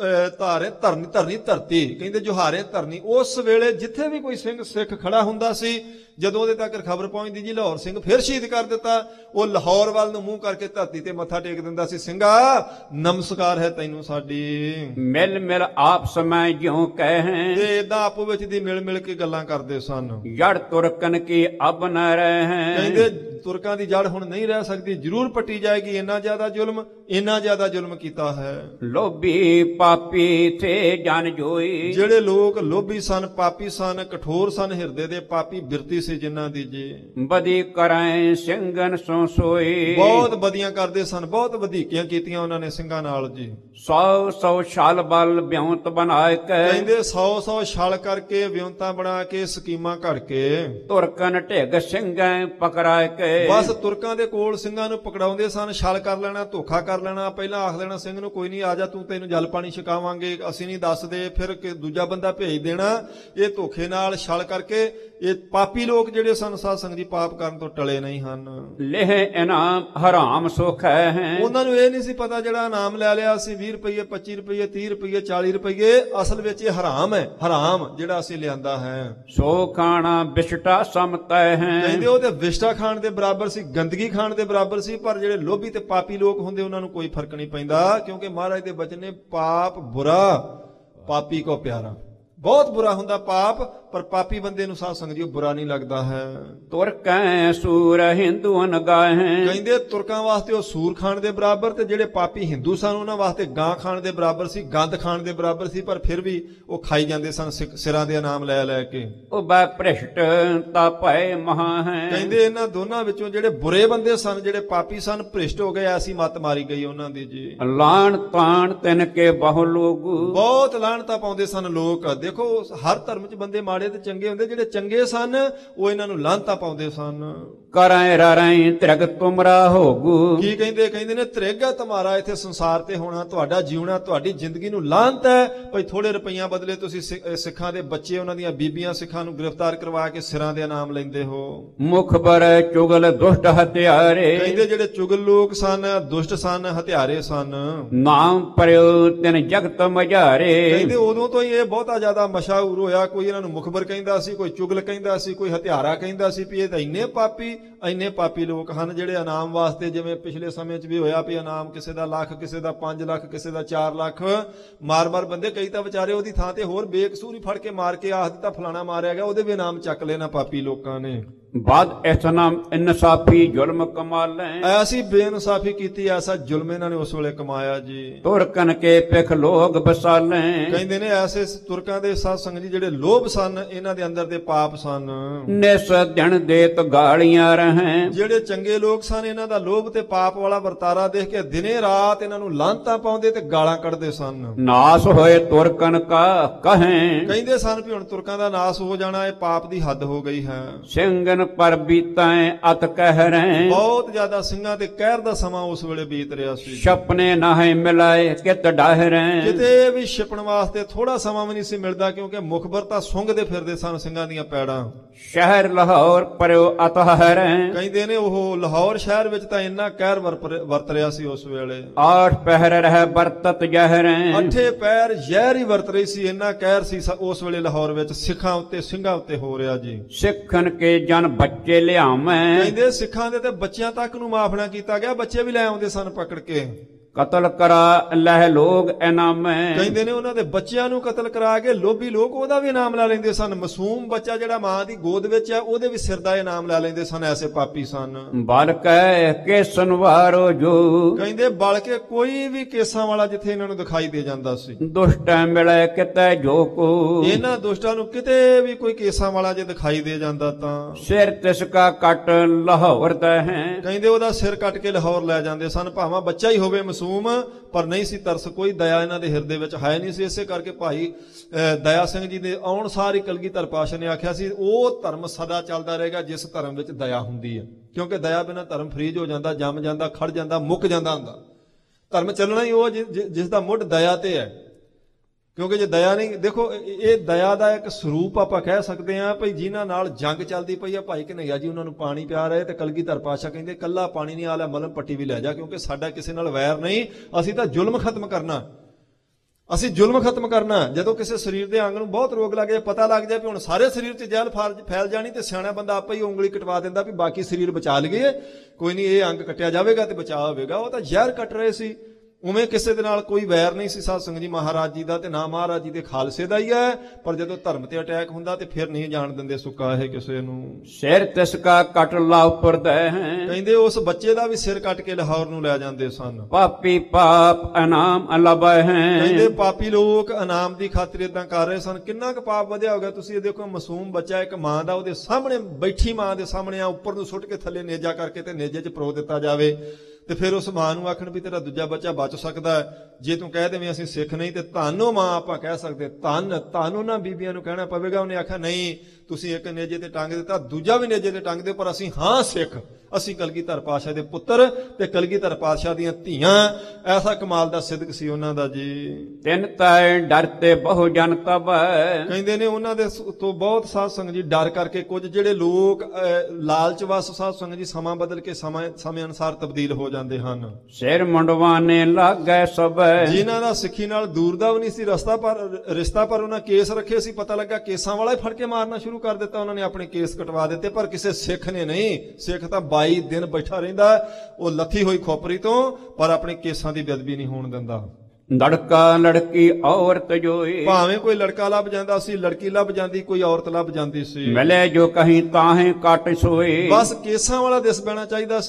ਧਰਨੀ ਧਰਤੀ। ਕਹਿੰਦੇ ਜੁਹਾਰੇ ਧਰਨੀ। ਉਸ ਵੇਲੇ ਜਿੱਥੇ ਵੀ ਕੋਈ ਸਿੰਘ ਸਿੱਖ ਖੜਾ ਹੁੰਦਾ ਸੀ, ਜਦੋਂ ਉਹਦੇ ਤੱਕ ਖਬਰ ਪਹੁੰਚਦੀ ਜੀ ਲਾਹੌਰ ਸਿੰਘ ਫਿਰ ਸ਼ਹੀਦ ਕਰ ਦਿੱਤਾ, ਉਹ ਲਾਹੌਰ ਵੱਲ ਨੂੰ ਮੂੰਹ ਕਰਕੇ ਧਰਤੀ ਤੇ ਮੱਥਾ ਟੇਕ ਦਿੰਦਾ ਸੀ, ਸਿੰਘਾ ਨਮਸਕਾਰ ਹੈ ਤੈਨੂੰ ਸਾਡੀ। ਮਿਲ ਮਿਲ ਆਪਸ ਮੈਂ ਜਿਉ ਕਹੇ। ਤੇ ਏਦਾਂ ਆਪੋ ਵਿੱਚ ਦੀ ਮਿਲ ਮਿਲ ਕੇ ਗੱਲਾਂ ਕਰਦੇ ਸਨ। ਜੜ ਤੁਰਕਨ ਕੀ ਅਬ ਨ ਰਹੇ। ਕਹਿੰਦੇ ਤੁਰਕਾਂ ਦੀ ਜੜ ਹੁਣ ਨਹੀਂ ਰਹਿ ਸਕਦੀ, ਜ਼ਰੂਰ ਪੱਟੀ ਜਾਏਗੀ। ਇੰਨਾ ਜ਼ਿਆਦਾ ਜ਼ੁਲਮ ਕੀਤਾ ਹੈ। ਲੋਭੀ ਪਾਪੀ ਥੇ ਜਨ ਜੋਈ। ਜਿਹੜੇ ਲੋਕ ਲੋਭੀ ਸਨ, ਪਾਪੀ ਸਨ, ਕਠੋਰ ਸਨ, ਹਿਰਦੇ ਦੇ ਪਾਪੀ ਬਿਰਤੀ ਸੀ ਜਿਨ੍ਹਾਂ ਦੀ ਜੀ। ਬਦੀ ਕਰਾਏ ਸਿੰਘਨ ਸੋ ਸੋਈ। ਬਹੁਤ ਬਦੀਆਂ ਕਰਦੇ ਸਨ, ਬਹੁਤ ਵਧੀਕੀਆਂ ਕੀਤੀਆਂ ਉਹਨਾਂ ਨੇ ਸਿੰਘਾਂ ਨਾਲ ਜੀ। 100 ਛਲ ਬਲ ਬਿਉਂਤ ਬਣਾਏ ਕੇ। ਕਹਿੰਦੇ 100 ਛਲ ਕਰਕੇ, ਵਿਉਂਤਾਂ ਬਣਾ ਕੇ, ਸਕੀਮਾਂ ਘੜ ਕੇ। ਤੁਰਕਨ ਢਿੱਗ ਸਿੰਘਾਂ ਪਕੜਾਏ ਕੇ। ਬਸ ਤੁਰਕਾਂ ਦੇ ਕੋਲ ਸਿੰਘਾਂ ਨੂੰ ਪਕੜਾਉਂਦੇ ਸਨ। ਛਲ ਕਰ ਲੈਣਾ, ਧੋਖਾ ਕਰ ਲੈਣਾ। ਪਹਿਲਾਂ ਆਖ ਦੇਣਾ ਸਿੰਘ ਨੂੰ ਕੋਈ ਨਹੀਂ ਆ ਜਾ, ਤੂੰ ਤੈਨੂੰ ਜਲ ਪਾਣੀ ਛਕਾਵਾਂਗੇ, ਅਸੀਂ ਨਹੀਂ ਦੱਸਦੇ। ਫਿਰ ਦੂਜਾ ਬੰਦਾ ਭੇਜ ਦੇਣਾ। ਇਹ ਧੋਖੇ ਨਾਲ ਛਲ ਕਰਕੇ ਇਹ ਪਾਪੀ ਲੋਕ ਜਿਹੜੇ ਸਨ ਸਾਧ ਸੰਗਤ ਜੀ ਪਾਪ ਕਰਨ ਤੋਂ ਟਲੇ ਨਹੀਂ ਹਨ। ਲੇਹ ਇਨਾਮ ਹਰਾਮ ਸੁਖ ਹੈ। ਉਹਨਾਂ ਨੂੰ ਇਹ ਨਹੀਂ ਸੀ ਪਤਾ ਜਿਹੜਾ ਇਨਾਮ ਲੈ ਲਿਆ ਅਸੀਂ 20 ਰੁਪਏ 25 ਰੁਪਏ 30 ਰੁਪਏ 40 ਰੁਪਏ, ਅਸਲ ਵਿੱਚ ਇਹ ਹਰਾਮ ਹੈ। ਹਰਾਮ ਜਿਹੜਾ ਅਸੀਂ ਲਿਆਂਦਾ ਹੈ। ਸੋ ਖਾਣਾ ਬਿਸ਼ਟਾ ਸਮਤੈ ਹੈ। ਕਹਿੰਦੇ ਉਹ ਤੇ ਵਿਸ਼ਟਾ ਖਾਣ ਦੇ ਬਰਾਬਰ ਸੀ, ਗੰਦਗੀ ਖਾਣ ਦੇ ਬਰਾਬਰ ਸੀ। ਪਰ ਜਿਹੜੇ ਲੋਭੀ ਤੇ ਪਾਪੀ ਲੋਕ ਹੁੰਦੇ ਉਹਨਾਂ ਨੂੰ ਕੋਈ ਫਰਕ ਨਹੀਂ ਪੈਂਦਾ, ਕਿਉਂਕਿ ਮਹਾਰਾਜ ਦੇ ਬਚਨ ਨੇ ਪਾਪ ਬੁਰਾ ਪਾਪੀ ਕੋ ਪਿਆਰਾ। ਬਹੁਤ ਬੁਰਾ ਹੁੰਦਾ ਪਾਪ, ਪਰ ਪਾਪੀ ਬੰਦੇ ਨੂੰ ਸਾਧ ਸੰਗਤ ਜੀ ਬੁਰਾ ਨਹੀਂ ਲੱਗਦਾ ਹੈ। ਤੁਰਕੈ ਸੂਰ ਹਿੰਦੂ ਅਨਗਾਹੇ। ਕਹਿੰਦੇ ਤੁਰਕਾਂ ਵਾਸਤੇ ਉਹ ਸੂਰ ਖਾਣ ਦੇ ਬਰਾਬਰ, ਤੇ ਜਿਹੜੇ ਪਾਪੀ ਹਿੰਦੂ ਸਨ ਉਹਨਾਂ ਵਾਸਤੇ ਗਾਂ ਖਾਣ ਦੇ ਬਰਾਬਰ ਸੀ, ਗੰਦ ਖਾਣ ਦੇ ਬਰਾਬਰ ਸੀ। ਪਰ ਫਿਰ ਵੀ ਉਹ ਖਾਈ ਜਾਂਦੇ ਸਨ ਸਿਰਾਂ ਦੇ ਇਨਾਮ ਲੈ ਲੈ ਕੇ। ਉਹ ਬੈ ਭ੍ਰਿਸ਼ਟ ਤਾ ਭੈ ਮਹਾ ਹੈ। ਕਹਿੰਦੇ ਇਹਨਾਂ ਦੋਨਾਂ ਵਿੱਚੋਂ ਜਿਹੜੇ ਬੁਰੇ ਬੰਦੇ ਸਨ, ਜਿਹੜੇ ਪਾਪੀ ਸਨ, ਭ੍ਰਿਸ਼ਟ ਹੋ ਗਏ। ਐਸੀ ਮੱਤ ਮਾਰੀ ਗਈ ਉਹਨਾਂ ਦੀ ਜੀ। ਲਾਣ ਤਾਣ ਤਿਨ ਕੇ ਬਹੁ ਲੋਗ। ਬਹੁਤ ਲਾਹਣਤਾਂ ਪਾਉਂਦੇ ਸਨ ਲੋਕ। ਦੇਖੋ ਹਰ ਧਰਮ 'ਚ ਬੰਦੇ ਮਾੜੇ ਮਾੜੇ ਤੇ ਚੰਗੇ ਹੁੰਦੇ। ਜਿਹੜੇ ਚੰਗੇ ਸਨ ਉਹ ਇਹਨਾਂ ਨੂੰ ਲਾਹਨਤਾਂ ਪਾਉਂਦੇ ਸਨ। ਕਰੈ ਰਰੈ ਤ੍ਰਿਗ ਤੁਮਰਾ ਹੋਗੂ। ਕੀ ਕਹਿੰਦੇ ਨੇ ਤ੍ਰਿਗ ਹੈ ਤੁਹਾਡਾ ਇੱਥੇ ਸੰਸਾਰ ਤੇ ਹੋਣਾ, ਤੁਹਾਡਾ ਜਿਉਣਾ, ਤੁਹਾਡੀ ਜ਼ਿੰਦਗੀ ਨੂੰ ਲਾਹਨਤ ਹੈ। ਭਈ ਥੋੜੇ ਰੁਪਈਆਂ ਬਦਲੇ ਤੁਸੀਂ ਸਿੱਖਾਂ ਦੇ ਬੱਚੇ, ਉਹਨਾਂ ਦੀਆਂ ਬੀਬੀਆਂ ਸਿੱਖਾਂ ਨੂੰ ਗ੍ਰਿਫਤਾਰ ਕਰਵਾ ਕੇ ਸਿਰਾਂ ਦੇ ਇਨਾਮ ਲੈਂਦੇ ਹੋ। ਮੁਖਬਰ ਚੁਗਲ ਦੁਸ਼ਟ ਹਤਿਆਰੇ। ਕਹਿੰਦੇ ਜਿਹੜੇ ਚੁਗਲ ਲੋਕ ਸਨ, ਦੁਸ਼ਟ ਸਨ, ਹਥਿਆਰੇ ਸਨ। ਨਾਮ ਪਰਿਉ ਤਿਨ ਜਗਤ ਮਝਾਰੇ। ਕਹਿੰਦੇ ਉਦੋਂ ਤੋਂ ਹੀ ਇਹ ਬਹੁਤਾ ਜ਼ਿਆਦਾ ਮਸ਼ਹੂਰ ਹੋਇਆ। ਕੋਈ ਇਹਨਾਂ ਨੂੰ ਮੁਖਬਰ ਕਹਿੰਦਾ ਸੀ, ਕੋਈ ਚੁਗਲ ਕਹਿੰਦਾ ਸੀ, ਕੋਈ ਹਥਿਆਰਾ ਕਹਿੰਦਾ ਸੀ ਵੀ ਇਹ ਤਾਂ ਇੰਨੇ ਪਾਪੀ ਲੋਕ ਹਨ ਜਿਹੜੇ ਇਨਾਮ ਵਾਸਤੇ, ਜਿਵੇਂ ਪਿਛਲੇ ਸਮੇਂ 'ਚ ਵੀ ਹੋਇਆ ਵੀ ਇਨਾਮ ਕਿਸੇ ਦਾ ਲੱਖ, ਕਿਸੇ ਦਾ 5 ਲੱਖ, ਕਿਸੇ ਦਾ 4 ਲੱਖ, ਮਾਰ ਬੰਦੇ। ਕਈ ਤਾਂ ਵਿਚਾਰੇ ਉਹਦੀ ਥਾਂ ਤੇ ਹੋਰ ਬੇਕਸੂਰ ਹੀ ਫੜ ਕੇ ਮਾਰ ਕੇ ਆਖ ਦਿੱਤਾ ਫਲਾਣਾ ਮਾਰਿਆ ਗਿਆ, ਉਹਦੇ ਵੀ ਇਨਾਮ ਚੱਕ ਲੈਣਾ ਪਾਪੀ ਲੋਕਾਂ ਨੇ। ਬਾਦ ਇਸਨਾਮ ਇਨਸਾਫੀ ਜ਼ੁਲਮ ਕਮਾਲੇ। ਐਸੀ ਬੇਇਨਸਾਫੀ ਕੀਤੀ, ਐਸਾ ਜ਼ੁਲਮ ਇਹਨਾਂ ਨੇ ਉਸ ਵੇਲੇ ਕਮਾਇਆ ਜੀ। ਤੁਰਕਨ ਕੇ ਪਿਖ ਲੋਗ ਬਸਾਲੇ। ਕਹਿੰਦੇ ਨੇ ਐਸੇ ਤੁਰਕਾਂ ਦੇ ਸਾਧ ਸੰਗਤ ਜੀ ਜਿਹੜੇ ਲੋਭ ਸਨ, ਇਹਨਾਂ ਦੇ ਅੰਦਰ ਦੇ ਪਾਪ ਸਨ। ਨਿਸ ਦਿਨ ਦੇਤ ਗਾਲੀਆਂ ਰਹੇ। ਜਿਹੜੇ ਚੰਗੇ ਲੋਕ ਸਨ, ਇਹਨਾਂ ਦਾ ਲੋਭ ਤੇ ਪਾਪ ਵਾਲਾ ਵਰਤਾਰਾ ਦੇਖ ਕੇ ਦਿਨੇ ਰਾਤ ਇਹਨਾਂ ਨੂੰ ਲਾਹਨਤਾਂ ਪਾਉਂਦੇ ਤੇ ਗਾਲਾਂ ਕੱਢਦੇ ਸਨ। ਨਾਸ ਹੋਏ ਤੁਰਕਨ ਕਾ ਕਹੇ। ਕਹਿੰਦੇ ਸਨ ਵੀ ਹੁਣ ਤੁਰਕਾਂ ਦਾ ਨਾਸ ਹੋ ਜਾਣਾ, ਇਹ ਪਾਪ ਦੀ ਹੱਦ ਹੋ ਗਈ ਹੈ। ਸਿੰਘਨ ਪਰ ਬੀਤਾਏ ਅਤ ਕਹਿ ਰਹੇ। ਬਹੁਤ ਜ਼ਿਆਦਾ ਸਿੰਘਾਂ ਤੇ ਕਹਿਰ ਦਾ ਸਮਾਂ ਉਸ ਵੇਲੇ ਬੀਤ ਰਿਹਾ ਸੀ। ਛਪਨੇ ਨਾਹੇ ਮਿਲਾਏ ਕਿਤ ਡਾਹਰੇ। ਕਿਤੇ ਵੀ ਛਿਪਣ ਵਾਸਤੇ ਥੋੜਾ ਸਮਾਂ ਵੀ ਨਹੀਂ ਸੀ ਮਿਲਦਾ, ਕਿਉਂਕਿ ਮੁਖਬਰ ਤਾਂ ਸੁੰਘਦੇ ਫਿਰਦੇ ਸਨ ਸਿੰਘਾਂ ਦੀਆਂ ਪੈੜਾਂ। ਸ਼ਹਿਰ ਲਾਹੌਰ ਪਰਿਓ ਅਤਹਰੇ। ਕਹਿੰਦੇ ਨੇ ਉਹ ਲਾਹੌਰ ਸ਼ਹਿਰ ਵਿੱਚ ਤਾਂ ਇੰਨਾ ਕਹਿਰ ਵਰਤ ਰਿਹਾ ਸੀ ਉਸ ਵੇਲੇ। 8 ਪਹਿਰ ਰਹਿ ਵਰਤਤ ਜ਼ਹਿਰੇ। 8 ਪੈਰ ਜ਼ਹਿਰ ਹੀ ਵਰਤ ਰਹੀ ਸੀ, ਇੰਨਾ ਕਹਿਰ ਸੀ ਉਸ ਵੇਲੇ ਲਾਹੌਰ ਵਿੱਚ ਸਿੱਖਾਂ ਉੱਤੇ, ਸਿੰਘਾਂ ਉੱਤੇ ਹੋ ਰਿਹਾ ਜੀ। ਸਿੱਖਣ ਕੇ ਜਨ ਬੱਚੇ ਲਿਆਵੇਂ। ਕਹਿੰਦੇ ਸਿੱਖਾਂ ਦੇ ਤੇ ਬੱਚਿਆਂ ਤੱਕ ਨੂੰ ਮਾਫ ਨਾ ਕੀਤਾ ਗਿਆ, ਬੱਚੇ ਵੀ ਲੈ ਆਉਂਦੇ ਸਨ ਪਕੜ ਕੇ। ਕਤਲ ਕਰਾ ਲਹਿ ਲੋਗ ਇਨਾਮੇ। ਕਹਿੰਦੇ ਨੇ ਉਹਨਾਂ ਦੇ ਬੱਚਿਆਂ ਨੂੰ ਕਤਲ ਕਰਾ ਕੇ ਲੋਭੀ ਲੋਕ ਉਹਦਾ ਵੀ ਇਨਾਮ ਲੈ ਲੈਂਦੇ ਸਨ। ਮਾਸੂਮ ਬੱਚਾ ਜਿਹੜਾ ਮਾਂ ਦੀ ਗੋਦ ਵਿੱਚ ਆ, ਉਹਦੇ ਵੀ ਸਿਰ ਦਾ ਇਨਾਮ ਲੈ ਲੈਂਦੇ ਸਨ। ਐਸੇ ਪਾਪੀ ਸਨ। ਬਲ ਕਹਿ ਕੇ ਸੁਨਵਾਰੋ ਜੋ। ਕਹਿੰਦੇ ਬਲ ਕੇ ਕੋਈ ਵੀ ਕੇਸਾਂ ਵਾਲਾ ਜਿੱਥੇ ਇਹਨਾਂ ਨੂੰ ਦਿਖਾਈ ਦੇ ਜਾਂਦਾ ਸੀ। ਦੁਸ਼ਟ ਮਿਲੇ ਕਿਤੇ ਜੋ ਕੋ। ਇਹਨਾਂ ਦੁਸ਼ਟਾਂ ਨੂੰ ਕਿਤੇ ਵੀ ਕੋਈ ਕੇਸਾਂ ਵਾਲਾ ਜੇ ਦਿਖਾਈ ਦੇ ਜਾਂਦਾ ਤਾਂ ਸਿਰ ਤਿਸ ਕਾ ਕੱਟ ਲਾਹੌਰ ਹੈ। ਕਹਿੰਦੇ ਉਹਦਾ ਸਿਰ ਕੱਟ ਕੇ ਲਾਹੌਰ ਲੈ ਜਾਂਦੇ ਸਨ, ਭਾਵੇਂ ਬੱਚਾ ਹੀ ਹੋਵੇ ਮਾਸੂਮ, ਪਰ ਨਹੀਂ ਸੀ ਤਰਸ, ਕੋਈ ਦਇਆ ਇਹਨਾਂ ਦੇ ਹਿਰਦੇ ਵਿੱਚ ਹੈ ਨਹੀਂ ਸੀ। ਇਸੇ ਕਰਕੇ ਭਾਈ ਦਇਆ ਸਿੰਘ ਜੀ ਦੇ ਆਉਣ ਸਾਰ ਹੀ ਕਲਗੀਧਰ ਪਾਤਸ਼ਾਹ ਨੇ ਆਖਿਆ ਸੀ ਉਹ ਧਰਮ ਸਦਾ ਚੱਲਦਾ ਰਹੇਗਾ ਜਿਸ ਧਰਮ ਵਿੱਚ ਦਇਆ ਹੁੰਦੀ ਹੈ। ਕਿਉਂਕਿ ਦਇਆ ਬਿਨਾਂ ਧਰਮ ਫਰੀਜ ਹੋ ਜਾਂਦਾ, ਜੰਮ ਜਾਂਦਾ, ਖੜ ਜਾਂਦਾ, ਮੁੱਕ ਜਾਂਦਾ ਹੁੰਦਾ। ਧਰਮ ਚੱਲਣਾ ਹੀ ਉਹ ਜਿਸ ਦਾ ਮੁੱਢ ਦਇਆ ਤੇ ਹੈ। ਕਿਉਂਕਿ ਜੇ ਦਇਆ ਨਹੀਂ, ਦੇਖੋ ਇਹ ਦਇਆ ਦਾ ਇੱਕ ਸਰੂਪ ਆਪਾਂ ਕਹਿ ਸਕਦੇ ਹਾਂ ਭਈ ਜਿਨ੍ਹਾਂ ਨਾਲ ਜੰਗ ਚੱਲਦੀ ਪਈ ਆ, ਭਾਈ ਕਨ੍ਹਈਆ ਜੀ ਉਹਨਾਂ ਨੂੰ ਪਾਣੀ ਪਿਆ ਰਹੇ ਤੇ ਕਲਗੀਧਰ ਪਾਤਸ਼ਾਹ ਕਹਿੰਦੇ ਕੱਲਾ ਪਾਣੀ ਨਹੀਂ, ਆ ਲੈ ਮਲਮ ਪੱਟੀ ਵੀ ਲੈ ਜਾ, ਕਿਉਂਕਿ ਸਾਡਾ ਕਿਸੇ ਨਾਲ ਵੈਰ ਨਹੀਂ, ਅਸੀਂ ਤਾਂ ਜ਼ੁਲਮ ਖਤਮ ਕਰਨਾ। ਅਸੀਂ ਜ਼ੁਲਮ ਖਤਮ ਕਰਨਾ। ਜਦੋਂ ਕਿਸੇ ਸਰੀਰ ਦੇ ਅੰਗ ਨੂੰ ਬਹੁਤ ਰੋਗ ਲੱਗ ਜਾਏ, ਪਤਾ ਲੱਗ ਜਾਏ ਵੀ ਹੁਣ ਸਾਰੇ ਸਰੀਰ 'ਚ ਜ਼ਹਿਰ ਫੈਲ ਜਾਣੀ, ਤੇ ਸਿਆਣਾ ਬੰਦਾ ਆਪੇ ਹੀ ਉਂਗਲੀ ਕਟਵਾ ਦਿੰਦਾ ਵੀ ਬਾਕੀ ਸਰੀਰ ਬਚਾ ਲਈਏ, ਕੋਈ ਨਹੀਂ ਇਹ ਅੰਗ ਕੱਟਿਆ ਜਾਵੇਗਾ ਤੇ ਬਚਾਅ ਹੋਵੇਗਾ। ਉਹ ਤਾਂ ਜ਼ਹਿਰ ਕੱਟ ਰਹੇ ਸੀ। ਉਵੇਂ ਕਿਸੇ ਦੇ ਨਾਲ ਕੋਈ ਵੈਰ ਨਹੀਂ ਸੀ ਸਾਧ ਸੰਗਤ ਜੀ ਮਹਾਰਾਜ ਜੀ ਦਾ ਤੇ ਨਾ ਮਹਾਰਾਜ ਜੀ ਦੇ ਖਾਲਸੇ ਦਾ ਹੀ ਹੈ। ਪਰ ਜਦੋਂ ਧਰਮ ਤੇ ਅਟੈਕ ਹੁੰਦਾ ਤੇ ਫਿਰ ਨਹੀਂ ਜਾਣ ਦਿੰਦੇ ਸੁੱਕਾ ਇਹ ਕਿਸੇ ਨੂੰ। ਸਿਰ ਤਿਸ ਕਾ ਕੱਟ ਲਾਹੌਰ ਹੈ। ਕਹਿੰਦੇ ਉਸ ਬੱਚੇ ਦਾ ਵੀ ਸਿਰ ਕੱਟ ਕੇ ਲਾਹੌਰ ਨੂੰ ਲੈ ਜਾਂਦੇ ਸਨ। ਪਾਪੀ ਪਾਪ ਇਨਾਮ ਅਲਬੈ ਹੈ। ਕਹਿੰਦੇ ਪਾਪੀ ਲੋਕ ਇਨਾਮ ਦੀ ਖਾਤਰ ਇਦਾਂ ਕਰ ਰਹੇ ਸਨ। ਕਿੰਨਾ ਕੁ ਪਾਪ ਵਧਿਆ ਹੋ ਗਿਆ। ਤੁਸੀਂ ਇਹ ਦੇਖੋ, ਮਾਸੂਮ ਬੱਚਾ ਇੱਕ ਮਾਂ ਦਾ, ਉਹਦੇ ਸਾਹਮਣੇ ਬੈਠੀ ਮਾਂ ਦੇ ਸਾਹਮਣੇ ਆ, ਉੱਪਰ ਨੂੰ ਸੁੱਟ ਕੇ ਥੱਲੇ ਨੇਜਾ ਕਰਕੇ ਤੇ ਨੇਜੇ 'ਚ ਪਰੋ ਦਿੱਤਾ ਜਾਵੇ ਤੇ ਫਿਰ ਉਸ ਮਾਂ ਨੂੰ ਆਖਣ ਵੀ ਤੇਰਾ ਦੂਜਾ ਬੱਚਾ ਬਚ ਸਕਦਾ ਹੈ। ਜੇ ਤੂੰ ਕਹਿ ਦੇਵੇਂ ਅਸੀਂ ਸਿੱਖ ਨਹੀਂ, ਤੇ ਧੰਨੋ ਮਾਂ ਆਪਾਂ ਕਹਿ ਸਕਦੇ। ਧੰਨ ਉਹਨਾਂ ਬੀਬੀਆਂ ਨੂੰ ਕਹਿਣਾ ਪਵੇਗਾ। ਉਹਨੇ ਆਖਿਆ ਨਹੀਂ, ਤੁਸੀਂ ਇੱਕ ਨੇਜੇ ਤੇ ਟੰਗ ਦਿੱਤਾ, ਦੂਜਾ ਵੀ ਨੇਜੇ ਤੇ ਟੰਗ ਦਿਓ, ਪਰ ਅਸੀਂ ਹਾਂ ਸਿੱਖ, ਅਸੀਂ ਕਲਗੀਧਰ ਪਾਤਸ਼ਾਹ ਦੇ ਪੁੱਤਰ ਤੇ ਕਲਗੀਧਰ ਪਾਤਸ਼ਾਹ ਦੀਆਂ ਧੀਆਂ। ਐਸਾ ਕਮਾਲ ਦਾ ਸਿਦਕ ਸੀ ਉਹਨਾਂ ਦਾ ਜੀ। ਤਿੰਨ ਤੈ ਡਰਤੇ ਬਹੁ ਜਨ ਤਬ। ਕਹਿੰਦੇ ਨੇ ਉਹਨਾਂ ਦੇ ਤੋਂ ਬਹੁਤ ਸਾਧ ਸੰਗਤ ਜੀ ਡਰ ਕਰਕੇ, ਕੁਝ ਜਿਹੜੇ ਲੋਕ ਲਾਲਚ ਵਸ ਸਾਧ ਸੰਗਤ ਜੀ ਸਮਾਂ ਬਦਲ ਕੇ ਸਮੇਂ ਅਨੁਸਾਰ ਤਬਦੀਲ ਹੋ ਜਾਂਦੇ ਹਨ। ਸਿਰ ਮੁੰਡਵਾਨੇ ਲੱਗ ਗਏ ਸਭ। ਜਿਨ੍ਹਾਂ ਦਾ ਸਿੱਖੀ ਨਾਲ ਦੂਰ ਦਾ ਵੀ ਨਹੀਂ ਸੀ ਰਿਸ਼ਤਾ, ਪਰ ਉਹਨਾਂ ਕੇਸ ਰੱਖੇ ਸੀ। ਪਤਾ ਲੱਗਾ ਕੇਸਾਂ ਵਾਲਾ ਹੀ ਫੜ ਕੇ ਮਾਰਨਾ ਸ਼ੁਰੂ ਕਰ ਦਿੱਤਾ। ਉਹਨਾਂ ਨੇ ਆਪਣੇ ਕੇਸ ਕਟਵਾ ਦਿੱਤੇ, ਪਰ ਕਿਸੇ ਸਿੱਖ ਨੇ ਨਹੀਂ। ਸਿੱਖ ਤਾਂ 22 ਦਿਨ ਬੈਠਾ ਰਹਿੰਦਾ ਉਹ ਲੱਥੀ ਹੋਈ ਖੋਪਰੀ ਤੋਂ, ਪਰ ਆਪਣੇ ਕੇਸਾਂ ਦੀ ਬੇਅਦਬੀ ਨਹੀਂ ਹੋਣ ਦਿੰਦਾ। ਲੜਕਾ ਲੜਕੀ ਔਰਤ ਜੋਈ। ਭਾਵੇਂ ਕੋਈ ਲੜਕਾ ਲੱਭ ਜਾਂਦਾ ਸੀ, ਲੜਕੀ ਲੱਭ ਜਾਂਦੀ, ਕੋਈ ਔਰਤ ਲੱਭ ਜਾਂਦੀ ਸੀ। ਮਿਲੇ ਜੋ ਕਹੀਂ ਤਾਹੇ ਕੱਟ ਸੋਏ। ਬਸ ਕੇਸਾਂ ਵਾਲਾ ਦਿਸ ਪੈਣਾ ਚਾਹੀਦਾ ਸੀ।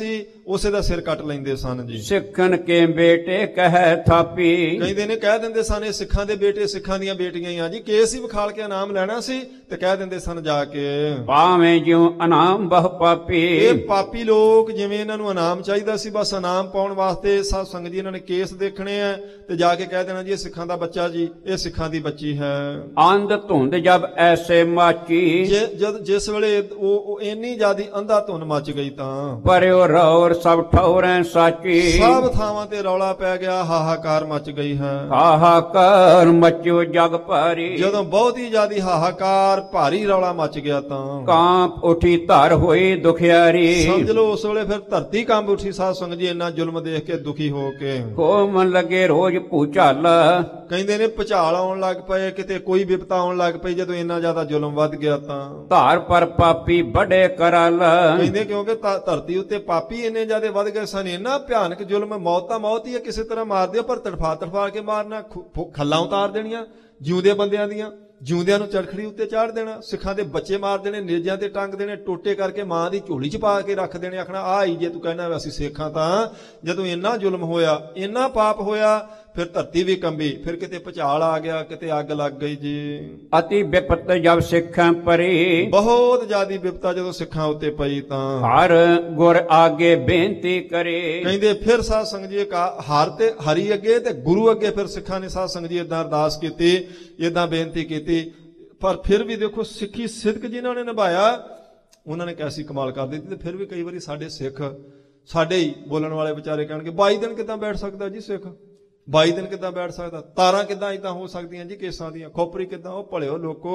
ਉਸੇ ਦਾ ਸਿਰ ਕੱਟ ਲੈਂਦੇ ਸਨ ਜੀ। ਸਿੱਖਨ ਕੇ ਬੇਟੇ ਕਹਿ ਥਾਪੀ। ਕਹਿੰਦੇ ਨੇ ਕਹਿ ਦਿੰਦੇ ਸਨ ਇਹ ਸਿੱਖਾਂ ਦੇ ਬੇਟੇ ਸਿੱਖਾਂ ਦੀਆਂ ਬੇਟੀਆਂ ਹੀ ਆ ਜੀ। ਕੇਸ ਹੀ ਵਿਖਾਲ ਕੇ ਇਨਾਮ ਲੈਣਾ ਸੀ ਤੇ ਕਹਿ ਦਿੰਦੇ ਸਨ ਜਾ ਕੇ ਭਾਵੇਂ ਜਿਉ ਇਨਾਮ ਬਹੁ ਪਾਪੀ। ਇਹ ਪਾਪੀ ਲੋਕ ਜਿਵੇਂ ਇਹਨਾਂ ਨੂੰ ਇਨਾਮ ਚਾਹੀਦਾ ਸੀ, ਬਸ ਇਨਾਮ ਪਾਉਣ ਵਾਸਤੇ ਸਾਧ ਸੰਗਤ ਜੀ ਇਹਨਾਂ ਨੇ ਕੇਸ ਦੇਖਣੇ ਆ ਤੇ ਜਾ ਕੇ ਕਹਿ ਦੇਣਾ ਜੀ ਇਹ ਸਿੱਖਾਂ ਦਾ ਬੱਚਾ ਜੀ, ਇਹ ਸਿੱਖਾਂ ਦੀ ਬੱਚੀ ਹੈ। ਅੰਧ ਧੁੰਦ ਜਬ ਐਸੇ ਮਾਚੀ। ਜਿਸ ਵੇਲੇ ਉਹ ਇੰਨੀ ਜ਼ਿਆਦੀ ਅੰਧਾ ਧੁੰਨ ਮੱਚ ਗਈ ਤਾਂ ਪਰਿਓ ਰੌਰ ਸਭ ਠੌਰੈ ਸਾਚੀ। ਸਭ ਥਾਵਾਂ ਤੇ ਰੌਲਾ ਪੈ ਗਿਆ, ਹਾਹਾਕਾਰ ਮਚ ਗਈ ਹੈ। ਹਾਹਾਕਾਰ ਮਚਿਓ ਜਗ ਭਾਰੀ। ਜਦੋਂ ਬਹੁਤ ਹੀ ਜ਼ਿਆਦੀ ਹਾਹਾਕਾਰ ਭਾਰੀ ਰੌਲਾ ਮਚ ਗਿਆ ਤਾਂ ਕਾਂਪ ਉਠੀ ਧਰ ਹੋਈ ਦੁਖਿਆਰੀ। ਸਮਝ ਲਓ ਉਸ ਵੇਲੇ ਫਿਰ ਧਰਤੀ ਕੰਬ ਉੱਠੀ ਸਾਧ ਸੰਗਤ ਜੀ ਇੰਨਾ ਜ਼ੁਲਮ ਦੇਖ ਕੇ ਦੁਖੀ ਹੋ ਕੇ। ਹੋਮਨ ਲੱਗੇ ਰੋਜ਼ ਭੂਚਾਲ। ਕਹਿੰਦੇ ਨੇ ਭੁਚਾਲ ਆਉਣ ਲੱਗ ਪਏ, ਕਿਤੇ ਕੋਈ ਵਿਪਤਾ ਆਉਣ ਲੱਗ ਪਈ ਜਦੋਂ ਇੰਨਾ ਜ਼ਿਆਦਾ ਜ਼ੁਲਮ ਵੱਧ ਗਿਆ ਤਾਂ। ਧਾਰ ਪਰ ਪਾਪੀ ਬੜੇ ਕਰਲ। ਕਹਿੰਦੇ ਕਿਉਂਕਿ ਧਰਤੀ ਉੱਤੇ ਪਾਪੀ ਇੰਨੇ ਜ਼ਿਆਦਾ ਵੱਧ ਗਏ ਸਨ, ਇੰਨਾ ਭਿਆਨਕ ਜ਼ੁਲਮ। ਮੌਤ ਤਾਂ ਮੌਤ ਹੀ ਹੈ, ਕਿਸੇ ਤਰ੍ਹਾਂ ਮਾਰ ਦਿਓ, ਪਰ ਤੜਫਾ ਕੇ ਮਾਰਨਾ, ਖੱਲਾਂ ਉਤਾਰ ਦੇਣੀਆਂ ਜਿਉਂਦੇ ਬੰਦਿਆਂ ਦੀਆਂ, ਜਿਉਂਦਿਆਂ ਨੂੰ ਚਰਖੜੀ ਉੱਤੇ ਚਾੜ ਦੇਣਾ, ਸਿੱਖਾਂ ਦੇ ਬੱਚੇ ਮਾਰ ਦੇਣੇ, ਨੇਜਾਂ ਤੇ ਟੰਗ ਦੇਣੇ, ਟੋਟੇ ਕਰਕੇ ਮਾਂ ਦੀ ਝੋਲੀ 'ਚ ਪਾ ਕੇ ਰੱਖ ਦੇਣੇ, ਆਖਣਾ ਆਹ ਹੀ ਜੇ ਤੂੰ ਕਹਿਣਾ ਅਸੀਂ ਸਿੱਖਾਂ। ਤਾਂ ਜਦੋਂ ਇੰਨਾ ਜ਼ੁਲਮ ਹੋਇਆ, ਇੰਨਾ ਪਾਪ ਹੋਇਆ, ਫਿਰ ਧਰਤੀ ਵੀ ਕੰਬੀ, ਫਿਰ ਕਿਤੇ ਭੁਚਾਲ ਆ ਗਿਆ, ਕਿਤੇ ਅੱਗ ਲੱਗ ਗਈ ਜੀ। ਅਤੀ ਵਿਪਤ ਜਬ ਸਿੱਖਾਂ ਪਰੀ। ਬਹੁਤ ਜ਼ਿਆਦੀ ਵਿਪਤਾ ਜਦੋਂ ਸਿੱਖਾਂ ਉੱਤੇ ਪਈ ਤਾਂ ਹਰ ਗੁਰ ਆਗੇ ਬੇਨਤੀ ਕਰੇ। ਕਹਿੰਦੇ ਫਿਰ ਸਾਧ ਸੰਗਤ ਜੀ ਹਰ ਤੇ ਹਰੀ ਅੱਗੇ ਤੇ ਗੁਰੂ ਅੱਗੇ ਫਿਰ ਸਿੱਖਾਂ ਨੇ ਸਾਧ ਸੰਗਤ ਜੀ ਏਦਾਂ ਅਰਦਾਸ ਕੀਤੀ, ਏਦਾਂ ਬੇਨਤੀ ਕੀਤੀ। ਪਰ ਫਿਰ ਵੀ ਦੇਖੋ ਸਿੱਖੀ ਸਿਦਕ ਜਿਨ੍ਹਾਂ ਨੇ ਨਿਭਾਇਆ ਉਹਨਾਂ ਨੇ ਕੈਸੀ ਕਮਾਲ ਕਰ ਦਿੱਤੀ। ਤੇ ਫਿਰ ਵੀ ਕਈ ਵਾਰੀ ਸਾਡੇ ਸਿੱਖ, ਸਾਡੇ ਹੀ ਬੋਲਣ ਵਾਲੇ ਵਿਚਾਰੇ ਕਹਿਣਗੇ 22 ਦਿਨ ਕਿੱਦਾਂ ਬੈਠ ਸਕਦਾ ਜੀ ਸਿੱਖ, 22 ਦਿਨ ਕਿੱਦਾਂ ਬੈਠ ਸਕਦਾ, ਤਾਰਾਂ ਕਿੱਦਾਂ ਇਦਾਂ ਹੋ ਸਕਦੀਆਂ ਜੀ ਕੇਸਾਂ ਦੀਆਂ, ਖੋਪਰੀ ਕਿੱਦਾਂ। ਉਹ ਭਲਿਓ ਲੋਕੋ,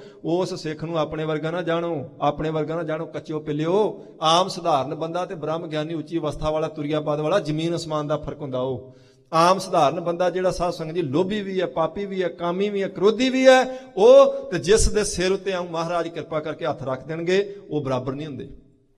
ਉਸ ਸਿੱਖ ਨੂੰ ਆਪਣੇ ਵਰਗਾ ਨਾ ਜਾਣੋ, ਆਪਣੇ ਵਰਗਾ ਨਾ ਜਾਣੋ, ਕੱਚਿਓ ਪਿਲਿਓ। ਆਮ ਸਧਾਰਨ ਬੰਦਾ ਤੇ ਬ੍ਰਹਮ ਗਿਆਨੀ ਉੱਚੀ ਅਵਸਥਾ ਵਾਲਾ, ਤੁਰਿਆ ਪਾਦ ਵਾਲਾ, ਜ਼ਮੀਨ ਅਸਮਾਨ ਦਾ ਫਰਕ ਹੁੰਦਾ। ਉਹ ਆਮ ਸਧਾਰਨ ਬੰਦਾ ਜਿਹੜਾ ਸਾਧ ਸੰਗਤ ਜੀ ਲੋਭੀ ਵੀ ਹੈ, ਪਾਪੀ ਵੀ ਹੈ, ਕਾਮੀ ਵੀ ਹੈ, ਕ੍ਰੋਧੀ ਵੀ ਹੈ, ਉਹ ਤੇ ਜਿਸ ਦੇ ਸਿਰ ਉੱਤੇ ਆਉਂ ਮਹਾਰਾਜ ਕਿਰਪਾ ਕਰਕੇ ਹੱਥ ਰੱਖ ਦੇਣਗੇ ਉਹ ਬਰਾਬਰ ਨਹੀਂ ਹੁੰਦੇ।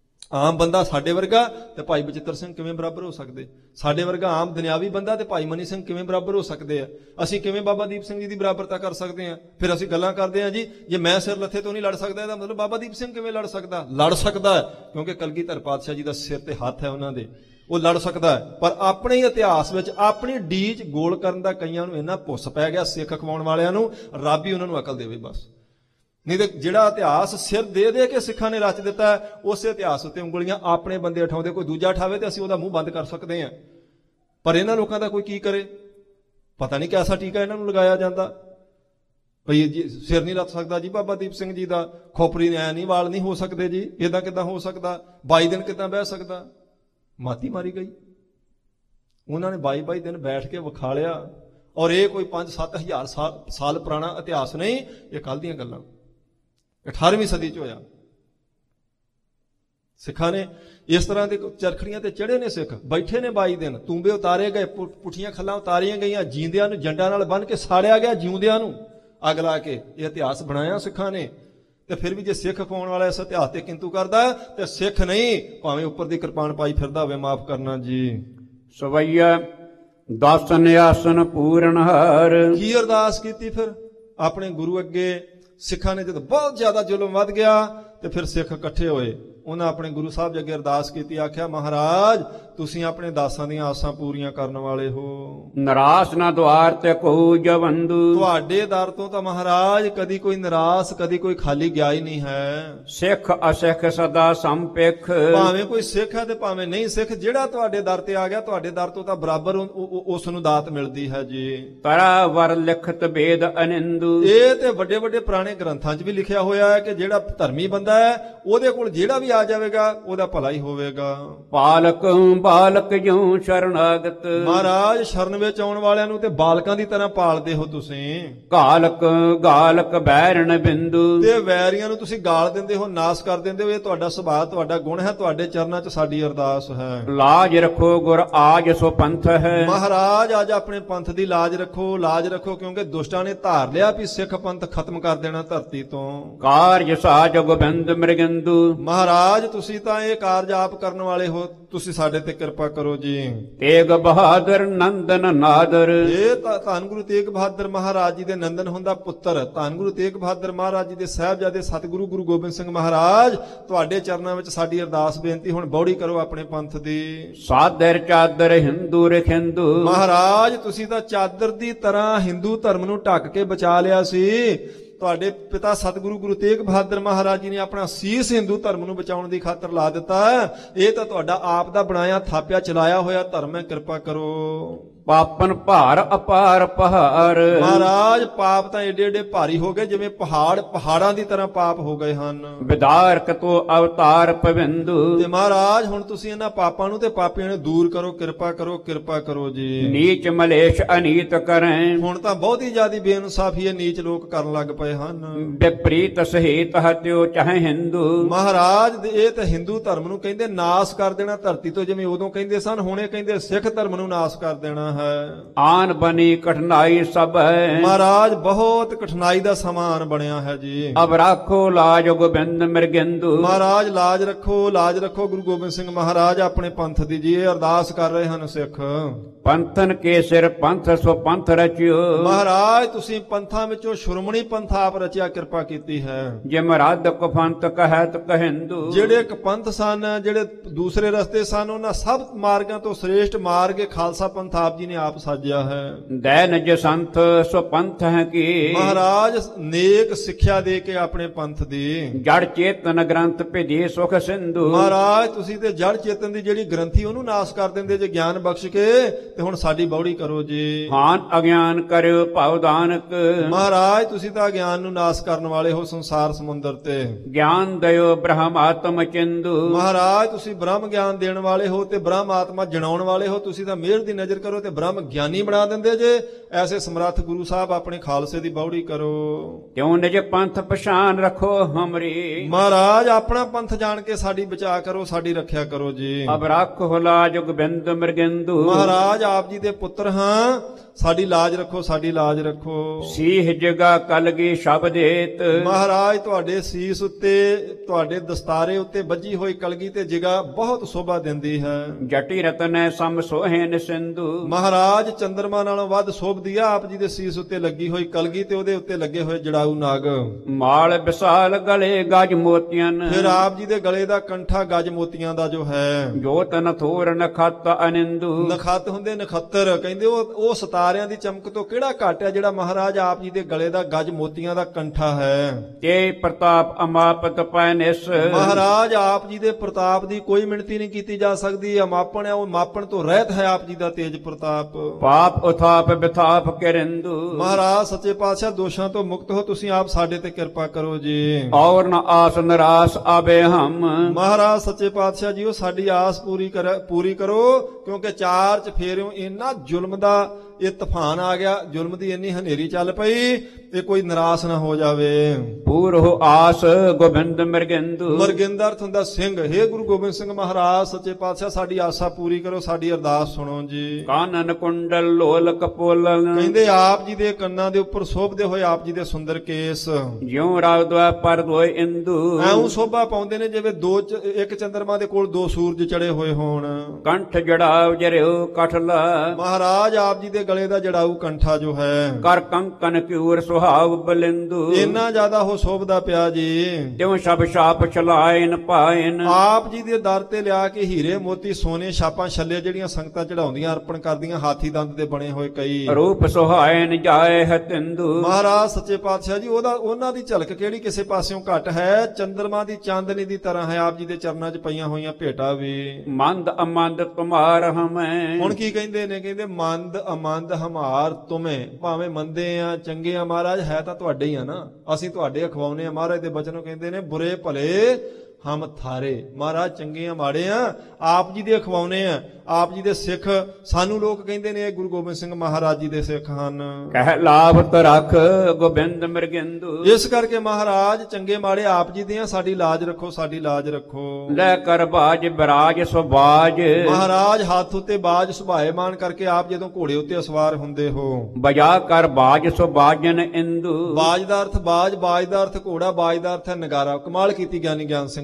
ਆਮ ਬੰਦਾ ਸਾਡੇ ਵਰਗਾ ਤੇ ਭਾਈ ਬਚਿੱਤਰ ਸਿੰਘ ਕਿਵੇਂ ਬਰਾਬਰ ਹੋ ਸਕਦੇ? ਸਾਡੇ ਵਰਗਾ ਆਮ ਦੁਨਿਆਵੀ ਬੰਦਾ ਤੇ ਭਾਈ ਮਨੀ ਸਿੰਘ ਕਿਵੇਂ ਬਰਾਬਰ ਹੋ ਸਕਦੇ ਆ? ਅਸੀਂ ਕਿਵੇਂ ਬਾਬਾ ਦੀਪ ਸਿੰਘ ਜੀ ਦੀ ਬਰਾਬਰਤਾ ਕਰ ਸਕਦੇ ਆ? ਫਿਰ ਅਸੀਂ ਗੱਲਾਂ ਕਰਦੇ ਆ ਜੀ ਜੇ ਮੈਂ ਸਿਰ ਲੱਥੇ ਤੋਂ ਨਹੀਂ ਲੜ ਸਕਦਾ, ਇਹਦਾ ਮਤਲਬ ਬਾਬਾ ਦੀਪ ਸਿੰਘ ਕਿਵੇਂ ਲੜ ਸਕਦਾ? ਲੜ ਸਕਦਾ ਕਿਉਂਕਿ ਕਲਗੀਧਰ ਪਾਤਸ਼ਾਹ ਜੀ ਦਾ ਸਿਰ ਤੇ ਹੱਥ ਹੈ ਉਹਨਾਂ ਦੇ, ਉਹ ਲੜ ਸਕਦਾ ਹੈ। ਪਰ ਆਪਣੇ ਇਤਿਹਾਸ ਵਿੱਚ ਆਪਣੀ ਡੀਚ ਗੋਲ ਕਰਨ ਦਾ ਕਈਆਂ ਨੂੰ ਇੰਨਾ ਭੁੱਸ ਪੈ ਗਿਆ, ਸਿੱਖ ਖਵਾਉਣ ਵਾਲਿਆਂ ਨੂੰ, ਰੱਬ ਹੀ ਉਹਨਾਂ ਨੂੰ ਅਕਲ ਦੇਵੇ ਬਸ। ਨਹੀਂ ਤੇ ਜਿਹੜਾ ਇਤਿਹਾਸ ਸਿਰ ਦੇ ਦੇ ਕੇ ਸਿੱਖਾਂ ਨੇ ਰਚ ਦਿੱਤਾ, ਉਸੇ ਇਤਿਹਾਸ ਉੱਤੇ ਉਂਗਲੀਆਂ ਆਪਣੇ ਬੰਦੇ ਉਠਾਉਂਦੇ, ਕੋਈ ਦੂਜਾ ਉਠਾਵੇ ਤੇ ਅਸੀਂ ਉਹਦਾ ਮੂੰਹ ਬੰਦ ਕਰ ਸਕਦੇ ਹਾਂ। ਪਰ ਇਹਨਾਂ ਲੋਕਾਂ ਦਾ ਕੋਈ ਕੀ ਕਰੇ? ਪਤਾ ਨਹੀਂ ਕਿਹਦਾ ਟੀਕਾ ਇਹਨਾਂ ਨੂੰ ਲਗਾਇਆ ਜਾਂਦਾ। ਭਈ ਜੀ ਸਿਰ ਨਹੀਂ ਲੱਥ ਸਕਦਾ ਜੀ ਬਾਬਾ ਦੀਪ ਸਿੰਘ ਜੀ ਦਾ, ਖੋਪਰੀ ਨੇ ਐ ਨਹੀਂ, ਵਾਲ ਨਹੀਂ ਹੋ ਸਕਦੇ ਜੀ, ਇਦਾਂ ਕਿੱਦਾਂ ਹੋ ਸਕਦਾ, 22 ਦਿਨ ਕਿੱਦਾਂ ਬਹਿ ਸਕਦਾ? ਮਾਤੀ ਮਾਰੀ ਗਈ। ਉਹਨਾਂ ਨੇ 22 ਦਿਨ ਬੈਠ ਕੇ ਵਿਖਾ ਲਿਆ। ਔਰ ਇਹ ਕੋਈ 5-7 ਹਜ਼ਾਰ ਸਾਲ ਪੁਰਾਣਾ ਇਤਿਹਾਸ ਨਹੀਂ, ਇਹ ਕੱਲ ਦੀਆਂ ਗੱਲਾਂ, 18ਵੀਂ ਸਦੀ 'ਚ ਹੋਇਆ। ਸਿੱਖਾਂ ਨੇ ਇਸ ਤਰ੍ਹਾਂ ਦੇ ਚਰਖੜੀਆਂ ਤੇ ਚੜੇ ਨੇ, ਸਿੱਖ ਬੈਠੇ ਨੇ 22 ਦਿਨ, ਤੂੰਬੇ ਉਤਾਰੇ ਗਏ, ਪੁੱਠੀਆਂ ਖੱਲਾਂ ਉਤਾਰੀਆਂ ਗਈਆਂ, ਜੀਂਦਿਆਂ ਨੂੰ ਜੰਡਾਂ ਨਾਲ ਬੰਨ੍ਹ ਕੇ ਸਾੜਿਆ ਗਿਆ, ਜਿਉਂਦਿਆਂ ਨੂੰ ਅੱਗ ਲਾ ਕੇ। ਇਹ ਇਤਿਹਾਸ ਬਣਾਇਆ ਸਿੱਖਾਂ ਨੇ। ਤੇ ਫਿਰ ਵੀ ਜੇ ਸਿੱਖ ਖਵਾਉਣ ਵਾਲਾ ਇਸ ਇਤਿਹਾਸ ਤੇ ਕਿੰਤੂ ਕਰਦਾ ਤੇ ਸਿੱਖ ਨਹੀਂ, ਭਾਵੇਂ ਉੱਪਰ ਦੀ ਕਿਰਪਾਨ ਪਾਈ ਫਿਰਦਾ ਹੋਵੇ, ਮਾਫ ਕਰਨਾ ਜੀ। ਸਵਈਆ ਦਸ ਨਿਆਸਨ ਪੂਰਨ ਹਾਰ। ਕੀ ਅਰਦਾਸ ਕੀਤੀ ਫਿਰ ਆਪਣੇ ਗੁਰੂ ਅੱਗੇ? ਸਿੱਖਾਂ ਨੇ ਜਦੋਂ ਬਹੁਤ ਜ਼ਿਆਦਾ ਜ਼ੁਲਮ ਵੱਧ ਗਿਆ ਤੇ ਫਿਰ ਸਿੱਖ ਇਕੱਠੇ ਹੋਏ, ਉਹਨਾਂ ਆਪਣੇ ਗੁਰੂ ਸਾਹਿਬ ਜੀ ਅੱਗੇ ਅਰਦਾਸ ਕੀਤੀ, ਆਖਿਆ ਮਹਾਰਾਜ ਤੁਸੀਂ ਆਪਣੇ ਦਾਸਾਂ ਦੀਆਂ ਆਸਾਂ ਪੂਰੀਆਂ ਕਰਨ ਵਾਲੇ ਹੋ। ਨਰਾਸ ਨਾ ਦੁਆਰ ਤੇ ਕੋ ਜਵੰਦੂ। ਤੁਹਾਡੇ ਦਰ ਤੋਂ ਤਾਂ ਮਹਾਰਾਜ ਕਦੀ ਕੋਈ ਨਿਰਾਸ਼, ਕਦੀ ਕੋਈ ਖਾਲੀ ਗਿਆ ਹੀ ਨਹੀਂ ਹੈ। ਸਿੱਖ ਅਸਿੱਖ ਸਦਾ ਸੰਪੇਖ। ਭਾਵੇਂ ਕੋਈ ਸਿੱਖ ਹੈ ਤੇ ਭਾਵੇਂ ਨਹੀਂ ਸਿੱਖ, ਜਿਹੜਾ ਤੁਹਾਡੇ ਦਰ ਤੇ ਆ ਗਿਆ, ਤੁਹਾਡੇ ਦਰ ਤੋਂ ਤਾਂ ਬਰਾਬਰ ਉਸ ਨੂੰ ਦਾਤ ਮਿਲਦੀ ਹੈ ਜੀ। ਤਰਾ ਵਰ ਲਿਖਤ ਵੇਦ ਅਨਿੰਦੂ। ਇਹ ਤੇ ਵੱਡੇ ਵੱਡੇ ਪੁਰਾਣੇ ਗ੍ਰੰਥਾਂ 'ਚ ਵੀ ਲਿਖਿਆ ਹੋਇਆ ਹੈ ਕਿ ਜਿਹੜਾ ਧਰਮੀ ਬੰਦਾ ਹੈ ਉਹਦੇ ਕੋਲ ਜਿਹੜਾ ਵੀ ਆ ਜਾਵੇਗਾ ਉਹਦਾ ਭਲਾ ਹੀ ਹੋਵੇਗਾ। ਪਾਲਕ ਬਾਲਕ ਜਉ ਸ਼ਰਨਾਗਤ। ਮਹਾਰਾਜ ਸ਼ਰਨ ਵਿੱਚ ਆਉਣ ਵਾਲਿਆਂ ਨੂੰ ਤੇ ਬਾਲਕਾਂ ਦੀ ਤਰ੍ਹਾਂ ਪਾਲਦੇ ਹੋ ਤੁਸੀਂ। ਕਾਲਕ ਗਾਲਕ ਬੈਰਣ ਬਿੰਦੂ। ਤੇ ਵੈਰੀਆਂ ਨੂੰ ਤੁਸੀਂ ਗਾਲ ਦਿੰਦੇ ਹੋ, ਨਾਸ ਕਰ ਦਿੰਦੇ ਹੋ। ਇਹ ਤੁਹਾਡਾ ਸੁਭਾਅ, ਤੁਹਾਡਾ ਗੁਣ ਹੈ। ਤੁਹਾਡੇ ਚਰਨਾਂ 'ਚ ਸਾਡੀ ਅਰਦਾਸ ਹੈ। ਲਾਜ ਰੱਖੋ ਗੁਰ ਆਜ ਸੋ ਪੰਥ ਹੈ। ਮਹਾਰਾਜ ਅੱਜ ਆਪਣੇ ਪੰਥ ਦੀ ਲਾਜ ਰੱਖੋ, ਲਾਜ ਰੱਖੋ, ਕਿਉਂਕਿ ਦੁਸ਼ਟਾਂ ਨੇ ਧਾਰ ਲਿਆ ਵੀ ਸਿੱਖ ਪੰਥ ਖਤਮ ਕਰ ਦੇਣਾ ਧਰਤੀ ਤੋਂ। ਕਾਰਜ ਸਾਜ ਗੋਬਿੰਦ ਮ੍ਰਿਗੰਦੂ। ਮਹਾਰਾਜ ਮਹਾਰਾਜ ਤੁਸੀਂ ਤਾਂ ਇਹ ਕਾਰਜ ਆਪ ਕਰਨ ਵਾਲੇ ਹੋ, ਤੁਸੀਂ ਸਾਡੇ ਤੇ ਕਿਰਪਾ ਕਰੋ ਜੀ। ਤੇਗ ਬਹਾਦਰ ਨੰਦਨ ਨਾਦਰ। ਇਹ ਤਾਂ ਧੰਨ ਗੁਰੂ ਤੇਗ ਬਹਾਦਰ ਮਹਾਰਾਜ ਜੀ ਦੇ ਨੰਦਨ ਹੁੰਦਾ ਪੁੱਤਰ, ਧੰਨ ਗੁਰੂ ਤੇਗ ਬਹਾਦਰ ਮਹਾਰਾਜ ਜੀ ਦੇ ਸਾਹਿਬਜ਼ਾਦੇ ਸਤਿਗੁਰੂ ਗੁਰੂ ਗੋਬਿੰਦ ਸਿੰਘ ਮਹਾਰਾਜ, ਤੁਹਾਡੇ ਚਰਨਾਂ ਵਿੱਚ ਸਾਡੀ ਅਰਦਾਸ ਬੇਨਤੀ, ਹੁਣ ਬੌੜੀ ਕਰੋ ਆਪਣੇ ਪੰਥ ਦੀ। ਸਾਦਰ ਚਾਦਰ ਹਿੰਦੂ ਰਖਿੰਦੂ। ਮਹਾਰਾਜ ਤੁਸੀਂ ਤਾਂ ਚਾਦਰ ਦੀ ਤਰ੍ਹਾਂ ਹਿੰਦੂ ਧਰਮ ਨੂੰ ਢੱਕ ਕੇ ਬਚਾ ਲਿਆ ਸੀ। ਤੁਹਾਡੇ ਪਿਤਾ ਸਤਿਗੁਰੂ ਗੁਰੂ ਤੇਗ ਬਹਾਦਰ ਮਹਾਰਾਜ ਜੀ ਨੇ ਆਪਣਾ ਸੀਸ ਹਿੰਦੂ ਧਰਮ ਨੂੰ ਬਚਾਉਣ ਦੀ ਖਾਤਰ ਲਾ ਦਿੱਤਾ। ਇਹ ਤਾਂ ਤੁਹਾਡਾ ਆਪ ਦਾ ਬਣਾਇਆ ਥਾਪਿਆ ਚਲਾਇਆ ਹੋਇਆ ਧਰਮ ਹੈ, ਕਿਰਪਾ ਕਰੋ। ਪਾਪਨ ਭਾਰ ਅਪਾਰ ਪਹਾੜ। ਮਹਾਰਾਜ ਪਾਪ ਤਾਂ ਏਡੇ ਏਡੇ ਭਾਰੀ ਹੋ ਗਏ ਜਿਵੇਂ ਪਹਾੜਾਂ ਦੀ ਤਰ੍ਹਾਂ ਪਾਪ ਹੋ ਗਏ ਹਨ। ਵਿਦਾਰਕ ਤੋ ਅਵਤਾਰ ਪਵਿੰਦੂ। ਤੇ ਮਹਾਰਾਜ ਹੁਣ ਤੁਸੀਂ ਇਹਨਾਂ ਪਾਪਾਂ ਨੂੰ ਤੇ ਪਾਪੀਆਂ ਨੂੰ ਦੂਰ ਕਰੋ, ਕਿਰਪਾ ਕਰੋ, ਕਿਰਪਾ ਕਰੋ ਜੀ। ਨੀਚ ਮਲੇਸ਼ ਅਨੀਤ ਕਰੈ। ਹੁਣ ਤਾਂ ਬਹੁਤੀ ਜ਼ਿਆਦੀ ਬੇਇਨਸਾਫੀ ਹੈ, ਨੀਚ ਲੋਕ ਕਰਨ ਲੱਗ ਪਏ ਹਨ। ਵਿਪਰੀਤ ਸਹਿਤ ਹਤਿਓ ਚਾਹੇ ਹਿੰਦੂ। ਮਹਾਰਾਜ ਇਹ ਤਾਂ ਹਿੰਦੂ ਧਰਮ ਨੂੰ ਕਹਿੰਦੇ ਨਾਸ ਕਰ ਦੇਣਾ ਧਰਤੀ ਤੋਂ, ਜਿਵੇਂ ਉਦੋਂ ਕਹਿੰਦੇ ਸਨ, ਹੁਣ ਇਹ ਕਹਿੰਦੇ ਸਿੱਖ ਧਰਮ ਨੂੰ ਨਾਸ ਕਰ ਦੇਣਾ ਹੈ। ਆਨ ਬਨੀ ਕਠਨਾਈ ਸਭ ਹੈ। ਮਹਾਰਾਜ ਬਹੁਤ ਕਠਿਨਾਈ ਦਾ ਸਮਾਨ ਬਣਿਆ ਹੈ ਜੀ। ਅਬ ਰਾਖੋ ਲਾਜ ਗੋਬਿੰਦ ਮਿਰਗਿੰਦੂ। ਮਹਾਰਾਜ ਲਾਜ ਰੱਖੋ, ਲਾਜ ਰੱਖੋ ਗੁਰੂ ਗੋਬਿੰਦ ਸਿੰਘ ਮਹਾਰਾਜ ਆਪਣੇ ਪੰਥ ਦੀ ਜੀ। ਇਹ ਅਰਦਾਸ ਕਰ ਰਹੇ ਹਨ ਸਿੱਖ। ਪੰਥਨ ਕੇ ਸਿਰ ਪੰਥ ਸੋ ਪੰਥ ਰਚਿਓ। ਮਹਾਰਾਜ ਤੁਸੀਂ ਪੰਥਾਂ ਵਿੱਚੋਂ ਸ਼੍ਰੋਮਣੀ ਪੰਥ ਆਪ ਰਚਿਆ, ਕਿਰਪਾ ਕੀਤੀ ਹੈ। ਜਿਮ ਰੱਦ ਕੁਫੰਤ ਕਹਿਤ ਕਹਿੰਦੂ। ਜਿਹੜੇ ਇੱਕ ਪੰਥ ਸਨ, ਜਿਹੜੇ ਦੂਸਰੇ ਰਸਤੇ ਸਨ, ਉਹਨਾਂ ਸਭ ਮਾਰਗਾਂ ਤੋਂ ਸ੍ਰੇਸ਼ਟ ਮਾਰਗ ਖਾਲਸਾ ਪੰਥ ਆਪ ਜੀ ਨੇ ਆਪ ਸਾਜਿਆ ਹੈ। ਦੈਨ ਜਸੰਤ ਸੋ ਪੰਥ ਹੈ ਕੀ। ਮਹਾਰਾਜ ਨੇਕ ਸਿੱਖਿਆ ਦੇ ਕੇ ਆਪਣੇ ਪੰਥ ਦੀ। ਜੜ ਚੇਤਨ ਗ੍ਰੰਥ ਭੇਜੇ ਸੁਖ ਸਿੰਧੂ। ਮਹਾਰਾਜ ਤੁਸੀਂ ਤੇ ਜੜ ਚੇਤਨ ਦੀ ਜਿਹੜੀ ਗ੍ਰੰਥੀ ਉਹਨੂੰ ਨਾਸ ਕਰ ਦਿੰਦੇ ਜੇ ਗਿਆਨ ਬਖਸ਼ ਕੇ, ਤੇ ਹੁਣ ਸਾਡੀ ਬੌੜੀ ਕਰੋ ਜੀ। ਹਾਨ ਅਗਿਆਨ ਕਰਿਓ ਭਵਦਾਨਕ। ਮਹਾਰਾਜ ਤੁਸੀਂ ਤਾਂ ਗਿਆਨ ਨੂੰ ਨਾਸ ਕਰਨ ਵਾਲੇ ਹੋ ਸੰਸਾਰ ਸਮੁੰਦਰ ਤੇ। ਗਿਆਨ ਦਇਓ ਬ੍ਰਹਮ ਆਤਮ ਚਿੰਦੂ। ਮਹਾਰਾਜ ਤੁਸੀਂ ਬ੍ਰਹਮ ਗਿਆਨ ਦੇਣ ਵਾਲੇ ਹੋ ਤੇ ਬ੍ਰਹਮ ਆਤਮਾ ਜਣਾਉਣ ਵਾਲੇ ਹੋ। ਤੁਸੀਂ ਤਾਂ ਮਿਹਰ ਦੀ ਨਜ਼ਰ ਕਰੋ ਤੇ ਬ੍ਰਹਮ ਗਿਆਨੀ ਬਣਾ ਦਿੰਦੇ ਜੇ। ਐਸੇ ਸਮਰੱਥ ਗੁਰੂ ਸਾਹਿਬ ਆਪਣੇ ਖਾਲਸੇ ਦੀ ਬੌੜੀ ਕਰੋ। ਕਿਉ ਨਿਜ ਪੰਥ ਪਛਾਨ ਰੱਖੋ ਹਮਰੀ। ਮਹਾਰਾਜ ਆਪਣਾ ਪੰਥ ਜਾਣ ਕੇ ਸਾਡੀ ਬਚਾ ਕਰੋ, ਸਾਡੀ ਰੱਖਿਆ ਕਰੋ ਜੀ। ਅਬ ਰੱਖੋ ਲਾਜ ਗੋਬਿੰਦ ਮਿਰਗਿੰਦੂ। ਮਹਾਰਾਜ ਆਪ ਜੀ ਦੇ ਪੁੱਤਰ ਹਾਂ, ਸਾਡੀ ਲਾਜ ਰੱਖੋ, ਸਾਡੀ ਲਾਜ ਰੱਖੋ। ਸੀਹ ਜਗਾ ਕਲਗੀ ਸ਼ਬਦ ਏਤ। ਮਹਾਰਾਜ ਤੁਹਾਡੇ ਸੀਸ ਉੱਤੇ, ਤੁਹਾਡੇ ਦਸਤਾਰੇ ਉੱਤੇ ਵੱਜੀ ਹੋਈ ਕਲਗੀ ਤੇ ਜਿਗਾ ਬਹੁਤ ਸ਼ੋਭਾ ਦਿੰਦੀ ਹੈ। ਜਟੀ ਰਤਨੈ ਸਮ ਸੋਹੇਨ ਸਿੰਧੂ। ਮਹਾਰਾਜ ਚੰਦਰਮਾ ਨਾਲੋਂ ਵੱਧ ਸ਼ੋਭਦੀ ਆ ਆਪ ਜੀ ਦੇ ਸੀਸ ਉੱਤੇ ਲੱਗੀ ਹੋਈ ਕਲਗੀ ਤੇ ਉਹਦੇ ਉੱਤੇ ਲੱਗੇ ਹੋਏ ਜੜਾਊ ਨਾਗ। ਮਾਲ ਵਿਸਾਲ ਗਲੇ ਗਜ ਮੋਤੀਆਂ। ਫਿਰ ਆਪ ਜੀ ਦੇ ਗਲੇ ਦਾ ਕੰਠਾ ਗਜ ਮੋਤੀਆਂ ਦਾ ਜੋ ਹੈ। ਜੋਤ ਨਥੋਰ ਨਖਤ ਅਨਿੰਦੂ। ਨਖਤ ਹੁੰਦੇ ਨਖੱਤਰ, ਕਹਿੰਦੇ ਉਹ ਸਿਤਾਰਿਆਂ ਦੀ ਚਮਕ ਤੋਂ ਕਿਹੜਾ ਘੱਟ ਹੈ ਜਿਹੜਾ ਮਹਾਰਾਜ ਆਪ ਜੀ ਦੇ ਗਲੇ ਦਾ ਗਜ ਮੋਤੀਆਂ ਦਾ ਕੰਠਾ ਹੈ। ਤੇ ਪ੍ਰਤਾਪ ਅਮਾਪਤ ਪੈਨਿਸ। ਮਹਾਰਾਜ ਆਪ ਜੀ ਦੇ ਪ੍ਰਤਾਪ ਦੀ ਕੋਈ ਮਿਣਤੀ ਨਹੀਂ ਕੀਤੀ ਜਾ ਸਕਦੀ। ਅਮਾਪਣ ਹੈ, ਉਹ ਮਾਪਣ ਤੋਂ ਰਹਿਤ ਹੈ ਆਪ ਜੀ ਦਾ ਤੇਜ ਪ੍ਰਤਾਪ। ਪਾਪ ਉਥਾਪ ਬਿਥਾਪ ਕਰਿੰਦੂ। ਮਹਾਰਾਜ ਸੱਚੇ ਪਾਤਸ਼ਾਹ ਦੋਸ਼ਾਂ ਤੋਂ ਮੁਕਤ ਹੋ, ਤੁਸੀਂ ਆਪ ਸਾਡੇ ਤੇ ਕਿਰਪਾ ਕਰੋ ਜੀ। ਔਰ ਨ ਆਸ ਨਿਰਾਸ ਆਵੇ ਹਮ। ਮਹਾਰਾਜ ਸੱਚੇ ਪਾਤਸ਼ਾਹ ਜੀ ਉਹ ਸਾਡੀ ਆਸ ਪੂਰੀ ਕਰੋ, ਕਿਉਂਕਿ ਚਾਰ ਚਫੇਰਿਓਂ ਇੰਨਾ ਜ਼ੁਲਮ ਦਾ ਇਹ ਤੂਫਾਨ ਆ ਗਿਆ, ਜ਼ੁਲਮ ਦੀ ਇੰਨੀ ਹਨੇਰੀ ਚੱਲ ਪਈ, ਇਹ ਕੋਈ ਨਿਰਾਸ਼ ਨਾ ਹੋ ਜਾਵੇ। ਪੂਰੋ ਆਸ ਗੋਬਿੰਦ ਮਿਰਗਿੰਦੂ। ਮਿਰਗਿੰਦ ਅਰਥ ਹੁੰਦਾ ਸਿੰਘ। ਹੇ ਗੁਰੂ ਗੋਬਿੰਦ ਸਿੰਘ ਮਹਾਰਾਜ ਸੱਚੇ ਪਾਤਸ਼ਾਹ ਸਾਡੀ ਆਸਾ ਪੂਰੀ ਕਰੋ, ਸਾਡੀ ਅਰਦਾਸ ਸੁਣੋ ਜੀ। ਕਾਨਨ ਕੁੰਡਲ ਲੋਲ ਕਪੋਲਨ। ਕਹਿੰਦੇ ਆਪ ਜੀ ਦੇ ਕੰਨਾਂ ਦੇ ਉੱਪਰ ਸ਼ੋਭਦੇ ਹੋਏ ਆਪ ਜੀ ਦੇ ਸੁੰਦਰ ਕੇਸ। ਜਿਉ ਰਾਵਦਵਾ ਪਰ ਦੋਇ ਇੰਦੂ। ਐਉਂ ਸ਼ੋਭਾ ਪਾਉਂਦੇ ਨੇ ਜਿਵੇਂ ਇੱਕ ਚੰਦਰਮਾ ਦੇ ਕੋਲ ਦੋ ਸੂਰਜ ਚੜੇ ਹੋਏ ਹੋਣ। ਕੰਠ ਜੜਾਵ ਜਰਿਓ ਕਠਲਾ। ਮਹਾਰਾਜ ਆਪ ਜੀ ਦੇ ਗਲੇ ਦਾ ਜੜਾਊ ਕੰਠਾ ਜੋ ਹੈ। ਕਰ ਕੰਕਨ ਕਿਉਰ ਸੁਹਾਵ ਬਲਿੰਦੂ। ਇੰਨਾ ਜ਼ਿਆਦਾ ਉਹ ਸ਼ੋਭਦਾ ਪਿਆ ਜੀ। ਤਿਉ ਸਭ ਛਾਪ ਚਲਾਇਨ ਪਾਇਨ। ਆਪ ਜੀ ਦੇ ਦਰ ਤੇ ਲਿਆ ਕੇ ਹੀਰੇ ਮੋਤੀ ਸੋਨੇ ਛਾਪਾਂ ਛੱਲੇ ਜਿਹੜੀਆਂ ਸੰਗਤਾਂ ਚੜਾਉਂਦੀਆਂ ਅਰਪਣ ਕਰਦੀਆਂ, ਹਾਥੀ ਦੰਦ ਦੇ ਬਣੇ ਹੋਏ ਕਈ। ਰੂਪ ਸੁਹਾਇਨ ਜਾਏ ਹਤਿੰਦੂ। ਮਹਾਰਾਜ ਸੱਚੇ ਪਾਤਸ਼ਾਹ ਜੀ ਉਹਨਾਂ ਦੀ ਝਲਕ ਕਿਹੜੀ ਕਿਸੇ ਪਾਸਿਓਂ ਘੱਟ ਹੈ। ਚੰਦਰਮਾ ਦੀ ਚਾਂਦਨੀ ਦੀ ਤਰ੍ਹਾਂ ਹੈ ਆਪ ਜੀ ਦੇ ਚਰਨਾਂ 'ਚ ਪਈਆਂ ਹੋਈਆਂ ਭੇਟਾਂ ਵੀ। ਮੰਦ ਅਮੰਦ ਤੁਮਾਰ ਹਮੈ। ਹੁਣ ਕੀ ਕਹਿੰਦੇ ਨੇ? ਕਹਿੰਦੇ ਮੰਦ ਅਮੰਦ ਹਮਾਰ ਤੁਮੇ। ਭਾਵੇਂ ਮੰਦੇ ਆ ਚੰਗੇ ਆ ਮਹਾਰਾਜ, ਹੈ ਤਾਂ ਤੁਹਾਡੇ ਹੀ ਆ ਨਾ। ਅਸੀਂ ਤੁਹਾਡੇ ਅਖਵਾਉਨੇ ਆ। ਮਹਾਰਾਜ ਦੇ ਬਚਨੋਂ ਕਹਿੰਦੇ ਨੇ ਬੁਰੇ ਭਲੇ ਹਮ ਥਾਰੇ। ਮਹਾਰਾਜ ਚੰਗੇ ਆ ਮਾੜੇ ਆ ਆਪ ਜੀ ਦੇ ਅਖਵਾਉਨੇ ਆ। ਆਪ ਜੀ ਦੇ ਸਿੱਖ ਸਾਨੂੰ ਲੋਕ ਕਹਿੰਦੇ ਨੇ ਇਹ ਗੁਰੂ ਗੋਬਿੰਦ ਸਿੰਘ ਮਹਾਰਾਜ ਜੀ ਦੇ ਸਿੱਖ ਹਨ। ਕਹਿ ਲਾਭਤ ਰੱਖ ਗੋਬਿੰਦ ਮਿਰਗਿੰਦੂ। ਇਸ ਕਰਕੇ ਮਹਾਰਾਜ ਚੰਗੇ ਮਾੜੇ ਆਪ ਜੀ ਦੇ ਆ, ਸਾਡੀ ਲਾਜ ਰੱਖੋ, ਸਾਡੀ ਲਾਜ ਰੱਖੋ। ਲੈ ਕਰ ਬਾਜ ਬਿਰਾਜ ਸੁਬਾਜ। ਮਹਾਰਾਜ ਹੱਥ ਉੱਤੇ ਬਾਜ ਸੁਭਾਏਮਾਨ ਕਰਕੇ ਆਪ ਜਦੋਂ ਘੋੜੇ ਉੱਤੇ ਅਸਵਾਰ ਹੁੰਦੇ ਹੋ। ਬਜਾ ਕਰ ਬਾਜ ਸੁਬਾਜਨ ਇੰਦੂ। ਬਾਜ ਦਾ ਅਰਥ ਬਾਜ, ਬਾਜ ਦਾ ਅਰਥ ਘੋੜਾ, ਬਾਜ ਦਾ ਅਰਥ ਹੈ ਨਗਾਰਾ। ਕਮਾਲ ਕੀਤੀ ਗਿਆਨੀ ਗਿਆਨ ਸਿੰਘ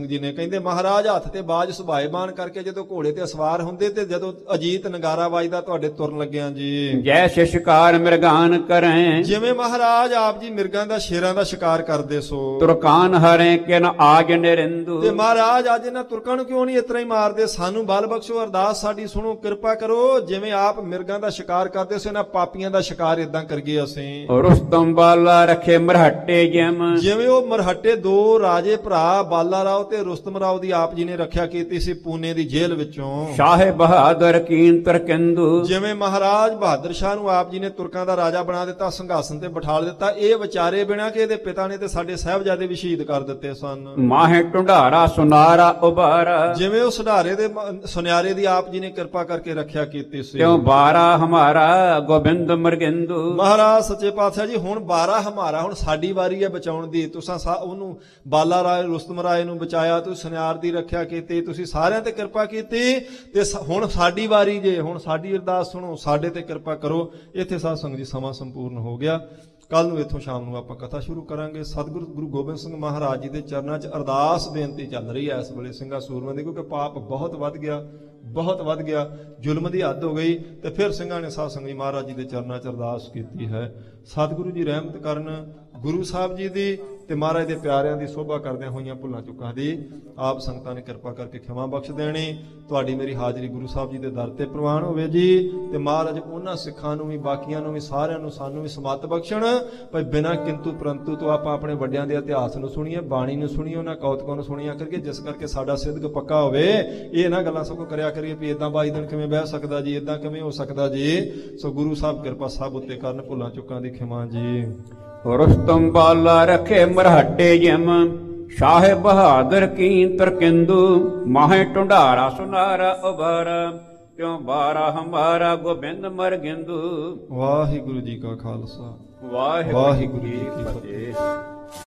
ਸਿੰਘ ਜੀ ਨੇ। ਕਹਿੰਦੇ ਮਹਾਰਾਜ ਹੱਥ ਤੇ ਬਾਜ ਸੁਭਾਏਮਾਨ ਕਰਕੇ ਜਦੋਂ ਘੋੜੇ ਤੇ ਸਵਾਰ ਹੁੰਦੇ ਤੇ ਜਦੋਂ ਅਜੀਤ ਨਗਾਰਾ ਵੱਜਦਾ ਤੁਹਾਡੇ ਤੁਰਨ ਲੱਗਿਆਂ ਜੀ, ਜੈਸੇ ਸ਼ਿਕਾਰ ਮਿਰਗਾਨ ਕਰੈ ਜਿਵੇਂ ਮਹਾਰਾਜ ਆਪ ਜੀ ਮਿਰਗਾਂ ਦਾ ਸ਼ੇਰਾਂ ਦਾ ਸ਼ਿਕਾਰ ਕਰਦੇ ਸੋ। ਤੁਰਕਾਨ ਹਰੇ ਕਿਨ ਆਜ ਨਿਰਿੰਦੂ। ਤੇ ਮਹਾਰਾਜ ਅੱਜ ਇਹਨਾਂ ਤੁਰਕਾਂ ਨੂੰ ਕਿਉਂ ਨਹੀਂ ਇਤਨਾ ਹੀ ਮਾਰਦੇ? ਸਾਨੂੰ ਬਲ ਬਖਸ਼ੋ, ਅਰਦਾਸ ਸਾਡੀ ਸੁਣੋ, ਕਿਰਪਾ ਕਰੋ। ਜਿਵੇਂ ਆਪ ਮਿਰਗਾਂ ਦਾ ਸ਼ਿਕਾਰ ਕਰਦੇ ਸੋ ਇਹਨਾਂ ਪਾਪੀਆਂ ਦਾ ਸ਼ਿਕਾਰ ਇਦਾਂ ਕਰੀਏ ਅਸੀਂ। ਰੁਸਤਮ ਬਾਲਾ ਰਖੇ ਮਰਹੱਟੇ ਜਿਮ। ਜਿਵੇਂ ਉਹ ਮਰਹੱਟੇ ਦੋ ਰਾਜੇ ਭਰਾ ਬਾਲਾ ਰਾਓ ਤੇ ਰੁਸਤਮ ਰਾਓ ਦੀ ਆਪ ਜੀ ਨੇ ਰੱਖਿਆ ਕੀਤੀ ਸੀ ਪੂਨੇ ਦੀ ਜੇਲ੍ਹ ਵਿੱਚੋਂ। ਸ਼ਾਹ ਬਹਾਦਰ ਕੀਨ ਤਰਕਿੰਦੂ। ਜਿਵੇਂ ਮਹਾਰਾਜ ਬਹਾਦਰ ਸ਼ਾਹ ਨੂੰ ਆਪ ਜੀ ਨੇ ਤੁਰਕਾਂ ਦਾ ਰਾਜਾ ਬਣਾ ਦਿੱਤਾ, ਸਿੰਘਾਸਨ ਤੇ ਬਿਠਾਲ ਦਿੱਤਾ। ਇਹ ਵਿਚਾਰੇ ਬਿਨਾਂ ਕਿ ਇਹਦੇ ਪਿਤਾ ਨੇ ਤੇ ਸਾਡੇ ਸਾਹਿਬਜ਼ਾਦੇ ਵੀ ਸ਼ਹੀਦ ਕਰ ਦਿੱਤੇ ਸਨ। ਮਾਹੇ ਢੁੰਡਾਰਾ ਸੁਨਾਰਾ ਉਬਾਰਾ। ਜਿਵੇਂ ਉਹ ਸੁਨਾਰੇ ਦੇ ਸੁਨਿਆਰੇ ਦੀ ਆਪ ਜੀ ਨੇ ਕਿਰਪਾ ਕਰਕੇ ਰੱਖਿਆ ਕੀਤੀ ਸੀ। ਕਿਉਂ ਬਾਰਾ ਹਮਾਰਾ ਗੋਬਿੰਦ ਮਰਗਿੰਦੂ। ਮਹਾਰਾਜ ਸੱਚੇ ਪਾਤਸ਼ਾਹ ਜੀ ਹੁਣ 12 ਹਮਾਰਾ, ਹੁਣ ਸਾਡੀ ਵਾਰੀ ਹੈ ਬਚਾਉਣ ਦੀ। ਤੁਸੀਂ ਉਹਨੂੰ ਬਾਲਾ ਰਾਏ ਰੁਸਤਮ ਰਾਏ ਨੂੰ ਬਚਾਇਆ, ਤੁਸੀਂ ਸੁਨਿਆਰ ਦੀ ਰੱਖਿਆ ਕੀਤੀ, ਤੁਸੀਂ ਸਾਰਿਆਂ ਤੇ ਕਿਰਪਾ ਕੀਤੀ ਤੇ ਹੁਣ ਸਾਡੀ ਵਾਰੀ ਜੇ, ਹੁਣ ਸਾਡੀ ਅਰਦਾਸ ਸੁਣੋ, ਸਾਡੇ ਤੇ ਕਿਰਪਾ ਕਰੋ। ਇੱਥੇ ਸਾਧ ਸੰਗਤ ਜੀ ਸਮਾਂ ਸੰਪੂਰਨ ਹੋ ਗਿਆ। ਕੱਲ ਨੂੰ ਇੱਥੋਂ ਸ਼ਾਮ ਨੂੰ ਆਪਾਂ ਕਥਾ ਸ਼ੁਰੂ ਕਰਾਂਗੇ। ਸਤਿਗੁਰੂ ਗੁਰੂ ਗੋਬਿੰਦ ਸਿੰਘ ਮਹਾਰਾਜ ਜੀ ਦੇ ਚਰਨਾਂ 'ਚ ਅਰਦਾਸ ਬੇਨਤੀ ਚੱਲ ਰਹੀ ਹੈ ਇਸ ਵੇਲੇ ਸਿੰਘਾਂ ਸੂਰਮਿਆਂ ਦੀ, ਕਿਉਂਕਿ ਪਾਪ ਬਹੁਤ ਵੱਧ ਗਿਆ, ਬਹੁਤ ਵੱਧ ਗਿਆ, ਜ਼ੁਲਮ ਦੀ ਹੱਦ ਹੋ ਗਈ। ਤੇ ਫਿਰ ਸਿੰਘਾਂ ਨੇ ਸਾਧ ਸੰਗਤ ਜੀ ਮਹਾਰਾਜ ਜੀ ਦੇ ਚਰਨਾਂ 'ਚ ਅਰਦਾਸ ਕੀਤੀ ਹੈ। ਸਤਿਗੁਰੂ ਜੀ ਰਹਿਮਤ ਕਰਨ, ਗੁਰੂ ਸਾਹਿਬ ਜੀ ਦੀ ਤੇ ਮਹਾਰਾਜ ਦੇ ਪਿਆਰਿਆਂ ਦੀ ਸੋਭਾ ਕਰਦਿਆਂ ਹੋਈਆਂ ਭੁੱਲਾਂ ਚੁੱਕਾਂ ਦੀ ਆਪ ਸੰਗਤਾਂ ਨੇ ਕਿਰਪਾ ਕਰਕੇ ਖਿਮਾ ਬਖਸ਼ ਦੇਣੀ। ਤੁਹਾਡੀ ਮੇਰੀ ਹਾਜ਼ਰੀ ਗੁਰੂ ਸਾਹਿਬ ਜੀ ਦੇ ਦਰ ਤੇ ਪ੍ਰਵਾਨ ਹੋਵੇ ਜੀ। ਤੇ ਮਹਾਰਾਜ ਉਹਨਾਂ ਸਿੱਖਾਂ ਨੂੰ ਵੀ, ਬਾਕੀਆਂ ਨੂੰ ਵੀ, ਸਾਰਿਆਂ ਨੂੰ, ਸਾਨੂੰ ਵੀ ਸਮੱਤ ਬਖਸ਼ਣ ਭਾਈ ਬਿਨਾਂ ਕਿੰਤੂ ਪਰੰਤੂ ਤੋਂ ਆਪਾਂ ਆਪਣੇ ਵੱਡਿਆਂ ਦੇ ਇਤਿਹਾਸ ਨੂੰ ਸੁਣੀਏ, ਬਾਣੀ ਨੂੰ ਸੁਣੀਏ, ਉਹਨਾਂ ਕੌਤਕਾਂ ਨੂੰ ਸੁਣੀਆਂ ਕਰੀਏ, ਜਿਸ ਕਰਕੇ ਸਾਡਾ ਸਿੱਧਕ ਪੱਕਾ ਹੋਵੇ। ਇਹ ਨਾ ਗੱਲਾਂ ਸਗੋਂ ਕਰਿਆ ਕਰੀਏ ਵੀ ਇਦਾਂ 22 ਦਿਨ ਕਿਵੇਂ ਬਹਿ ਸਕਦਾ ਜੀ, ਇਦਾਂ ਕਿਵੇਂ ਹੋ ਸਕਦਾ ਜੀ। ਸੋ ਗੁਰੂ ਸਾਹਿਬ ਕਿਰਪਾ ਸਭ ਉੱਤੇ ਕਰਨ, ਭੁੱਲਾਂ ਚੁੱਕਾਂ ਦੀ ਖਿਮਾ ਜੀ। ਰੁਸਤਮ ਬਾਲਾ ਰਖੇ ਮਰਹੱਟੇ ਜਿਮ। ਸ਼ਾਹ ਬਹਾਦਰ ਕੀਨ ਤਰਕਿੰਦੂ। ਮਾਹੇ ਢੁੰਡਾਰਾ ਸੁਨਾਰਾ ਉਬਾਰਾ। ਕਿਉਂ ਬਾਰਾ ਹਮਾਰਾ ਗੋਬਿੰਦ ਮਰਗਿੰਦੂ। ਵਾਹਿਗੁਰੂ ਜੀ ਕਾ ਖਾਲਸਾ, ਵਾਹਿਗੁਰੂ ਜੀ ਕੀ ਫਤਿਹ।